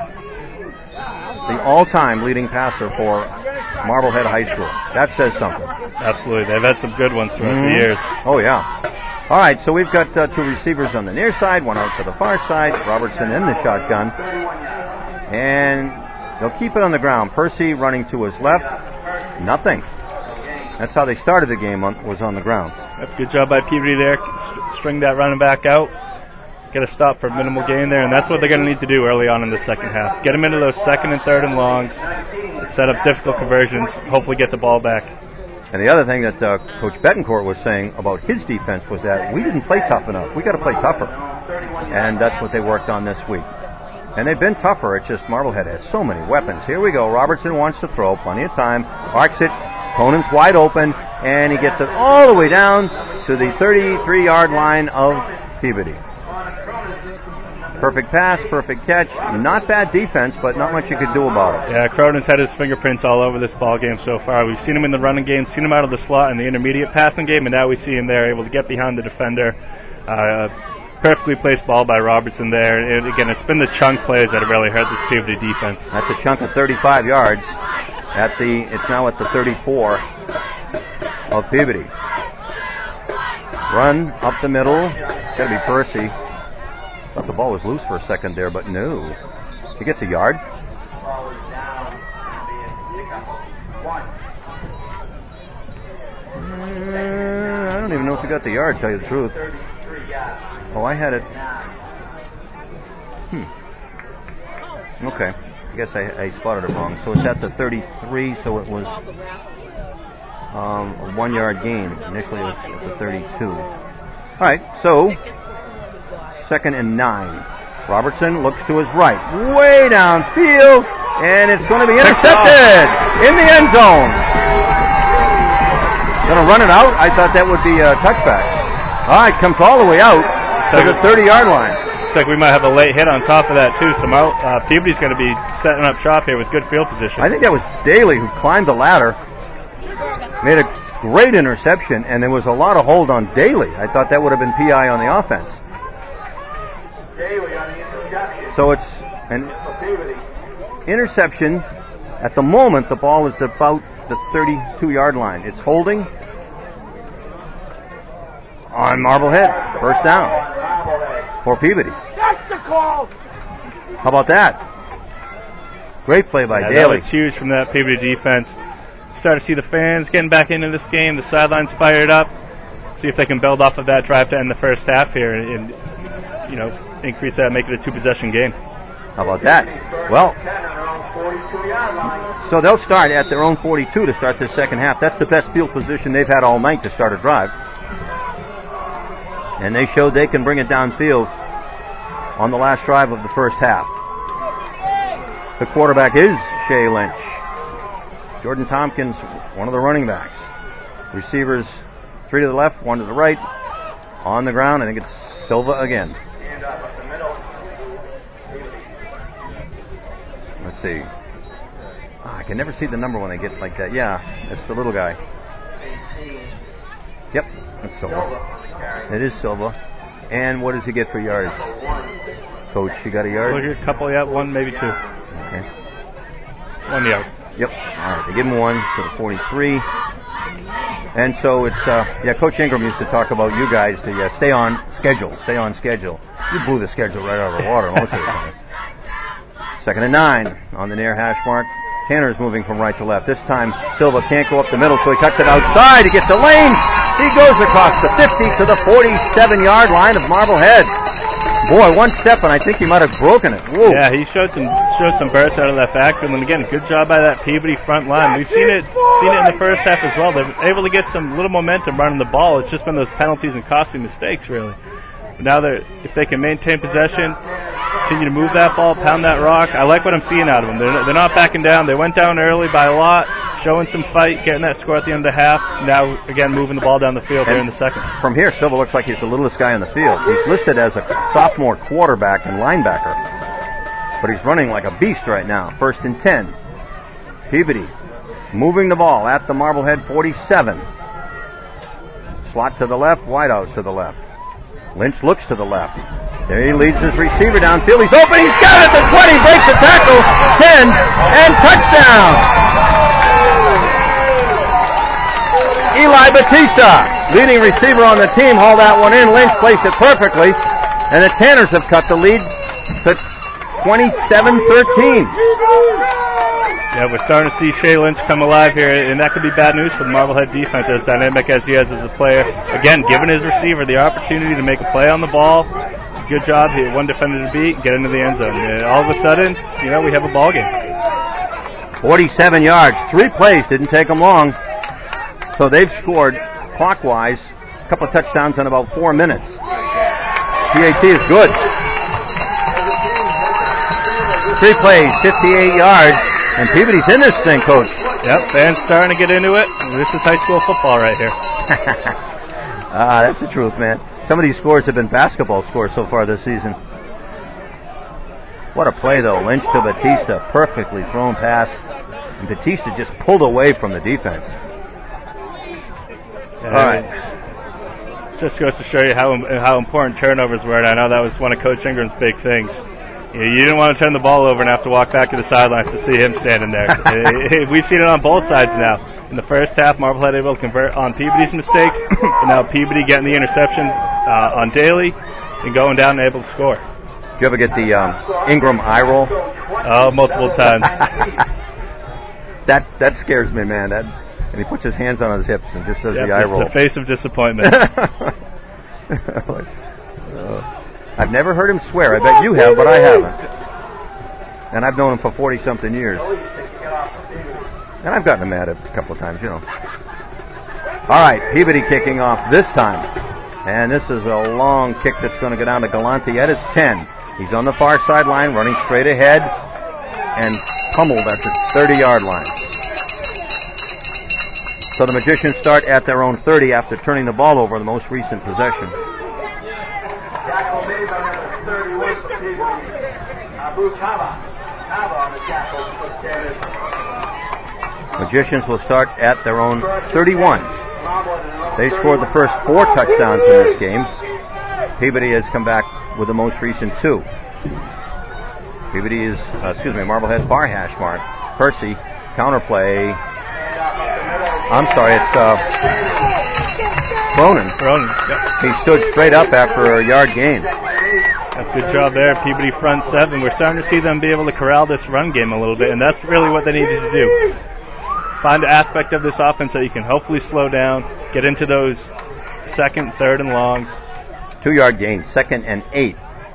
the all-time leading passer for Marblehead High School. That says something. Absolutely. They've had some good ones throughout the years. Oh, yeah. All right, so we've got 2 receivers on the near side, 1 out to the far side. Robertson in the shotgun. And they'll keep it on the ground. Percy running to his left. Nothing. That's how they started the game, was on the ground. Good job by Peabody there. String that running back out. get a stop for minimal gain there, and that's what they're going to need to do early on in the second half. Get them into those second and third and longs, set up difficult conversions, hopefully get the ball back. And the other thing that Coach Betancourt was saying about his defense was that we didn't play tough enough. We got to play tougher. And that's what they worked on this week. And they've been tougher. It's just Marblehead has so many weapons. Here we go. Robertson wants to throw. Plenty of time. Arcs it. Conan's wide open. And he gets it all the way down to the 33-yard line of Peabody. Perfect pass, perfect catch. Not bad defense, but not much you could do about it. Yeah, Cronin's had his fingerprints all over this ball game so far. We've seen him in the running game, seen him out of the slot in the intermediate passing game, and now we see him there able to get behind the defender. Perfectly placed ball by Robertson there. And again, it's been the chunk plays that have really hurt this Peabody defense. That's a chunk of 35 yards. It's now at the 34 of Peabody. Run up the middle. Got to be Percy. Thought the ball was loose for a second there, but no. He gets a yard. I don't even know if he got the yard, to tell you the truth. Oh, I had it. Okay. I guess I spotted it wrong. So it's at the 33, so it was a 1 yard gain. Initially it was at the 32. All right, so 2nd and 9. Robertson looks to his right, way downfield, and it's going to be intercepted in the end zone. Going to run it out. I thought that would be a touchback. All right, comes all the way out to the 30-yard line. Looks like we might have a late hit on top of that, too. So Peabody's going to be setting up shop here with good field position. I think that was Daly who climbed the ladder, made a great interception, and there was a lot of hold on Daly. I thought that would have been PI on the offense. So it's an interception. At the moment, the ball is about the 32-yard line. It's holding on Marblehead. First down for Peabody. That's the call. How about that? Great play by Daly. That was huge from that Peabody defense. Start to see the fans getting back into this game. The sidelines fired up. See if they can build off of that drive to end the first half here and increase that, make it a 2-possession game. How about that? Well, so they'll start at their own 42 to start this second half. That's the best field position they've had all night to start a drive. And they showed they can bring it downfield on the last drive of the first half. The quarterback is Shea Lynch. Jordan Tompkins, one of the running backs. Receivers, 3 to the left, 1 to the right. On the ground, I think it's Silva again. Let's see. I can never see the number when they get like that. Yeah, it's the little guy. Yep, that's Silva. It is Silva. And what does he get for yards? Coach, you got a yard? A couple, yeah, 1, maybe 2. Okay. 1 yard. Yep. All right, they give him 1 to the 43. And so it's, Coach Ingram used to talk about you guys to stay on schedule. You blew the schedule right out of the water most of the time. 2nd and 9 on the near hash mark. Tanner's moving from right to left. This time, Silva can't go up the middle, so he cuts it outside. He gets a lane. He goes across the 50 to the 47-yard line of Marblehead. Boy, one step, and I think he might have broken it. Whoa. Yeah, he showed some bursts out of that backfield, and again, good job by that Peabody front line. We've seen it in the first half as well. They're able to get some little momentum running the ball. It's just been those penalties and costly mistakes, really. But now if they can maintain possession, continue to move that ball, pound that rock, I like what I'm seeing out of them. They're not backing down. They went down early by a lot, showing some fight, getting that score at the end of the half. Now, again, moving the ball down the field here in the second. From here, Silva looks like he's the littlest guy on the field. He's listed as a sophomore quarterback and linebacker, but he's running like a beast right now. 1st and 10. Peabody moving the ball at the Marblehead 47. Slot to the left, wide out to the left. Lynch looks to the left. There he leads his receiver downfield. He's open. He's got it at the 20. Breaks the tackle. 10. And touchdown. Eli Batista, leading receiver on the team, hauled that one in. Lynch placed it perfectly. And the Tanners have cut the lead to 27-13. Yeah, we're starting to see Shea Lynch come alive here, and that could be bad news for the Marblehead defense, as dynamic as he is as a player. Again, giving his receiver the opportunity to make a play on the ball, good job here. One defender to beat, get into the end zone. And all of a sudden, we have a ball game. 47 yards, 3 plays, didn't take them long. So they've scored clockwise a couple of touchdowns in about 4 minutes. PAT is good. 3 plays, 58 yards, and Peabody's in this thing, Coach. Yep, fans starting to get into it. This is high school football right here. That's the truth, man. Some of these scores have been basketball scores so far this season. What a play, though. Lynch to Batista. Perfectly thrown pass. And Batista just pulled away from the defense. All right. Just goes to show you how important turnovers were, and I know that was one of Coach Ingram's big things. You didn't want to turn the ball over and have to walk back to the sidelines to see him standing there. We've seen it on both sides now. In the first half, Marblehead able to convert on Peabody's mistakes, and now Peabody getting the interception on Daly and going down and able to score. Did you ever get the Ingram eye roll? Oh, multiple times. That scares me, man. And he puts his hands on his hips and just does the eye roll. It's the face of disappointment. I've never heard him swear. I bet you have, but I haven't. And I've known him for 40-something years. And I've gotten him mad a couple of times, All right, Peabody kicking off this time. And this is a long kick that's going to go down to Galante at his 10. He's on the far sideline, running straight ahead, and pummeled at the 30-yard line. So the Magicians start at their own 30 after turning the ball over the most recent possession. Tackle made by number 31 for Peabody. Abu Kaba. Kaba on the tackle for David. Magicians will start at their own 31. They scored the first 4 touchdowns in this game. Peabody has come back with the most recent 2. Peabody is, Marblehead far hash mark. Percy, counterplay. I'm sorry, it's Cronin. Yep. He stood straight up after a yard gain. Good job there, Peabody front 7. We're starting to see them be able to corral this run game a little bit, and that's really what they needed to do. Find an aspect of this offense that you can hopefully slow down, get into those 2nd, 3rd, and longs. 2-yard gain, 2nd and 8.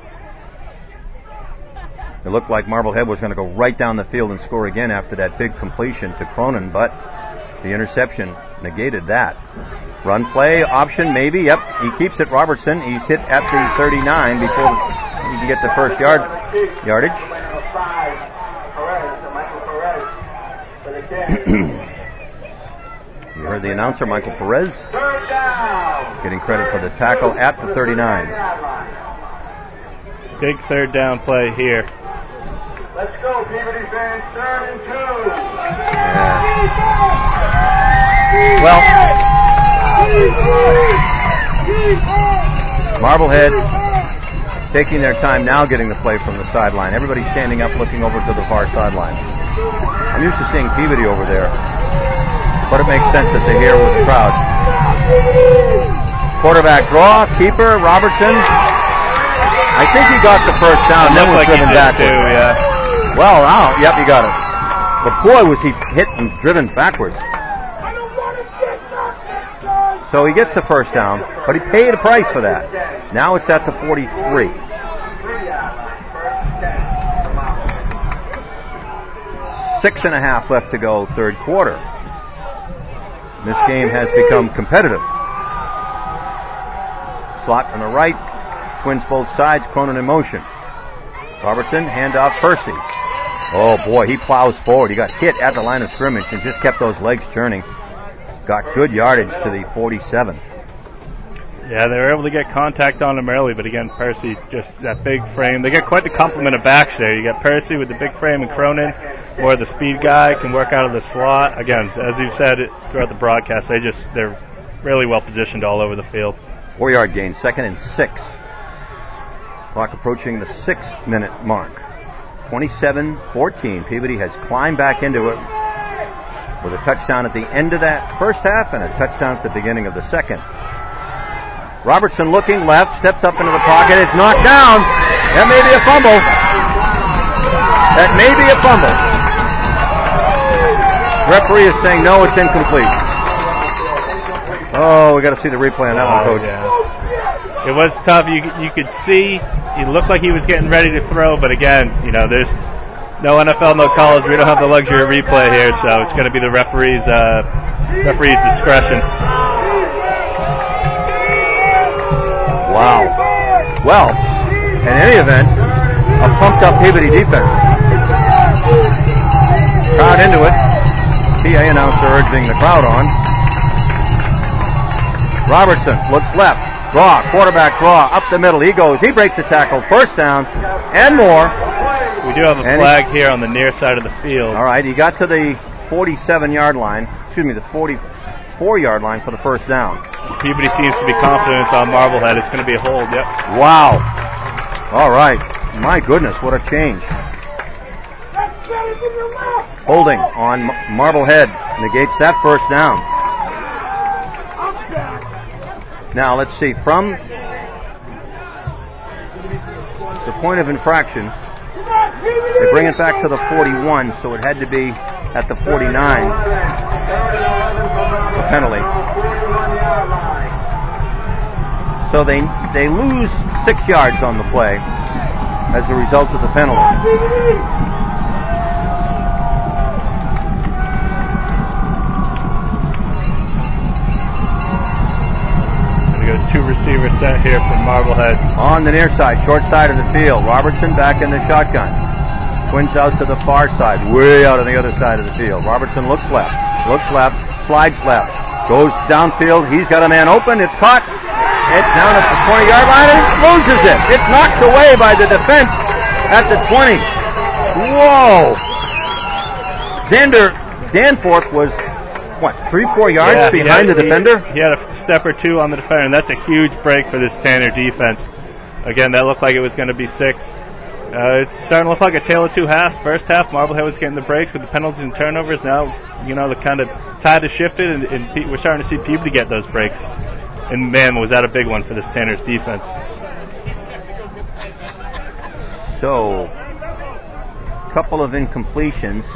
It looked like Marblehead was going to go right down the field and score again after that big completion to Cronin, but the interception negated that. Run play, option, maybe. Yep, he keeps it. Robertson, he's hit at the 39 before he can get the first yardage. You heard the announcer, Michael Perez, getting credit for the tackle at the 39. Big 3rd down play here. Let's go, Peabody fans. 3rd and 2. Well, Marblehead taking their time now getting the play from the sideline. Everybody's standing up looking over to the far sideline. I'm used to seeing Peabody over there, but it makes sense that they're here with the crowd. Quarterback draw, keeper, Robertson. I think he got the first down, then was driven backwards. Yeah. Well, now, yep, he got it. But boy, was he hit and driven backwards. So he gets the first down, but he paid a price for that. Now it's at the 43. 6.5 left to go, 3rd quarter. This game has become competitive. Slot on the right, twins both sides, Cronin in motion. Robertson, handoff, Percy. Oh boy, he plows forward. He got hit at the line of scrimmage and just kept those legs turning. Got good yardage to the 47. Yeah, they were able to get contact on him early, but again, Percy, just that big frame. They get quite the complement of backs there. You got Percy with the big frame and Cronin, more the speed guy, can work out of the slot. Again, as you've said throughout the broadcast, they're really well positioned all over the field. 4-yard gain, 2nd and 6. Clock approaching the 6-minute mark. 27-14. Peabody has climbed back into it with a touchdown at the end of that first half and a touchdown at the beginning of the second. Robertson looking left, steps up into the pocket. It's knocked down. That may be a fumble. That may be a fumble. Referee is saying no, it's incomplete. Oh, we got to see the replay on that one, Coach. Yeah. It was tough. You could see he looked like he was getting ready to throw, but again, there's no NFL, no college. We don't have the luxury of replay here, so it's going to be the referee's discretion. Wow. Well, in any event, a pumped-up Peabody defense. Crowd into it. PA announcer urging the crowd on. Robertson looks left. Draw, quarterback draw, up the middle. He goes. He breaks the tackle. First down and more. We do have a flag here on the near side of the field. All right, he got to the 47-yard line. Excuse me, the 44-yard line for the first down. Peabody seems to be confident on Marblehead. It's going to be a hold, yep. Wow. All right. My goodness, what a change. Holding on Marblehead negates that first down. Now, let's see. From the point of infraction, they bring it back to the 41, so it had to be at the 49. The penalty. So they lose 6 yards on the play as a result of the penalty. There's 2 receivers set here from Marblehead. On the near side, short side of the field. Robertson back in the shotgun. Twins out to the far side, way out on the other side of the field. Robertson looks left, slides left, goes downfield. He's got a man open. It's caught. It's down at the 20-yard line and loses it. It's knocked away by the defense at the 20. Whoa! Xander Danforth was, 3-4 yards behind the defender? He had a step or two on the defender, and that's a huge break for this Tanner defense. Again, that looked like it was going to be 6. It's starting to look like a tale of 2 halves. First half, Marblehead was getting the breaks with the penalties and turnovers. Now, the kind of tide has shifted, and we're starting to see Peabody get those breaks. And, man, was that a big one for this Tanner's defense. So, a couple of incompletions.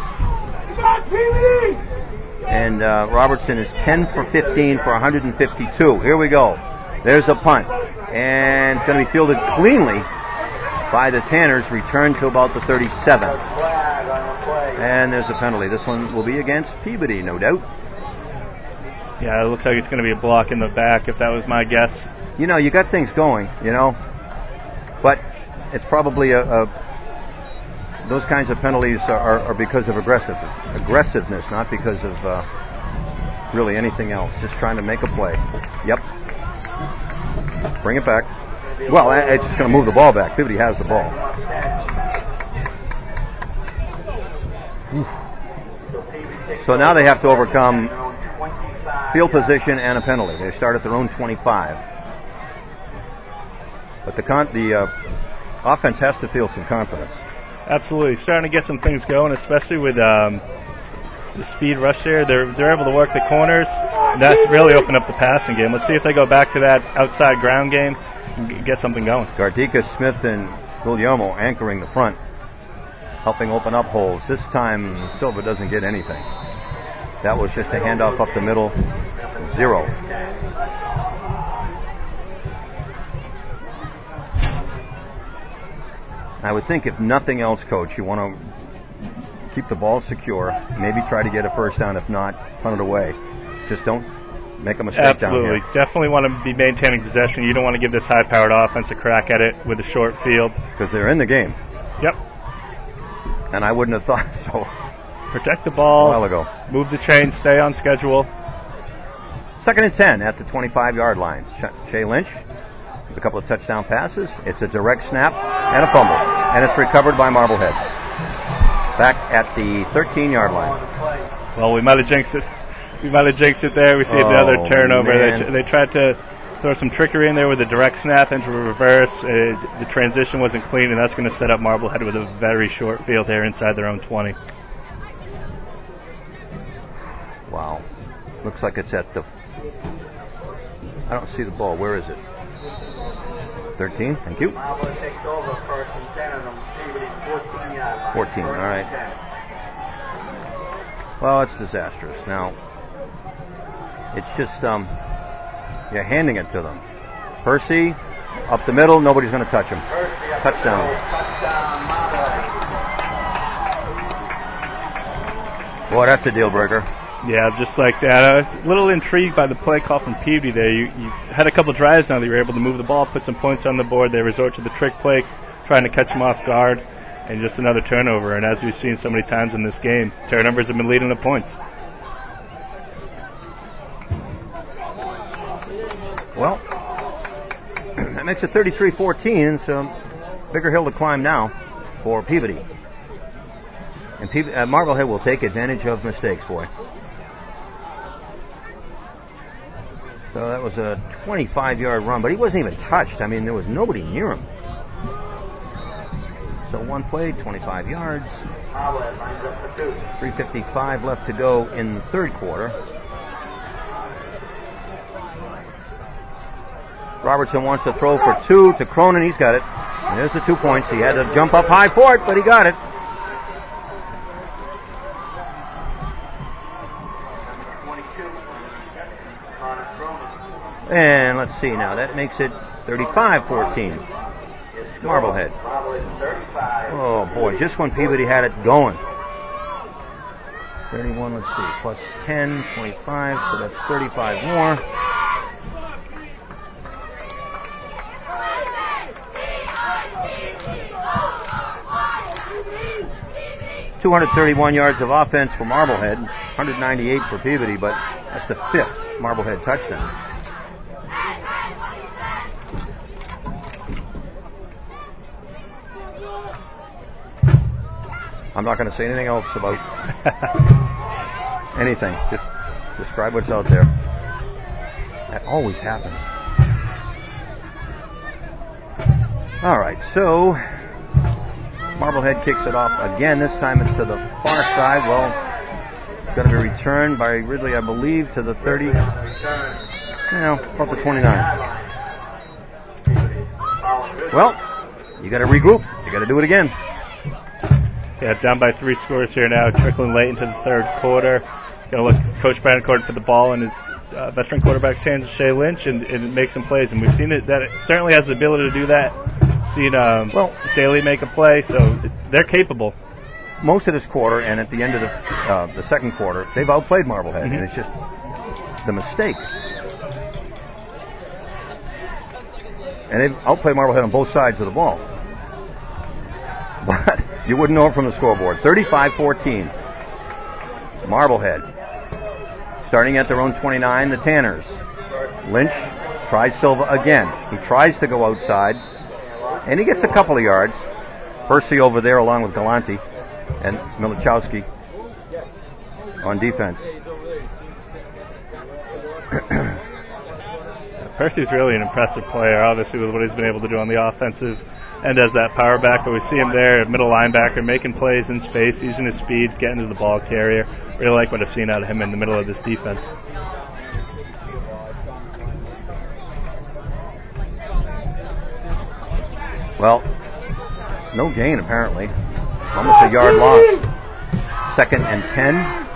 And Robertson is 10 for 15 for 152. Here we go. There's a punt. And it's going to be fielded cleanly by the Tanners, returned to about the 37. And there's a penalty. This one will be against Peabody, no doubt. Yeah, it looks like it's going to be a block in the back, if that was my guess. You got things going, But it's probably those kinds of penalties are because of aggressiveness, not because of really anything else. Just trying to make a play. Yep. Bring it back. Well, it's just going to move the ball back. Peabody has the ball. So now they have to overcome field position and a penalty. They start at their own 25. But the offense has to feel some confidence. Absolutely. Starting to get some things going, especially with the speed rush there. They're able to work the corners. And that's really opened up the passing game. Let's see if they go back to that outside ground game and get something going. Gardica, Smith, and Guglielmo anchoring the front, helping open up holes. This time, Silva doesn't get anything. That was just a handoff up the middle. 0. I would think if nothing else, Coach, you want to keep the ball secure, maybe try to get a first down. If not, punt it away. Just don't make a mistake down here. Absolutely. Definitely want to be maintaining possession. You don't want to give this high-powered offense a crack at it with a short field. Because they're in the game. Yep. And I wouldn't have thought so. Protect the ball. A while ago. Move the chain. Stay on schedule. 2nd and 10 at the 25-yard line. Shea Lynch with a couple of touchdown passes. It's a direct snap and a fumble. And it's recovered by Marblehead. Back at the 13-yard line. Well, we might have jinxed it. There. We see another turnover. They tried to throw some trickery in there with a direct snap into a reverse. The transition wasn't clean, and that's going to set up Marblehead with a very short field here inside their own 20. Wow. Looks like it's at the... I don't see the ball. Where is it? 13. Thank you. 14. All right. Well, it's disastrous. Now, it's just, you're handing it to them. Percy Up the middle, nobody's going to touch him. Touchdown. Boy, that's a deal breaker. Yeah, just like that. I was a little intrigued by the play call from Peavy there. You had a couple drives now that you were able to move the ball, put some points on the board. They resort to the trick play, trying to catch him off guard, and just another turnover. And as we've seen so many times in this game, turnovers have been leading the points. Well, that makes it 33-14, so bigger hill to climb now for Peabody. And Marblehead will take advantage of mistakes, boy. So that was a 25-yard run, but he wasn't even touched. I mean, there was nobody near him. So one play, 25 yards. 3:55 left to go in the third quarter. Robertson wants to throw for 2 to Cronin. He's got it. And there's the 2 points. He had to jump up high for it, but he got it. And let's see now. That makes it 35-14. Marblehead. Oh, boy. Just when Peabody had it going. 31, let's see. Plus 10, 25. So that's 35 more. .231 yards of offense for Marblehead, 198 for Peabody, but that's the 5th Marblehead touchdown. I'm not going to say anything else about anything. Just describe what's out there. That always happens. All right, so Marblehead kicks it off again. This time it's to the far side. Well, it's going to be returned by Ridley, I believe, to the 30. About the 29. Well, you got to regroup. You got to do it again. Yeah, down by 3 scores here now, trickling late into the third quarter. Going to look, Coach Brandencourt put the ball in his veteran quarterback, Sanders Shea Lynch, and make some plays. And we've seen it that it certainly has the ability to do that. Seen Daly make a play, so they're capable. Most of this quarter and at the end of the second quarter, they've outplayed Marblehead, and it's just the mistakes. And they've outplayed Marblehead on both sides of the ball. But you wouldn't know it from the scoreboard. 35-14. Marblehead. Starting at their own 29, the Tanners. Lynch tries Silva again. He tries to go outside, and he gets a couple of yards. Hersey over there along with Galante and Milichowski on defense. Percy's really an impressive player, obviously, with what he's been able to do on the offensive end as that power back, but we see him there, middle linebacker, making plays in space, using his speed, getting to the ball carrier. Really like what I've seen out of him in the middle of this defense. Well, no gain apparently. Almost a yard loss. 2nd and 10.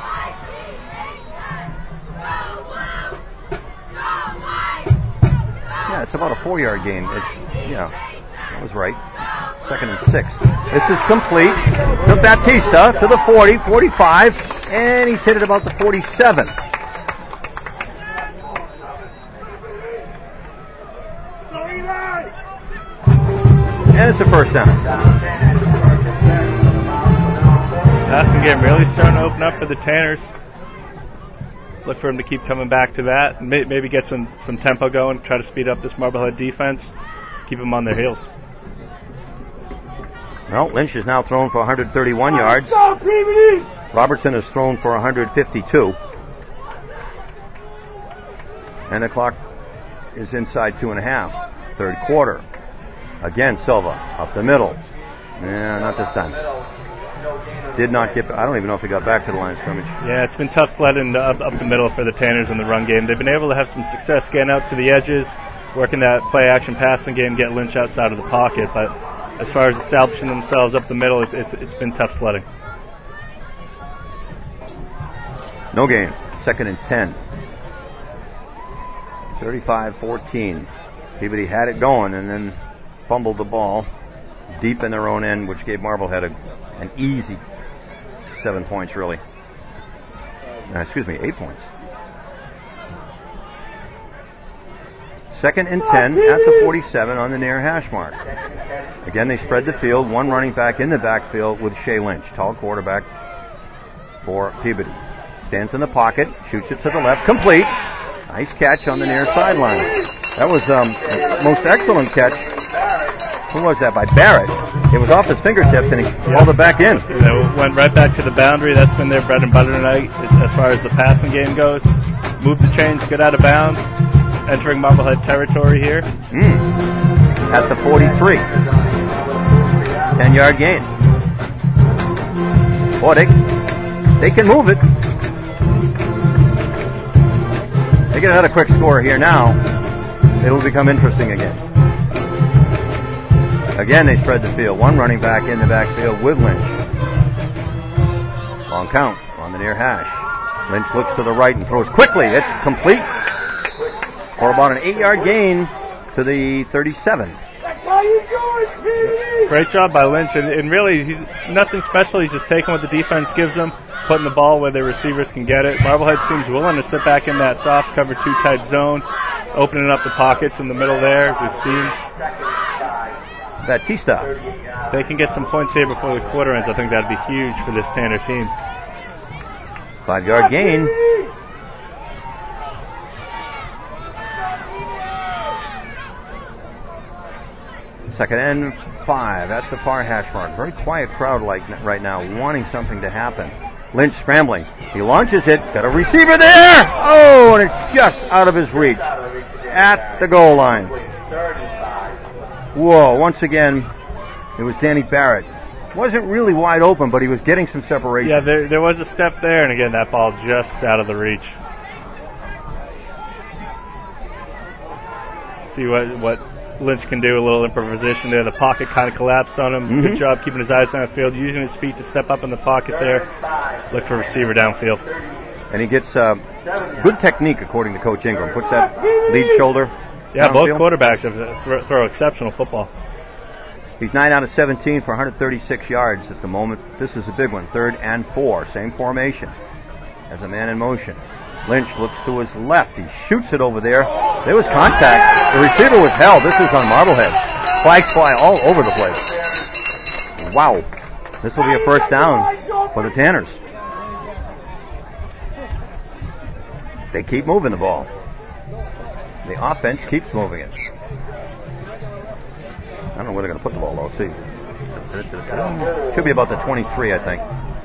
Yeah, it's about a 4-yard gain. That was right. 2nd and 6. This is complete to Batista to the 40, 45, and he's hit it about the 47. And it's a first down. Passing game really starting to open up for the Tanners. Look for him to keep coming back to that. Maybe get some tempo going, try to speed up this Marblehead defense, keep them on their heels. Well, Lynch has now thrown for 131 yards. Robertson has thrown for 152. And the clock is inside 2.5. Third quarter. Again, Silva up the middle. Yeah, not this time. Did not get, I don't even know if he got back to the line of scrimmage. Yeah, it's been tough sledding up the middle for the Tanners in the run game. They've been able to have some success getting out to the edges, working that play-action passing game, get Lynch outside of the pocket. But as far as establishing themselves up the middle, it's been tough sledding. No gain. 2nd and 10. 35-14. Peabody had it going and then fumbled the ball deep in their own end, which gave Marblehead an easy 7 points, really. 8 points. 2nd and 10 at the 47 on the near hash mark. Again, they spread the field. One running back in the backfield with Shea Lynch, tall quarterback for Peabody. Stands in the pocket, shoots it to the left, complete. Nice catch on the near sideline. That was a most excellent catch. Who was that? By Barrett. It was off his fingertips, and he hauled it back in. It went right back to the boundary. That's been their bread and butter tonight as far as the passing game goes. Move the chains, get out of bounds. Entering Marblehead territory here. At the 43. 10-yard gain. Boy, they can move it. They get another quick score here now. It'll become interesting again. Again, they spread the field. One running back in the backfield with Lynch. Long count on the near hash. Lynch looks to the right and throws quickly. It's complete for about an 8-yard gain to the 37. That's how you do it, Peabody! Great job by Lynch, and really, he's nothing special. He's just taking what the defense gives him, putting the ball where their receivers can get it. Marblehead seems willing to sit back in that soft cover 2 tight zone, opening up the pockets in the middle there. We've seen Batista. They can get some points here before the quarter ends. I think that'd be huge for this Tanner team. 5-yard gain. Second and 5 at the far hash mark. Very quiet crowd right now, wanting something to happen. Lynch scrambling. He launches it. Got a receiver there. Oh, and it's just out of his reach at the goal line. Whoa, once again, it was Danny Barrett. Wasn't really wide open, but he was getting some separation. Yeah, there was a step there, and again, that ball just out of the reach. See what Lynch can do, a little improvisation there. The pocket kind of collapsed on him. Good job keeping his eyes on the field, using his feet to step up in the pocket there. Look for receiver downfield. And he gets good technique, according to Coach Ingram. Puts that lead shoulder Yeah, downfield. both quarterbacks have throw exceptional football. He's 9 out of 17 for 136 yards at the moment. This is a big one. 3rd and 4. Same formation as a man in motion. Lynch looks to his left. He shoots it over there. There was contact. The receiver was held. This is on Marblehead. Flags fly all over the place. Wow. This will be a first down for the Tanners. They keep moving the ball. The offense keeps moving it. I don't know where they're going to put the ball, though. See. Should be about the 23, I think.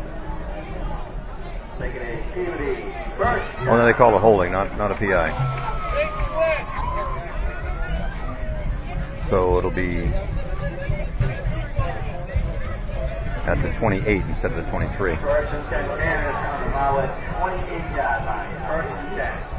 Oh, no, they call it holding, not a PI. So it'll be at the 28 instead of the 23. First and 10, Tanners on the Marblehead 28-yard line. First and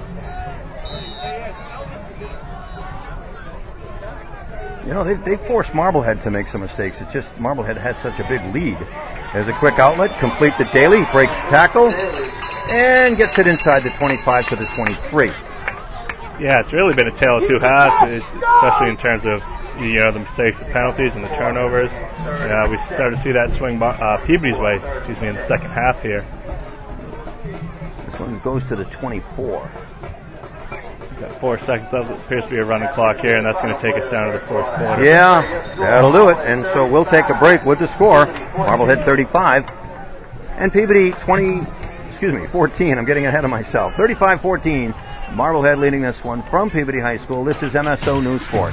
10. You know, they forced Marblehead to make some mistakes. It's just Marblehead has such a big lead. There's a quick outlet, complete to Daly, breaks tackle, and gets it inside the 25 to the 23. Yeah, it's really been a tale of two halves, especially in terms of the mistakes, the penalties, and the turnovers. We started to see that swing Peabody's way, in the second half here. This one goes to the 24. Got 4 seconds left. It appears to be a running clock here, and that's going to take us down to the fourth quarter. Yeah, that'll do it. And so we'll take a break with the score. Marblehead 35 and Peabody 14. I'm getting ahead of myself. 35-14. Marblehead leading this one from Peabody High School. This is MSO News Sports.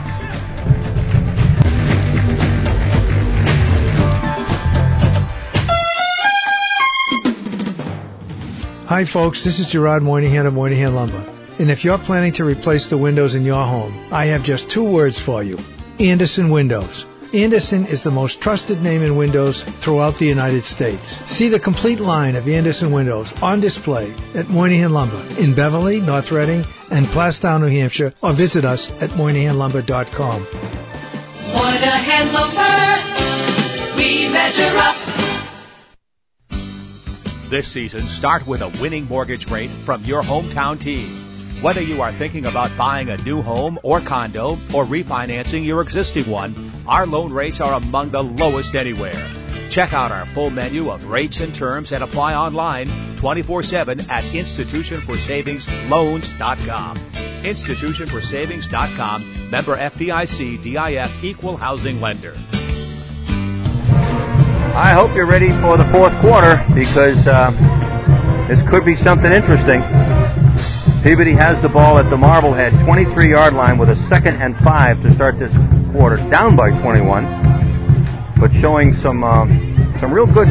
Hi folks, this is Gerard Moynihan of Moynihan Lumber. And if you're planning to replace the windows in your home, I have just 2 words for you. Andersen Windows. Andersen is the most trusted name in windows throughout the United States. See the complete line of Andersen windows on display at Moynihan Lumber in Beverly, North Reading, and Plastown, New Hampshire, or visit us at MoynihanLumber.com. Moynihan Lumber, we measure up. This season, start with a winning mortgage rate from your hometown team. Whether you are thinking about buying a new home or condo or refinancing your existing one, our loan rates are among the lowest anywhere. Check out our full menu of rates and terms and apply online 24/7 at institutionforsavingsloans.com. Institutionforsavings.com, member FDIC, DIF, equal housing lender. I hope you're ready for the fourth quarter because this could be something interesting. Peabody has the ball at the Marblehead 23-yard line with a 2nd and 5 to start this quarter, down by 21, but showing some real good,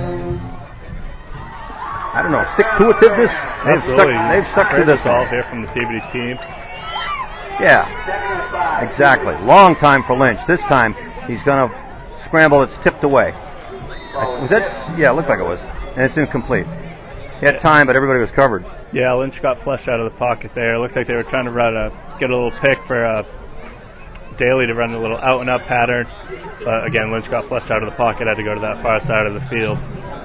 I don't know, stick-to-itiveness. They've stuck to this ball here from the Peabody team. Yeah, exactly. Long time for Lynch. This time he's going to scramble. It's tipped away. Was that? Yeah, it looked like it was. And it's incomplete. He had time, but everybody was covered. Yeah, Lynch got flushed out of the pocket there. It looks like they were trying to get a little pick for Daly to run a little out-and-up pattern. But again, Lynch got flushed out of the pocket, had to go to that far side of the field.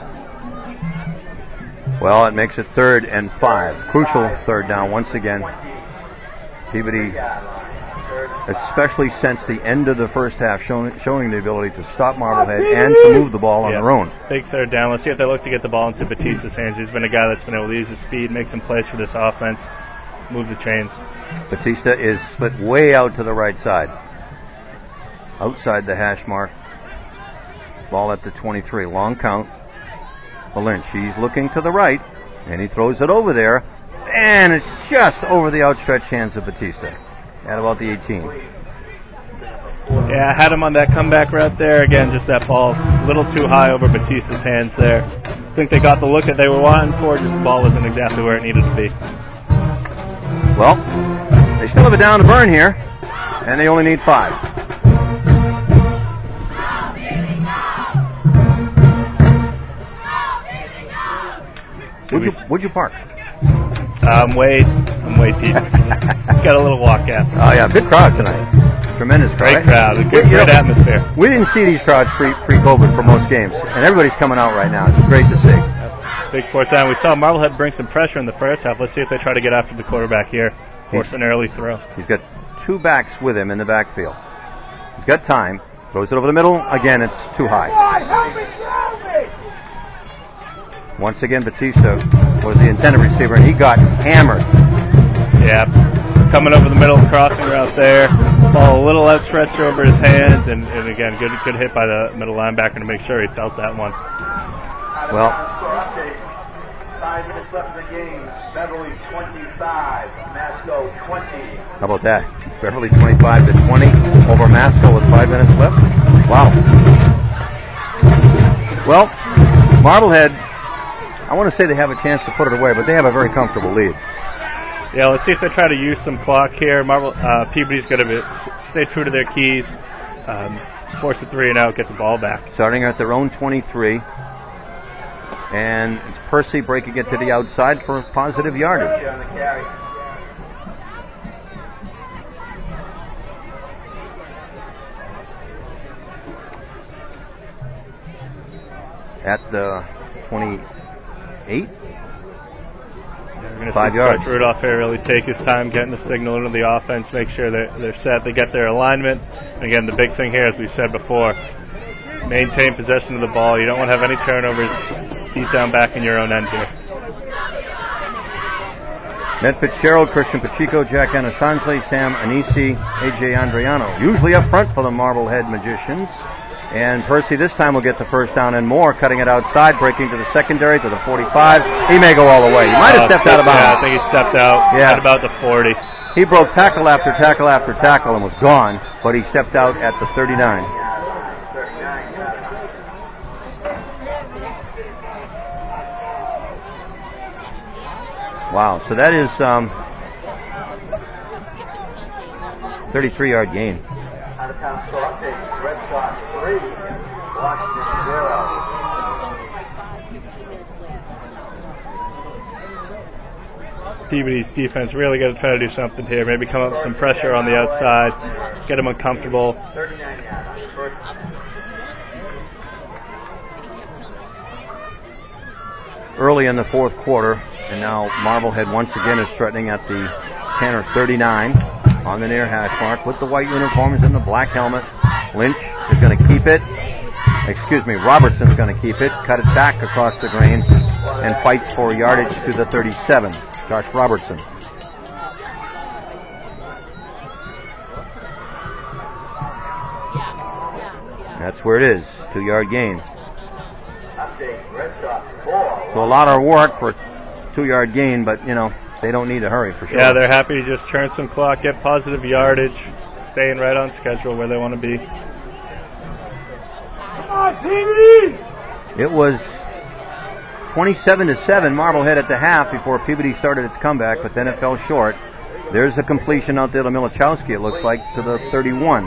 Well, it makes it 3rd and 5. Crucial 3rd down once again. Peabody, especially since the end of the first half, showing the ability to stop Marblehead and to move the ball on their own. Big 3rd down. Let's see if they look to get the ball into Batista's hands. He's been a guy that's been able to use his speed, make some plays for this offense, move the chains. Batista is split way out to the right side. Outside the hash mark. Ball at the 23. Long count for Lynch. He's looking to the right, and he throws it over there. And it's just over the outstretched hands of Batista at about the 18. Yeah, I had him on that comeback right there. Again, just that ball a little too high over Batista's hands there. I think they got the look that they were wanting for, just the ball wasn't exactly where it needed to be. Well, they still have it down to burn here, and they only need 5. Would you park? I'm way deep. Got a little walk out. Oh yeah, good crowd tonight. Tremendous crowd. Great crowd. A great atmosphere. We didn't see these crowds pre-COVID for most games, and everybody's coming out right now. It's great to see. Big 4th down. We saw Marblehead bring some pressure in the first half. Let's see if they try to get after the quarterback here. Force an early throw. He's got 2 backs with him in the backfield. He's got time. Throws it over the middle. Again, it's too high. Once again, Batista was the intended receiver, and he got hammered. Yeah, coming over the middle, crossing route there. Ball a little outstretched over his hands, and again, good hit by the middle linebacker to make sure he felt that one. Well, 5 minutes left in the game. Beverly 25, Masco 20. How about that? Beverly 25 to 20 over Masco with 5 minutes left. Wow. Well, Marblehead, I want to say they have a chance to put it away, but they have a very comfortable lead. Yeah, let's see if they try to use some clock here. Peabody's going to stay true to their keys, force a 3 and out, get the ball back. Starting at their own 23. And it's Percy breaking it to the outside for positive yardage. At the 28. 5 yards. Rudolph here really take his time getting the signal into the offense, make sure they're set, they get their alignment. And again, the big thing here, as we said before, maintain possession of the ball. You don't want to have any turnovers deep down back in your own end here. Ned Fitzgerald, Christian Pacheco, Jack Anasansley, Sam Anisi, AJ Andriano. Usually up front for the Marblehead Magicians. And Percy this time will get the first down and more, cutting it outside, breaking to the secondary, to the 45. He may go all the way. He might have stepped out of bounds. Yeah, I think he stepped out at about the 40. He broke tackle after tackle after tackle and was gone, but he stepped out at the 39. Wow, so that is 33-yard gain. Out of town score update. Red Sox 3, Washington 0. Peabody's defense really got to try to do something here. Maybe come up with some pressure on the outside, get them uncomfortable. 39 yards. Early in the fourth quarter, And now Marblehead once again is threatening at the Tanner 39 on the near hash mark with the white uniforms and the black helmet. Lynch is going to keep it. Robertson's going to keep it, cut it back across the green, and fights for yardage to the 37. Josh Robertson. That's where it is, 2-yard gain. So a lot of work for a 2-yard gain, but, they don't need to hurry for sure. Yeah, they're happy to just turn some clock, get positive yardage, staying right on schedule where they want to be. It was 27-7 Marblehead at the half before Peabody started its comeback, but then it fell short. There's a completion out there to Milichowski, it looks like, to the 31.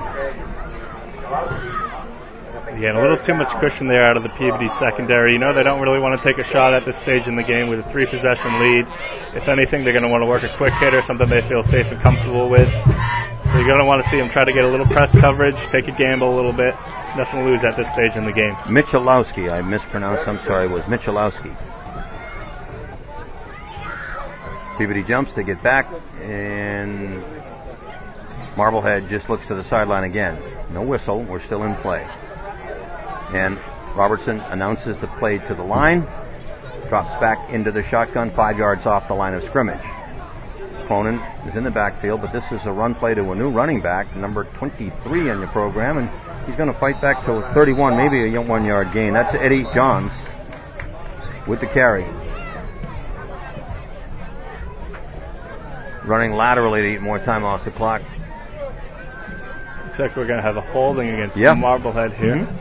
Again, a little too much cushion there out of the Peabody secondary. They don't really want to take a shot at this stage in the game with a 3-possession lead. If anything, they're going to want to work a quick hit or something they feel safe and comfortable with. So you're going to want to see them try to get a little press coverage, take a gamble a little bit. Nothing to lose at this stage in the game. Michalowski, I mispronounced, I'm sorry, it was Michalowski. Peabody jumps to get back, and Marblehead just looks to the sideline again. No whistle, we're still in play. And Robertson announces the play to the line, drops back into the shotgun, 5 yards off the line of scrimmage. Cronin is in the backfield, but this is a run play to a new running back, number 23 in the program, and he's going to fight back to 31, maybe a 1-yard gain. That's Eddie Johns with the carry. Running laterally to eat more time off the clock. Looks like we're going to have a holding against Marblehead here. Mm-hmm.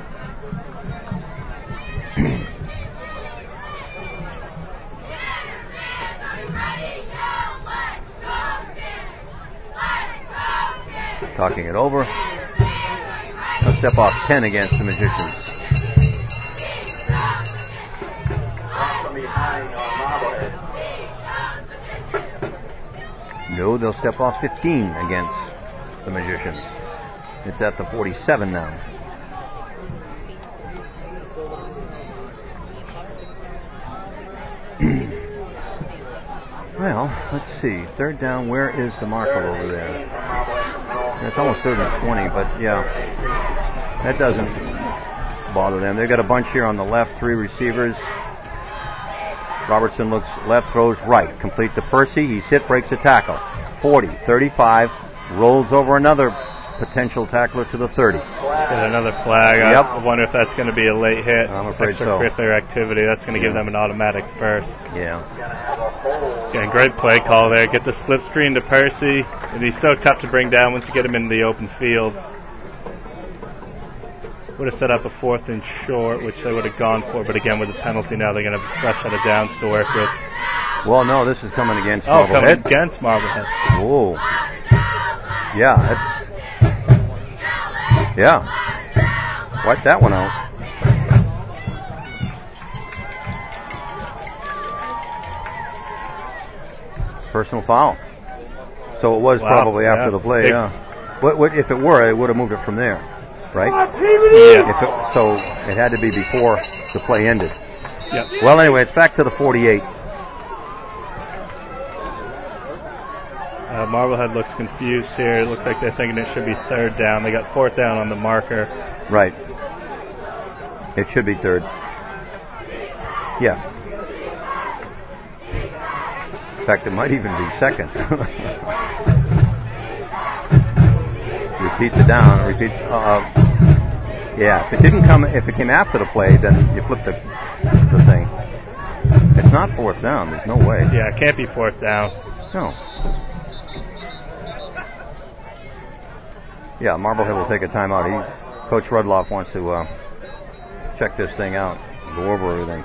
Talking it over. A step off 10 against the Magicians. No, they'll step off 15 against the Magicians. It's at the 47 now. Well, let's see. Third down, where is the marker over there? It's almost 3rd and 20, but yeah, that doesn't bother them. They've got a bunch here on the left, 3 receivers. Robertson looks left, throws right. Complete to Percy. He's hit, breaks a tackle. 40, 35, rolls over another potential tackler to the 30. Get another flag. Yep. I wonder if that's going to be a late hit. I'm afraid so. Extracurricular activity. That's going to give them an automatic first. Yeah. Again, great play call there. Get the slip screen to Percy. And he's so tough to bring down once you get him in the open field. Would have set up a 4th and short, which they would have gone for. But again, with the penalty now, they're going to have a fresh set of downs to work with. Well, no, this is coming against Marblehead. Coming against Marblehead. Whoa. Yeah, that's... Yeah. Wipe that one out. Personal foul. So it was probably after the play, yeah. What, if it were, it would have moved it from there, right? Yeah. So it had to be before the play ended. Yep. Well, anyway, it's back to the 48. Marblehead looks confused here. It looks like they're thinking it should be 3rd down. They got 4th down on the marker. Right. It should be 3rd. Yeah. In fact, it might even be 2nd. Repeat the down. Repeat. Yeah. If it came after the play, then you flip the thing. It's not 4th down. There's no way. Yeah, it can't be 4th down. No. Yeah, Marblehead will take a timeout. Coach Rudloff wants to check this thing out, go over everything.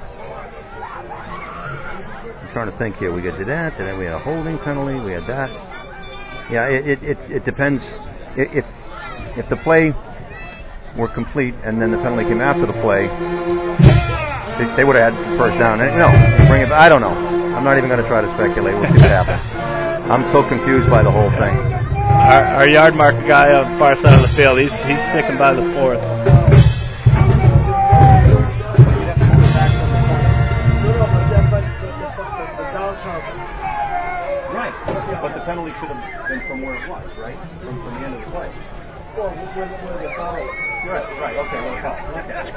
I'm trying to think here. We did that, and then we had a holding penalty. We had that. Yeah, it depends. If the play were complete and then the penalty came after the play, they would have had 1st down. Bring it. I don't know. I'm not even going to try to speculate. We'll see what happens. I'm so confused by the whole thing. Our yard marker guy on the far side of the field, he's sticking by the 4th. Right. But the penalty should have been from where it was, right? From the end of the play. Well, where the foul is. Right. Okay. Well, foul. Okay.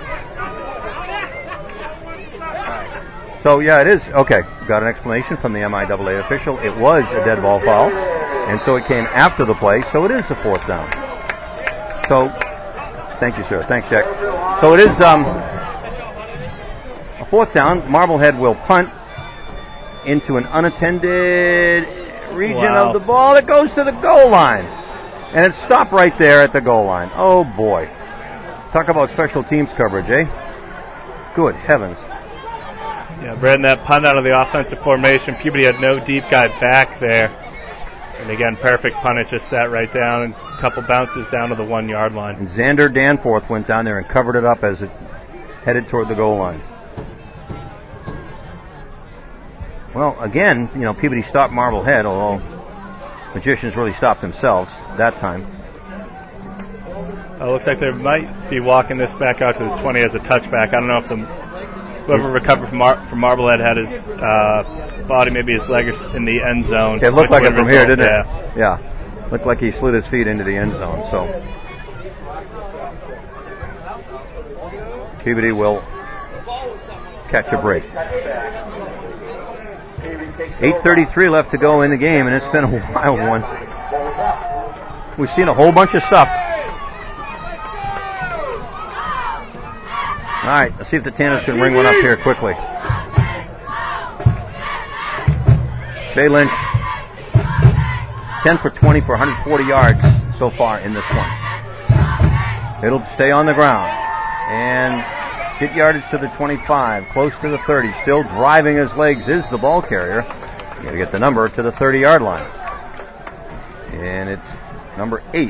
All right. So, yeah, it is. Okay. Got an explanation from the MIAA official. It was a dead ball foul. And so it came after the play. So it is a fourth down. So, thank you, sir. Thanks, Jack. So it is a fourth down. Marblehead will punt into an unattended region of the ball. It goes to the goal line. And it's stopped right there at the goal line. Oh, boy. Talk about special teams coverage, eh? Good heavens. Yeah, Brandon, that punt out of the offensive formation. Peabody had no deep guy back there. And again, perfect punt. It just sat right down and a couple bounces down to the 1 yard line. And Xander Danforth went down there and covered it up as it headed toward the goal line. Well, again, Peabody stopped Marblehead, although Magicians really stopped themselves that time. It looks like they might be walking this back out to the 20 as a touchback. I don't know if whoever recovered from Marblehead had his body, maybe his leg in the end zone. It looked like it from here, didn't it? Yeah. Looked like he slid his feet into the end zone. So Peabody will catch a break. 8:33 left to go in the game, and it's been a wild one. We've seen a whole bunch of stuff. All right, let's see if the Tanners can ring one up here quickly. Shea Lynch, 10 for 20 for 140 yards so far in this one. It'll stay on the ground. And get yardage to the 25, close to the 30. Still driving his legs is the ball carrier. You got to get the number to the 30-yard line. And it's number 8.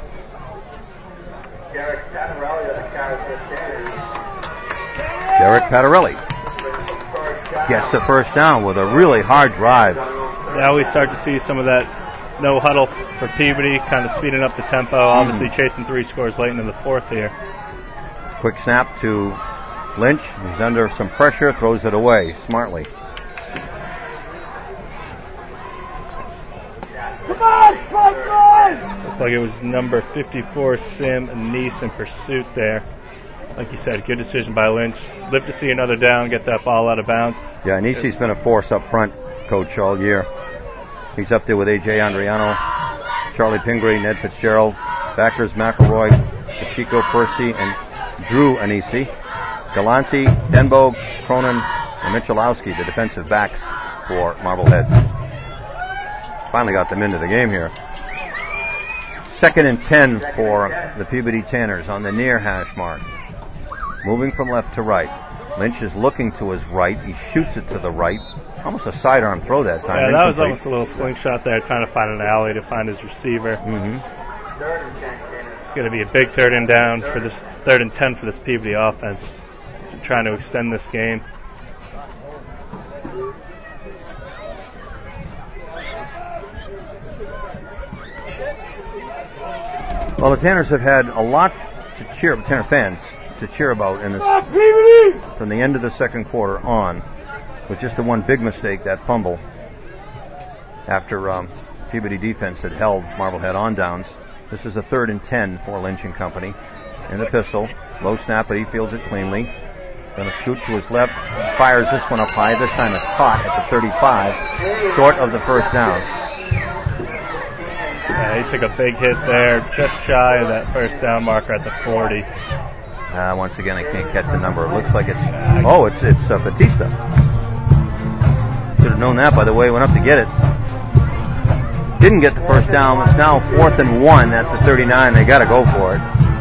Derek Patarelli gets the first down with a really hard drive. Now we start to see some of that no huddle for Peabody, kind of speeding up the tempo, obviously chasing 3 scores late into the fourth here. Quick snap to Lynch. He's under some pressure, throws it away smartly. Come on, front line! Looks like it was number 54, Sam Neese, in pursuit there. Like you said, good decision by Lynch. Live to see another down, get that ball out of bounds. Yeah, Neese's been a force up front, coach, all year. He's up there with A.J. Andriano, Charlie Pingree, Ned Fitzgerald, backers McElroy, Pacheco Percy, and Drew Anisi. Galante, Denbo, Cronin, and Michalowski, the defensive backs for Marblehead. Finally got them into the game here. 2nd and 10 for the Peabody Tanners on the near hash mark. Moving from left to right. Lynch is looking to his right. He shoots it to the right. Almost a sidearm throw that time. Yeah, that was almost a little slingshot there, trying to find an alley to find his receiver. It's going to be a big 3rd and down for this 3rd and 10 for this Peabody offense, trying to extend this game. Well, the Tanners have had a lot to cheer, Tanner fans, to cheer about in this from the end of the second quarter on, with just the one big mistake, that fumble, after Peabody defense had held Marblehead on downs. This is a 3rd and 10 for Lynch and company. In the pistol, low snap, but he fields it cleanly. Going to scoot to his left, fires this one up high. This time it's caught at the 35, short of the first down. Yeah, he took a big hit there, just shy of that first down marker at the 40. Once again, I can't catch the number. It looks like it's Batista. Should have known that by the way he went up to get it. Didn't get the first down. It's now 4th and 1 at the 39. They got to go for it.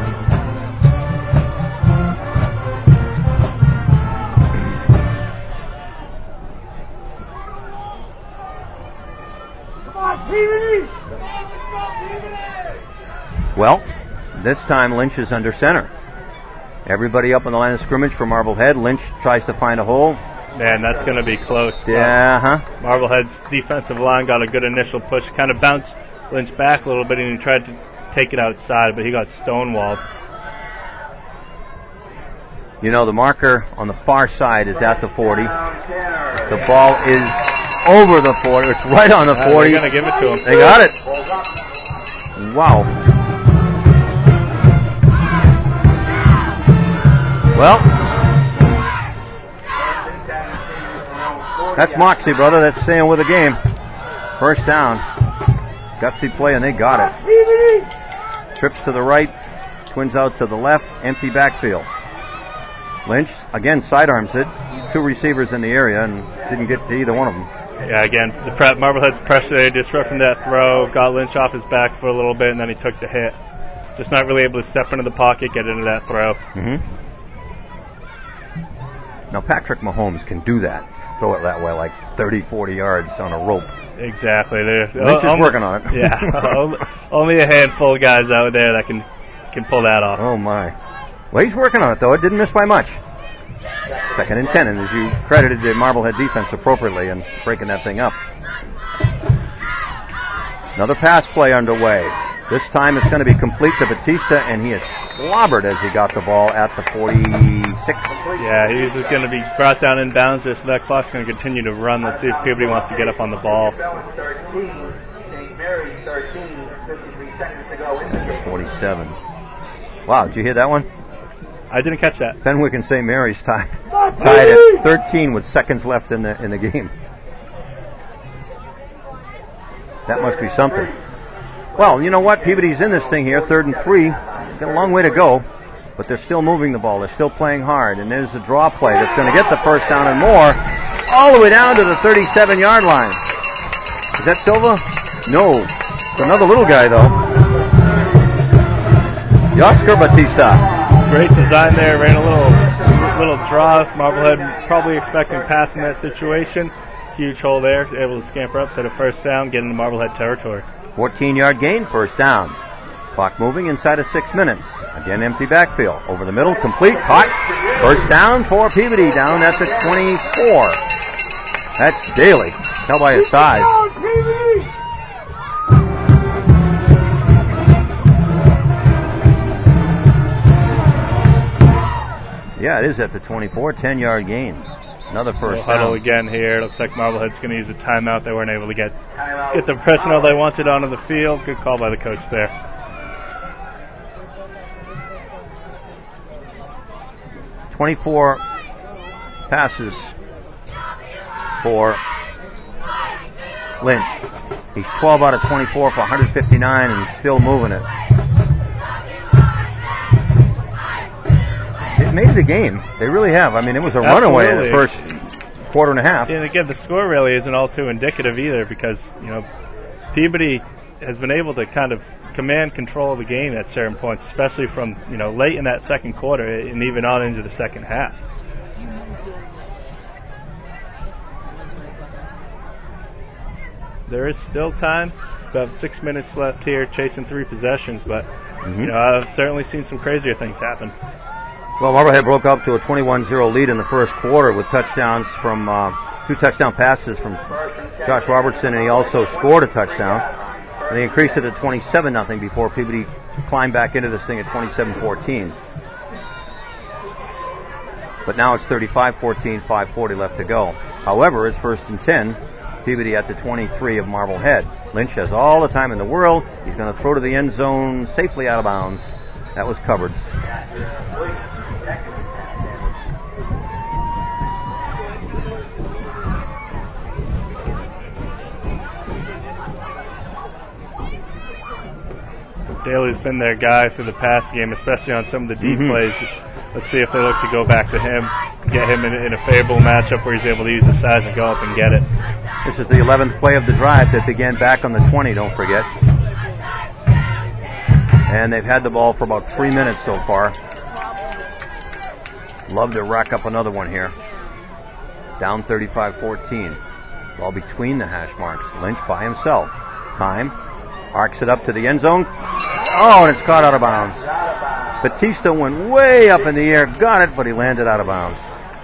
Well, this time Lynch is under center. Everybody up on the line of scrimmage for Marblehead. Lynch tries to find a hole. Man, that's going to be close. Yeah, Marblehead's defensive line got a good initial push, kind of bounced Lynch back a little bit, and he tried to take it outside, but he got stonewalled. The marker on the far side is at the 40. The ball is over the 40. It's right on the 40. They're going to give it to him. They got it. Wow. Well, that's moxie, brother. That's staying with the game. First down. Gutsy play, and they got it. Trips to the right. Twins out to the left. Empty backfield. Lynch, again, sidearms it. 2 receivers in the area and didn't get to either one of them. Yeah, again, the Marblehead's pressure there, disrupting that throw, got Lynch off his back for a little bit, and then he took the hit. Just not really able to step into the pocket, get into that throw. Mm-hmm. Now, Patrick Mahomes can do that. Throw it that way, like 30, 40 yards on a rope. Exactly. Lynch is working on it. Yeah, only a handful of guys out there that can pull that off. Oh, my. Well, he's working on it, though. It didn't miss by much. 2nd and 10, and as you credited the Marblehead defense appropriately in breaking that thing up. Another pass play underway. This time it's going to be complete to Batista, and he is clobbered as he got the ball at the 46. Yeah, he's just going to be brought down in bounds. If that clock's going to continue to run, let's see if Peabody wants to get up on the ball. 47. Wow, did you hear that one? I didn't catch that. Fenwick and St. Mary's tied at 13 with seconds left in the game. That must be something. Well, you know what? Peabody's in this thing here, 3rd and 3. Got a long way to go, but they're still moving the ball. They're still playing hard, and there's a draw play that's going to get the first down and more, all the way down to the 37-yard line. Is that Silva? No. It's another little guy, though. Oscar Batista. Great design there. Ran a little draw. Marblehead probably expecting pass in that situation. Huge hole there. Able to scamper up, set a first down, get into Marblehead territory. 14-yard gain, first down. Clock moving inside of 6 minutes. Again, empty backfield. Over the middle, complete, caught. First down for Peabody, down at the 24. That's Daly. Tell by his size. Yeah, it is at the 24, 10-yard gain. Another first down. Huddle again here. Looks like Marblehead's going to use a timeout. They weren't able to get the personnel they wanted onto the field. Good call by the coach there. "24 passes for Lynch. He's 12 out of 24 for 159 and still moving it. They've made it a game. They really have. I mean, it was a runaway in the first quarter and a half. And again, the score really isn't all too indicative either because, Peabody has been able to kind of command control of the game at certain points, especially from, late in that second quarter and even on into the second half. There is still time. About 6 minutes left here, chasing 3 possessions, but I've certainly seen some crazier things happen. Well, Marblehead broke up to a 21-0 lead in the first quarter with touchdowns from 2 touchdown passes from Josh Robertson, and he also scored a touchdown. And they increased it to 27-0 before Peabody climbed back into this thing at 27-14. But now it's 35-14, 5:40 left to go. However, it's 1st and 10. Peabody at the 23 of Marblehead. Lynch has all the time in the world. He's going to throw to the end zone, safely out of bounds. That was covered. Daly's been their guy through the past game, especially on some of the deep plays. Let's see if they look to go back to him, get him in a favorable matchup where he's able to use his size and go up and get it. This is the 11th play of the drive that began back on the 20, don't forget. And they've had the ball for about 3 minutes so far. Love to rack up another one here. Down 35-14. Ball between the hash marks. Lynch by himself. Time. Arcs it up to the end zone. Oh, and it's caught out of bounds. Batista went way up in the air, got it, but he landed out of bounds.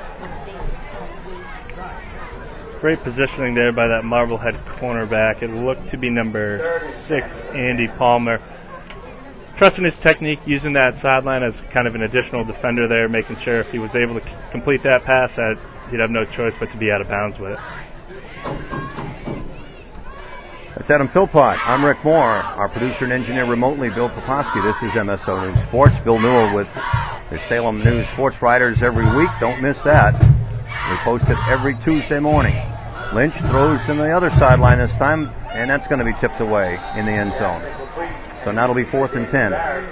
Great positioning there by that Marblehead cornerback. It looked to be number 6, Andy Palmer. Trusting his technique, using that sideline as kind of an additional defender there, making sure if he was able to complete that pass, that he'd have no choice but to be out of bounds with it. That's Adam Philpott. I'm Rick Moore. Our producer and engineer remotely, Bill Poposky. This is MSO News Sports. Bill Newell with the Salem News Sports Writers every week. Don't miss that. We post it every Tuesday morning. Lynch throws in the other sideline this time, and that's going to be tipped away in the end zone. So now it'll be 4th and 10.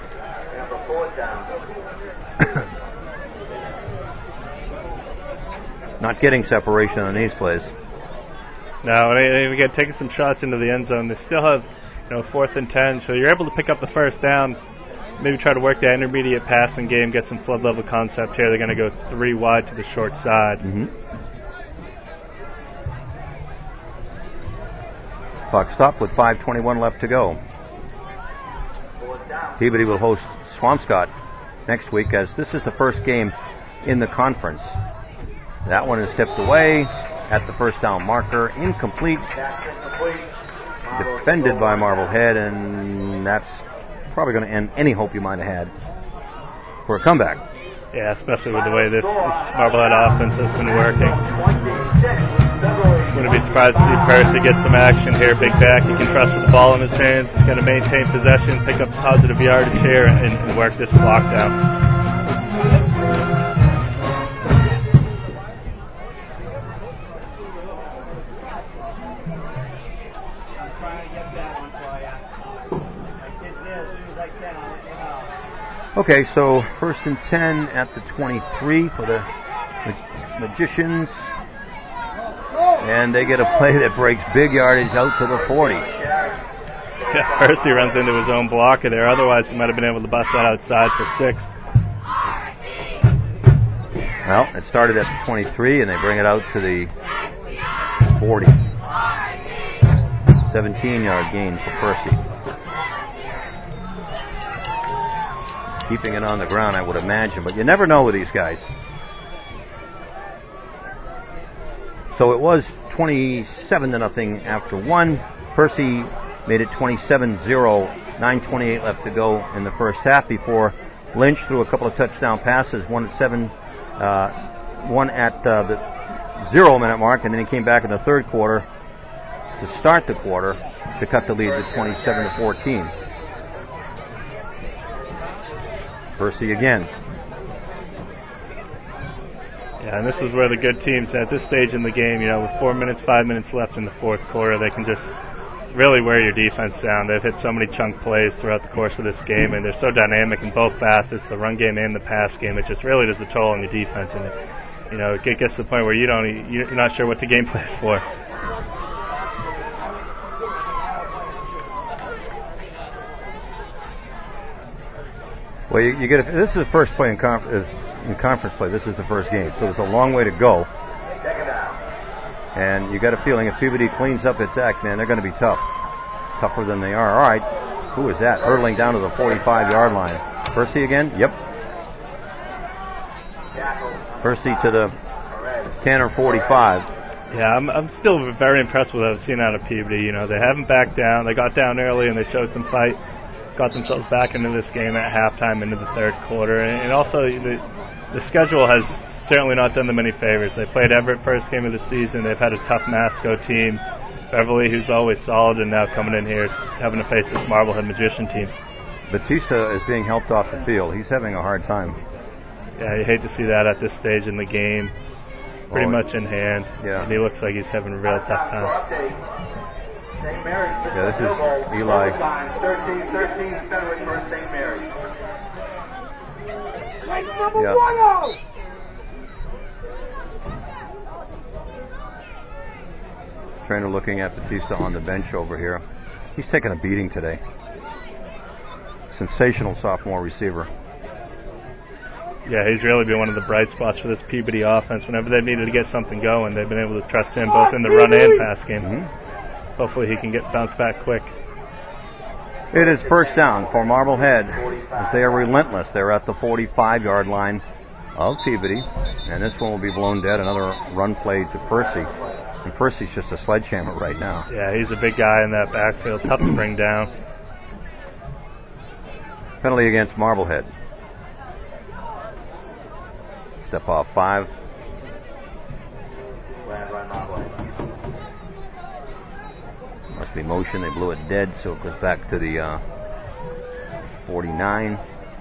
Not getting separation on these plays. No, and again, taking some shots into the end zone. They still have, 4th and 10, so you're able to pick up the first down. Maybe try to work that intermediate passing game, get some flood level concept here. They're going to go 3 wide to the short side. Mm-hmm. Clock stopped with 5:21 left to go. Peabody will host Swampscott next week, as this is the first game in the conference. That one is tipped away at the first down marker. Incomplete. Defended by Marblehead, and that's probably going to end any hope you might have had for a comeback. Yeah, especially with the way this Marblehead offense has been working. Wouldn't be surprised to see Percy get some action here. Big back, he can trust with the ball in his hands. He's going to maintain possession, pick up positive yardage here, and work this clock down. Okay, so 1st and 10 at the 23 for the Magicians. And they get a play that breaks big yardage out to the 40. Yeah, Percy runs into his own blocker there. Otherwise, he might have been able to bust that outside for 6. Well, it started at the 23, and they bring it out to the 40. 17-yard gain for Percy. Keeping it on the ground, I would imagine, but you never know with these guys. So it was 27-0 after 1. Percy made it 27-0. 9:28 left to go in the first half before Lynch threw a couple of touchdown passes. One at the 0-minute mark, and then he came back in the third quarter to start the quarter to cut the lead to 27-14. Percy again. Yeah, and this is where the good teams at this stage in the game, with 5 minutes left in the fourth quarter, they can just really wear your defense down. They've hit so many chunk plays throughout the course of this game, and they're so dynamic in both facets, the run game and the pass game. It just really does a toll on your defense, and it gets to the point where you're not sure what to game plan for. Well, you get this is the first play in conference play. This is the first game, so there's a long way to go. And you got a feeling if Peabody cleans up its act, man, they're going to be tougher than they are. All right, who is that? Hurtling down to the 45-yard line. Percy again? Yep. Percy to the 10 or 45. Yeah, I'm still very impressed with what I've seen out of Peabody. They haven't backed down. They got down early and they showed some fight. Got themselves back into this game at halftime into the third quarter. And also, the schedule has certainly not done them any favors. They played Everett first game of the season. They've had a tough Masco team. Beverly, who's always solid, and now coming in here having to face this Marblehead Magician team. Batista is being helped off the field. He's having a hard time. Yeah, you hate to see that at this stage in the game. Pretty much in hand. Yeah. And he looks like he's having a real tough time. Yeah, this is Eli. 13-13 Fenwick for St. Mary's. Yeah. Trainer looking at Batista on the bench over here. He's taking a beating today. Sensational sophomore receiver. Yeah, he's really been one of the bright spots for this Peabody offense. Whenever they've needed to get something going, they've been able to trust him both in the run and pass game. Mm-hmm. Hopefully he can bounce back quick. It is first down for Marblehead as they are relentless. They're at the 45-yard line of Peabody, and this one will be blown dead. Another run play to Percy, and Percy's just a sledgehammer right now. Yeah, he's a big guy in that backfield, tough to bring down. Penalty against Marblehead. Step off 5. Must actually motion. They blew it dead, so it goes back to the 49.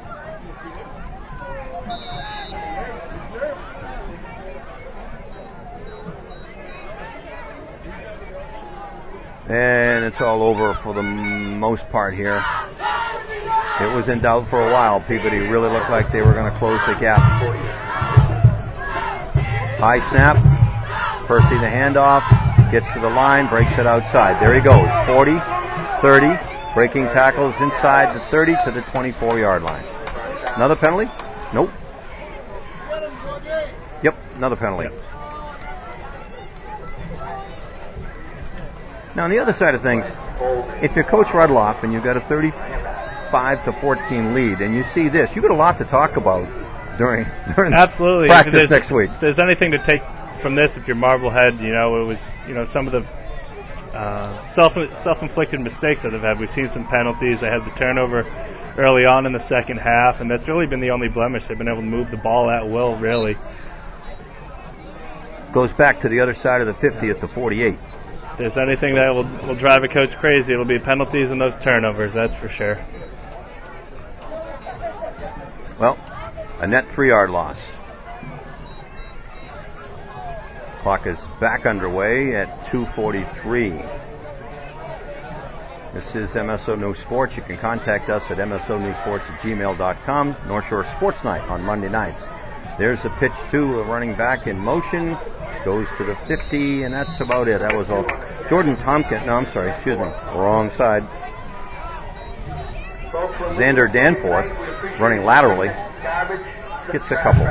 And it's all over for the most part here. It was in doubt for a while. Peabody really looked like they were going to close the gap. High snap. Percy the handoff. Gets to the line. Breaks it outside. There he goes. 40, 30. Breaking tackles inside the 30 to the 24-yard line. Another penalty? Nope. Yep, another penalty. Yep. Now, on the other side of things, if you're Coach Rudloff and you've got a 35-14 lead, and you see this, you've got a lot to talk about during Absolutely. practice next week. If there's anything to take from this, if you're Marblehead, it was, some of the self-inflicted mistakes that they've had. We've seen some penalties. They had the turnover early on in the second half, and that's really been the only blemish. They've been able to move the ball at will, really. Goes back to the other side of the 50 at the 48. If there's anything that will drive a coach crazy, it'll be penalties and those turnovers, that's for sure. Well, a net 3-yard loss. Clock is back underway at 2:43. This is MSO News Sports. You can contact us at msonewsports@gmail.com. North Shore Sports Night on Monday nights. There's a pitch to a running back in motion. Goes to the 50, and that's about it. That was all. Jordan Tompkins. No, I'm sorry. Excuse me. Wrong side. Xander Danforth running laterally. Gets a couple.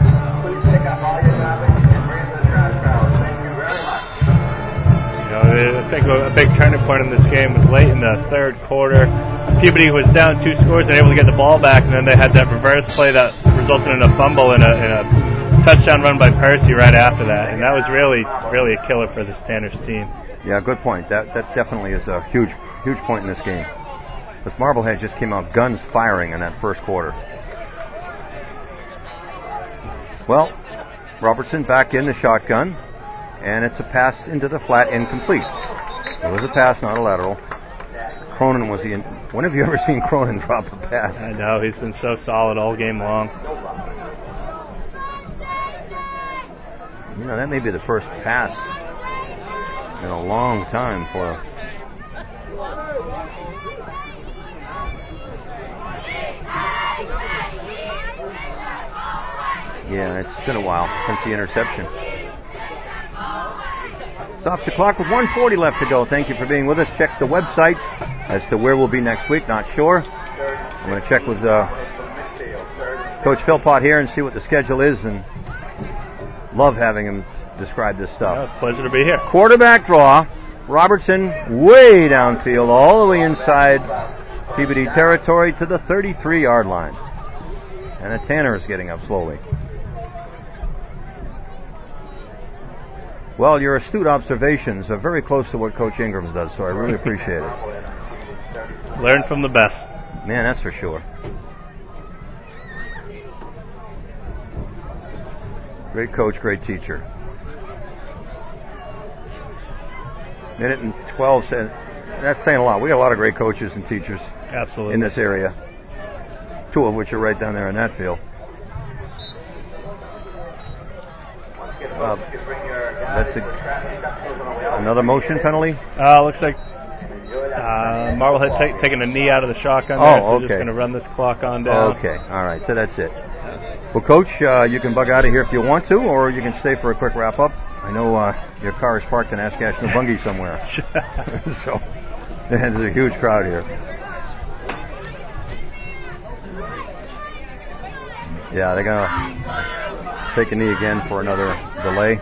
I think a big turning point in this game was late in the third quarter. Peabody was down 2 scores and able to get the ball back, and then they had that reverse play that resulted in a fumble and a touchdown run by Percy right after that, and that was really a killer for this Tanners team. Yeah, good point. That definitely is a huge point in this game. But Marblehead just came out guns firing in that first quarter. Well, Robertson back in the shotgun, and it's a pass into the flat, incomplete. It was a pass, not a lateral. Cronin was the. When have you ever seen Cronin drop a pass? I know, he's been so solid all game long. That may be the first pass in a long time for. Yeah, it's been a while since the interception. Stops the clock with 1:40 left to go. Thank you for being with us. Check the website as to where we'll be next week. Not sure. I'm going to check with Coach Philpott here and see what the schedule is, and love having him describe this stuff. Yeah, pleasure to be here. Quarterback draw. Robertson way downfield, all the way inside Peabody territory to the 33-yard line. And the Tanner is getting up slowly. Well, your astute observations are very close to what Coach Ingram does, so I really appreciate it. Learn from the best. Man, that's for sure. Great coach, great teacher. Minute and 12 says, that's saying a lot. We got a lot of great coaches and teachers Absolutely. in this area. 2 of which are right down there in that field. That's another motion penalty? Looks like Marblehead taking a knee out of the shotgun there, so okay. Just going to run this clock on down. Okay, all right, so that's it. Well, Coach, you can bug out of here if you want to, or you can stay for a quick wrap-up. I know your car is parked in Askashna-Bungee somewhere. So there's a huge crowd here. Yeah, they're going to take a knee again for another delay.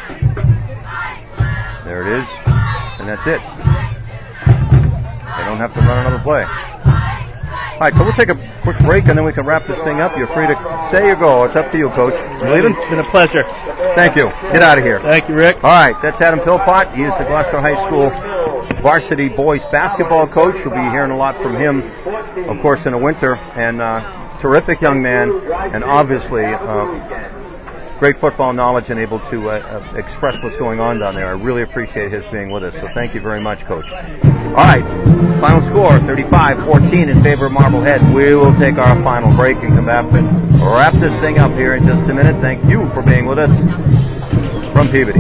There it is. And that's it. They don't have to run another play. All right, so we'll take a quick break, and then we can wrap this thing up. You're free to stay or go. It's up to you, Coach. You leaving? It's been a pleasure. Thank you. Get out of here. Thank you, Rick. All right, that's Adam Philpott. He is the Gloucester High School varsity boys basketball coach. You'll be hearing a lot from him, of course, in the winter. And terrific young man, and obviously great football knowledge and able to express what's going on down there. I really appreciate his being with us. So thank you very much, Coach. All right, final score, 35-14 in favor of Marblehead. We will take our final break and come back and wrap this thing up here in just a minute. Thank you for being with us from Peabody.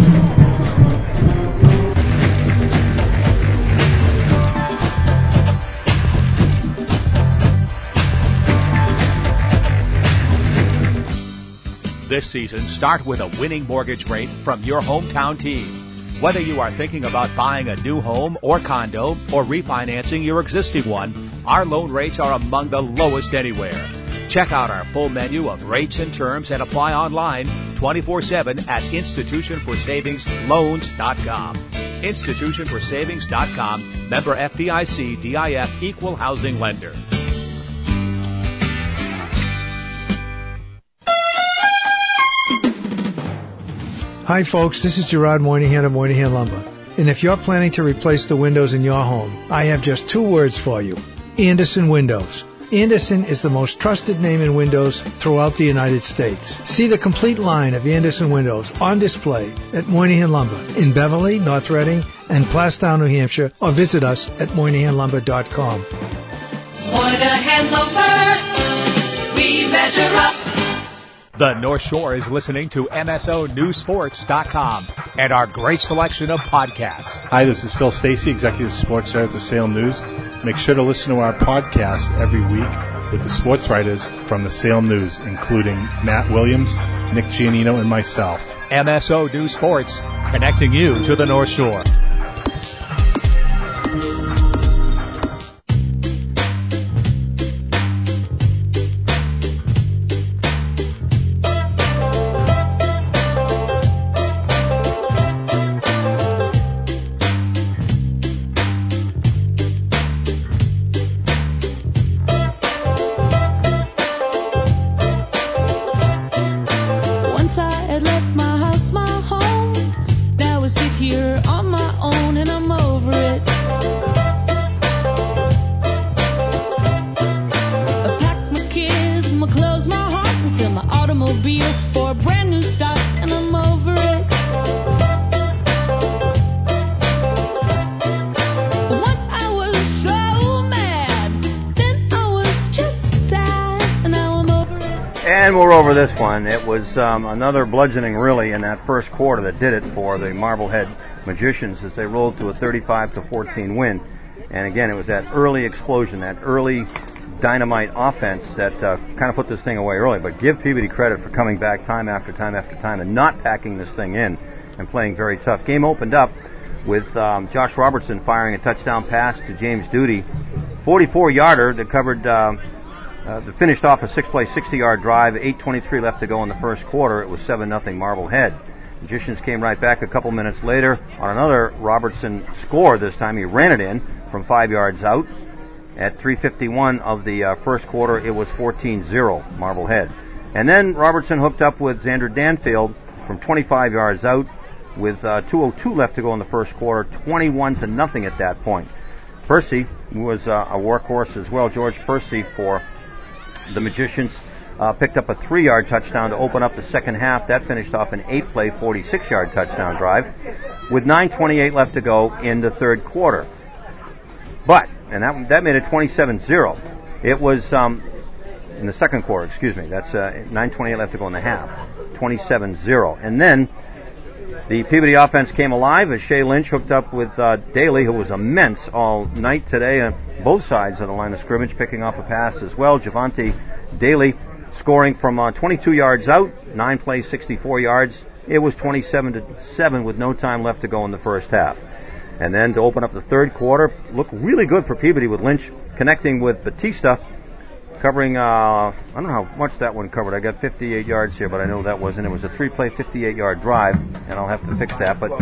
This season, start with a winning mortgage rate from your hometown team. Whether you are thinking about buying a new home or condo or refinancing your existing one, our loan rates are among the lowest anywhere. Check out our full menu of rates and terms and apply online 24/7 at institutionforsavingsloans.com. Institutionforsavings.com, member FDIC, DIF, equal housing lender. Hi folks, this is Gerard Moynihan of Moynihan Lumber. And if you're planning to replace the windows in your home, I have just 2 words for you. Andersen Windows. Andersen is the most trusted name in windows throughout the United States. See the complete line of Andersen windows on display at Moynihan Lumber in Beverly, North Reading, and Plastown, New Hampshire, or visit us at MoynihanLumber.com. Moynihan Lumber, we measure up. The North Shore is listening to MSONewsports.com and our great selection of podcasts. Hi, this is Phil Stacy, Executive Sports Editor at the Salem News. Make sure to listen to our podcast every week with the sports writers from the Salem News, including Matt Williams, Nick Giannino, and myself. MSO News Sports, connecting you to the North Shore. This one, it was another bludgeoning really in that first quarter that did it for the Marblehead Magicians as they rolled to a 35-14 win. And again, it was that early explosion, that early dynamite offense that kind of put this thing away early. But give Peabody credit for coming back time after time after time and not packing this thing in and playing very tough. Game opened up with Josh Robertson firing a touchdown pass to James Duty, 44-yarder that covered that finished off a 6-play, 60-yard drive, 8:23 left to go in the first quarter. It was 7-0 Marblehead. Magicians came right back a couple minutes later on another Robertson score. This time he ran it in from 5 yards out. At 3:51 of the first quarter, it was 14-0 Marblehead. And then Robertson hooked up with Xander Danfield from 25 yards out with 2:02 left to go in the first quarter, 21-0 at that point. Percy was a workhorse as well. George Percy for the Magicians picked up a 3-yard touchdown to open up the second half. That finished off an 8-play, 46-yard touchdown drive with 9:28 left to go in the third quarter. But, and that made it 27-0. It was in the second quarter, excuse me. That's 9:28 left to go in the half. 27-0. And then the Peabody offense came alive as Shea Lynch hooked up with Daly, who was immense all night today on both sides of the line of scrimmage, picking off a pass as well. Javante Daly scoring from 22 yards out, 9 plays, 64 yards. It was 27-7 with no time left to go in the first half. And then to open up the third quarter, looked really good for Peabody with Lynch connecting with Batista, covering, I don't know how much that one covered. I got 58 yards here, but I know that wasn't. It was a 3-play, 58-yard drive, and I'll have to fix that. But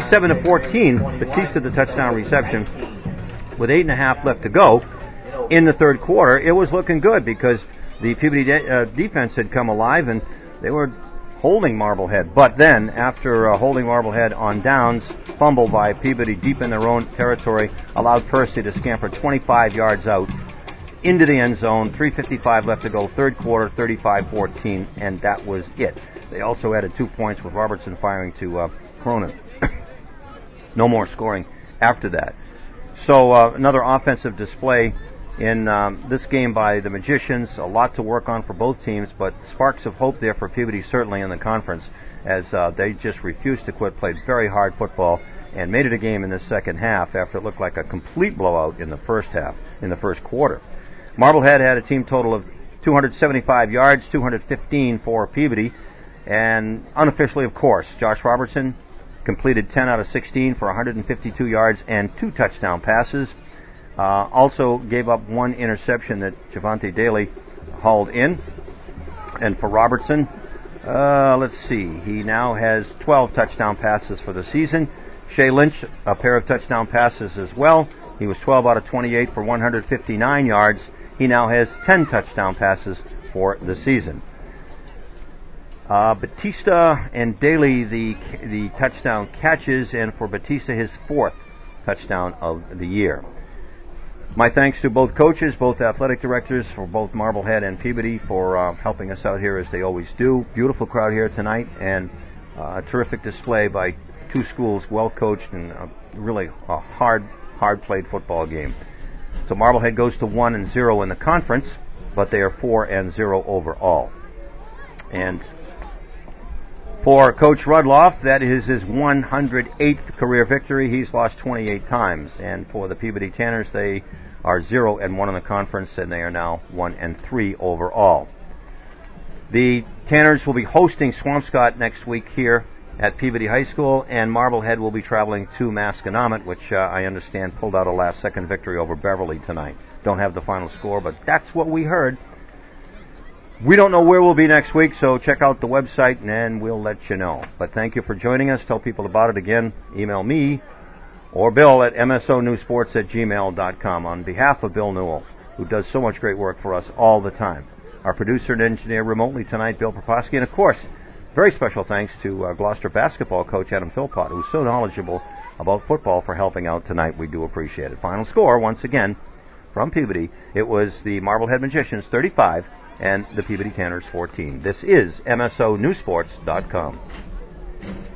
27-14, Batista the touchdown reception with 8.5 left to go in the third quarter. It was looking good because the Peabody defense had come alive, and they were holding Marblehead. But then, after holding Marblehead on downs, fumble by Peabody deep in their own territory allowed Percy to scamper 25 yards out into the end zone. 3:55 left to go, third quarter, 35-14, and that was it. They also added 2 points with Robertson firing to Cronin. No more scoring after that. So another offensive display in this game by the Magicians. A lot to work on for both teams, but sparks of hope there for Peabody certainly in the conference, as they just refused to quit, played very hard football, and made it a game in the second half after it looked like a complete blowout in the first half, in the first quarter. Marblehead had a team total of 275 yards, 215 for Peabody, and unofficially, of course, Josh Robertson completed 10 out of 16 for 152 yards and 2 touchdown passes. Also gave up 1 interception that Javante Daly hauled in. And for Robertson, let's see, he now has 12 touchdown passes for the season. Shea Lynch, a pair of touchdown passes as well. He was 12 out of 28 for 159 yards. He now has 10 touchdown passes for the season. Batista and Daly, the touchdown catches, and for Batista, his 4th touchdown of the year. My thanks to both coaches, both athletic directors for both Marblehead and Peabody for helping us out here as they always do. Beautiful crowd here tonight, and a terrific display by 2 schools, well coached, and really a hard played football game. So Marblehead goes to 1-0 in the conference, but they are 4-0 overall. And for Coach Rudloff, that is his 108th career victory. He's lost 28 times. And for the Peabody Tanners, they are 0-1 in the conference, and they are now 1-3 overall. The Tanners will be hosting Swampscott next week here at Peabody High School, and Marblehead will be traveling to Masconomet, which I understand pulled out a last-second victory over Beverly tonight. Don't have the final score, but that's what we heard. We don't know where we'll be next week, so check out the website and we'll let you know. But thank you for joining us. Tell people about it again. Email me or Bill at msonewsports@gmail.com on behalf of Bill Newell, who does so much great work for us all the time. Our producer and engineer remotely tonight, Bill Proposky, and of course, very special thanks to Gloucester basketball coach Adam Philpott, who's so knowledgeable about football, for helping out tonight. We do appreciate it. Final score, once again, from Peabody, it was the Marblehead Magicians 35 and the Peabody Tanners 14. This is MSONewsports.com.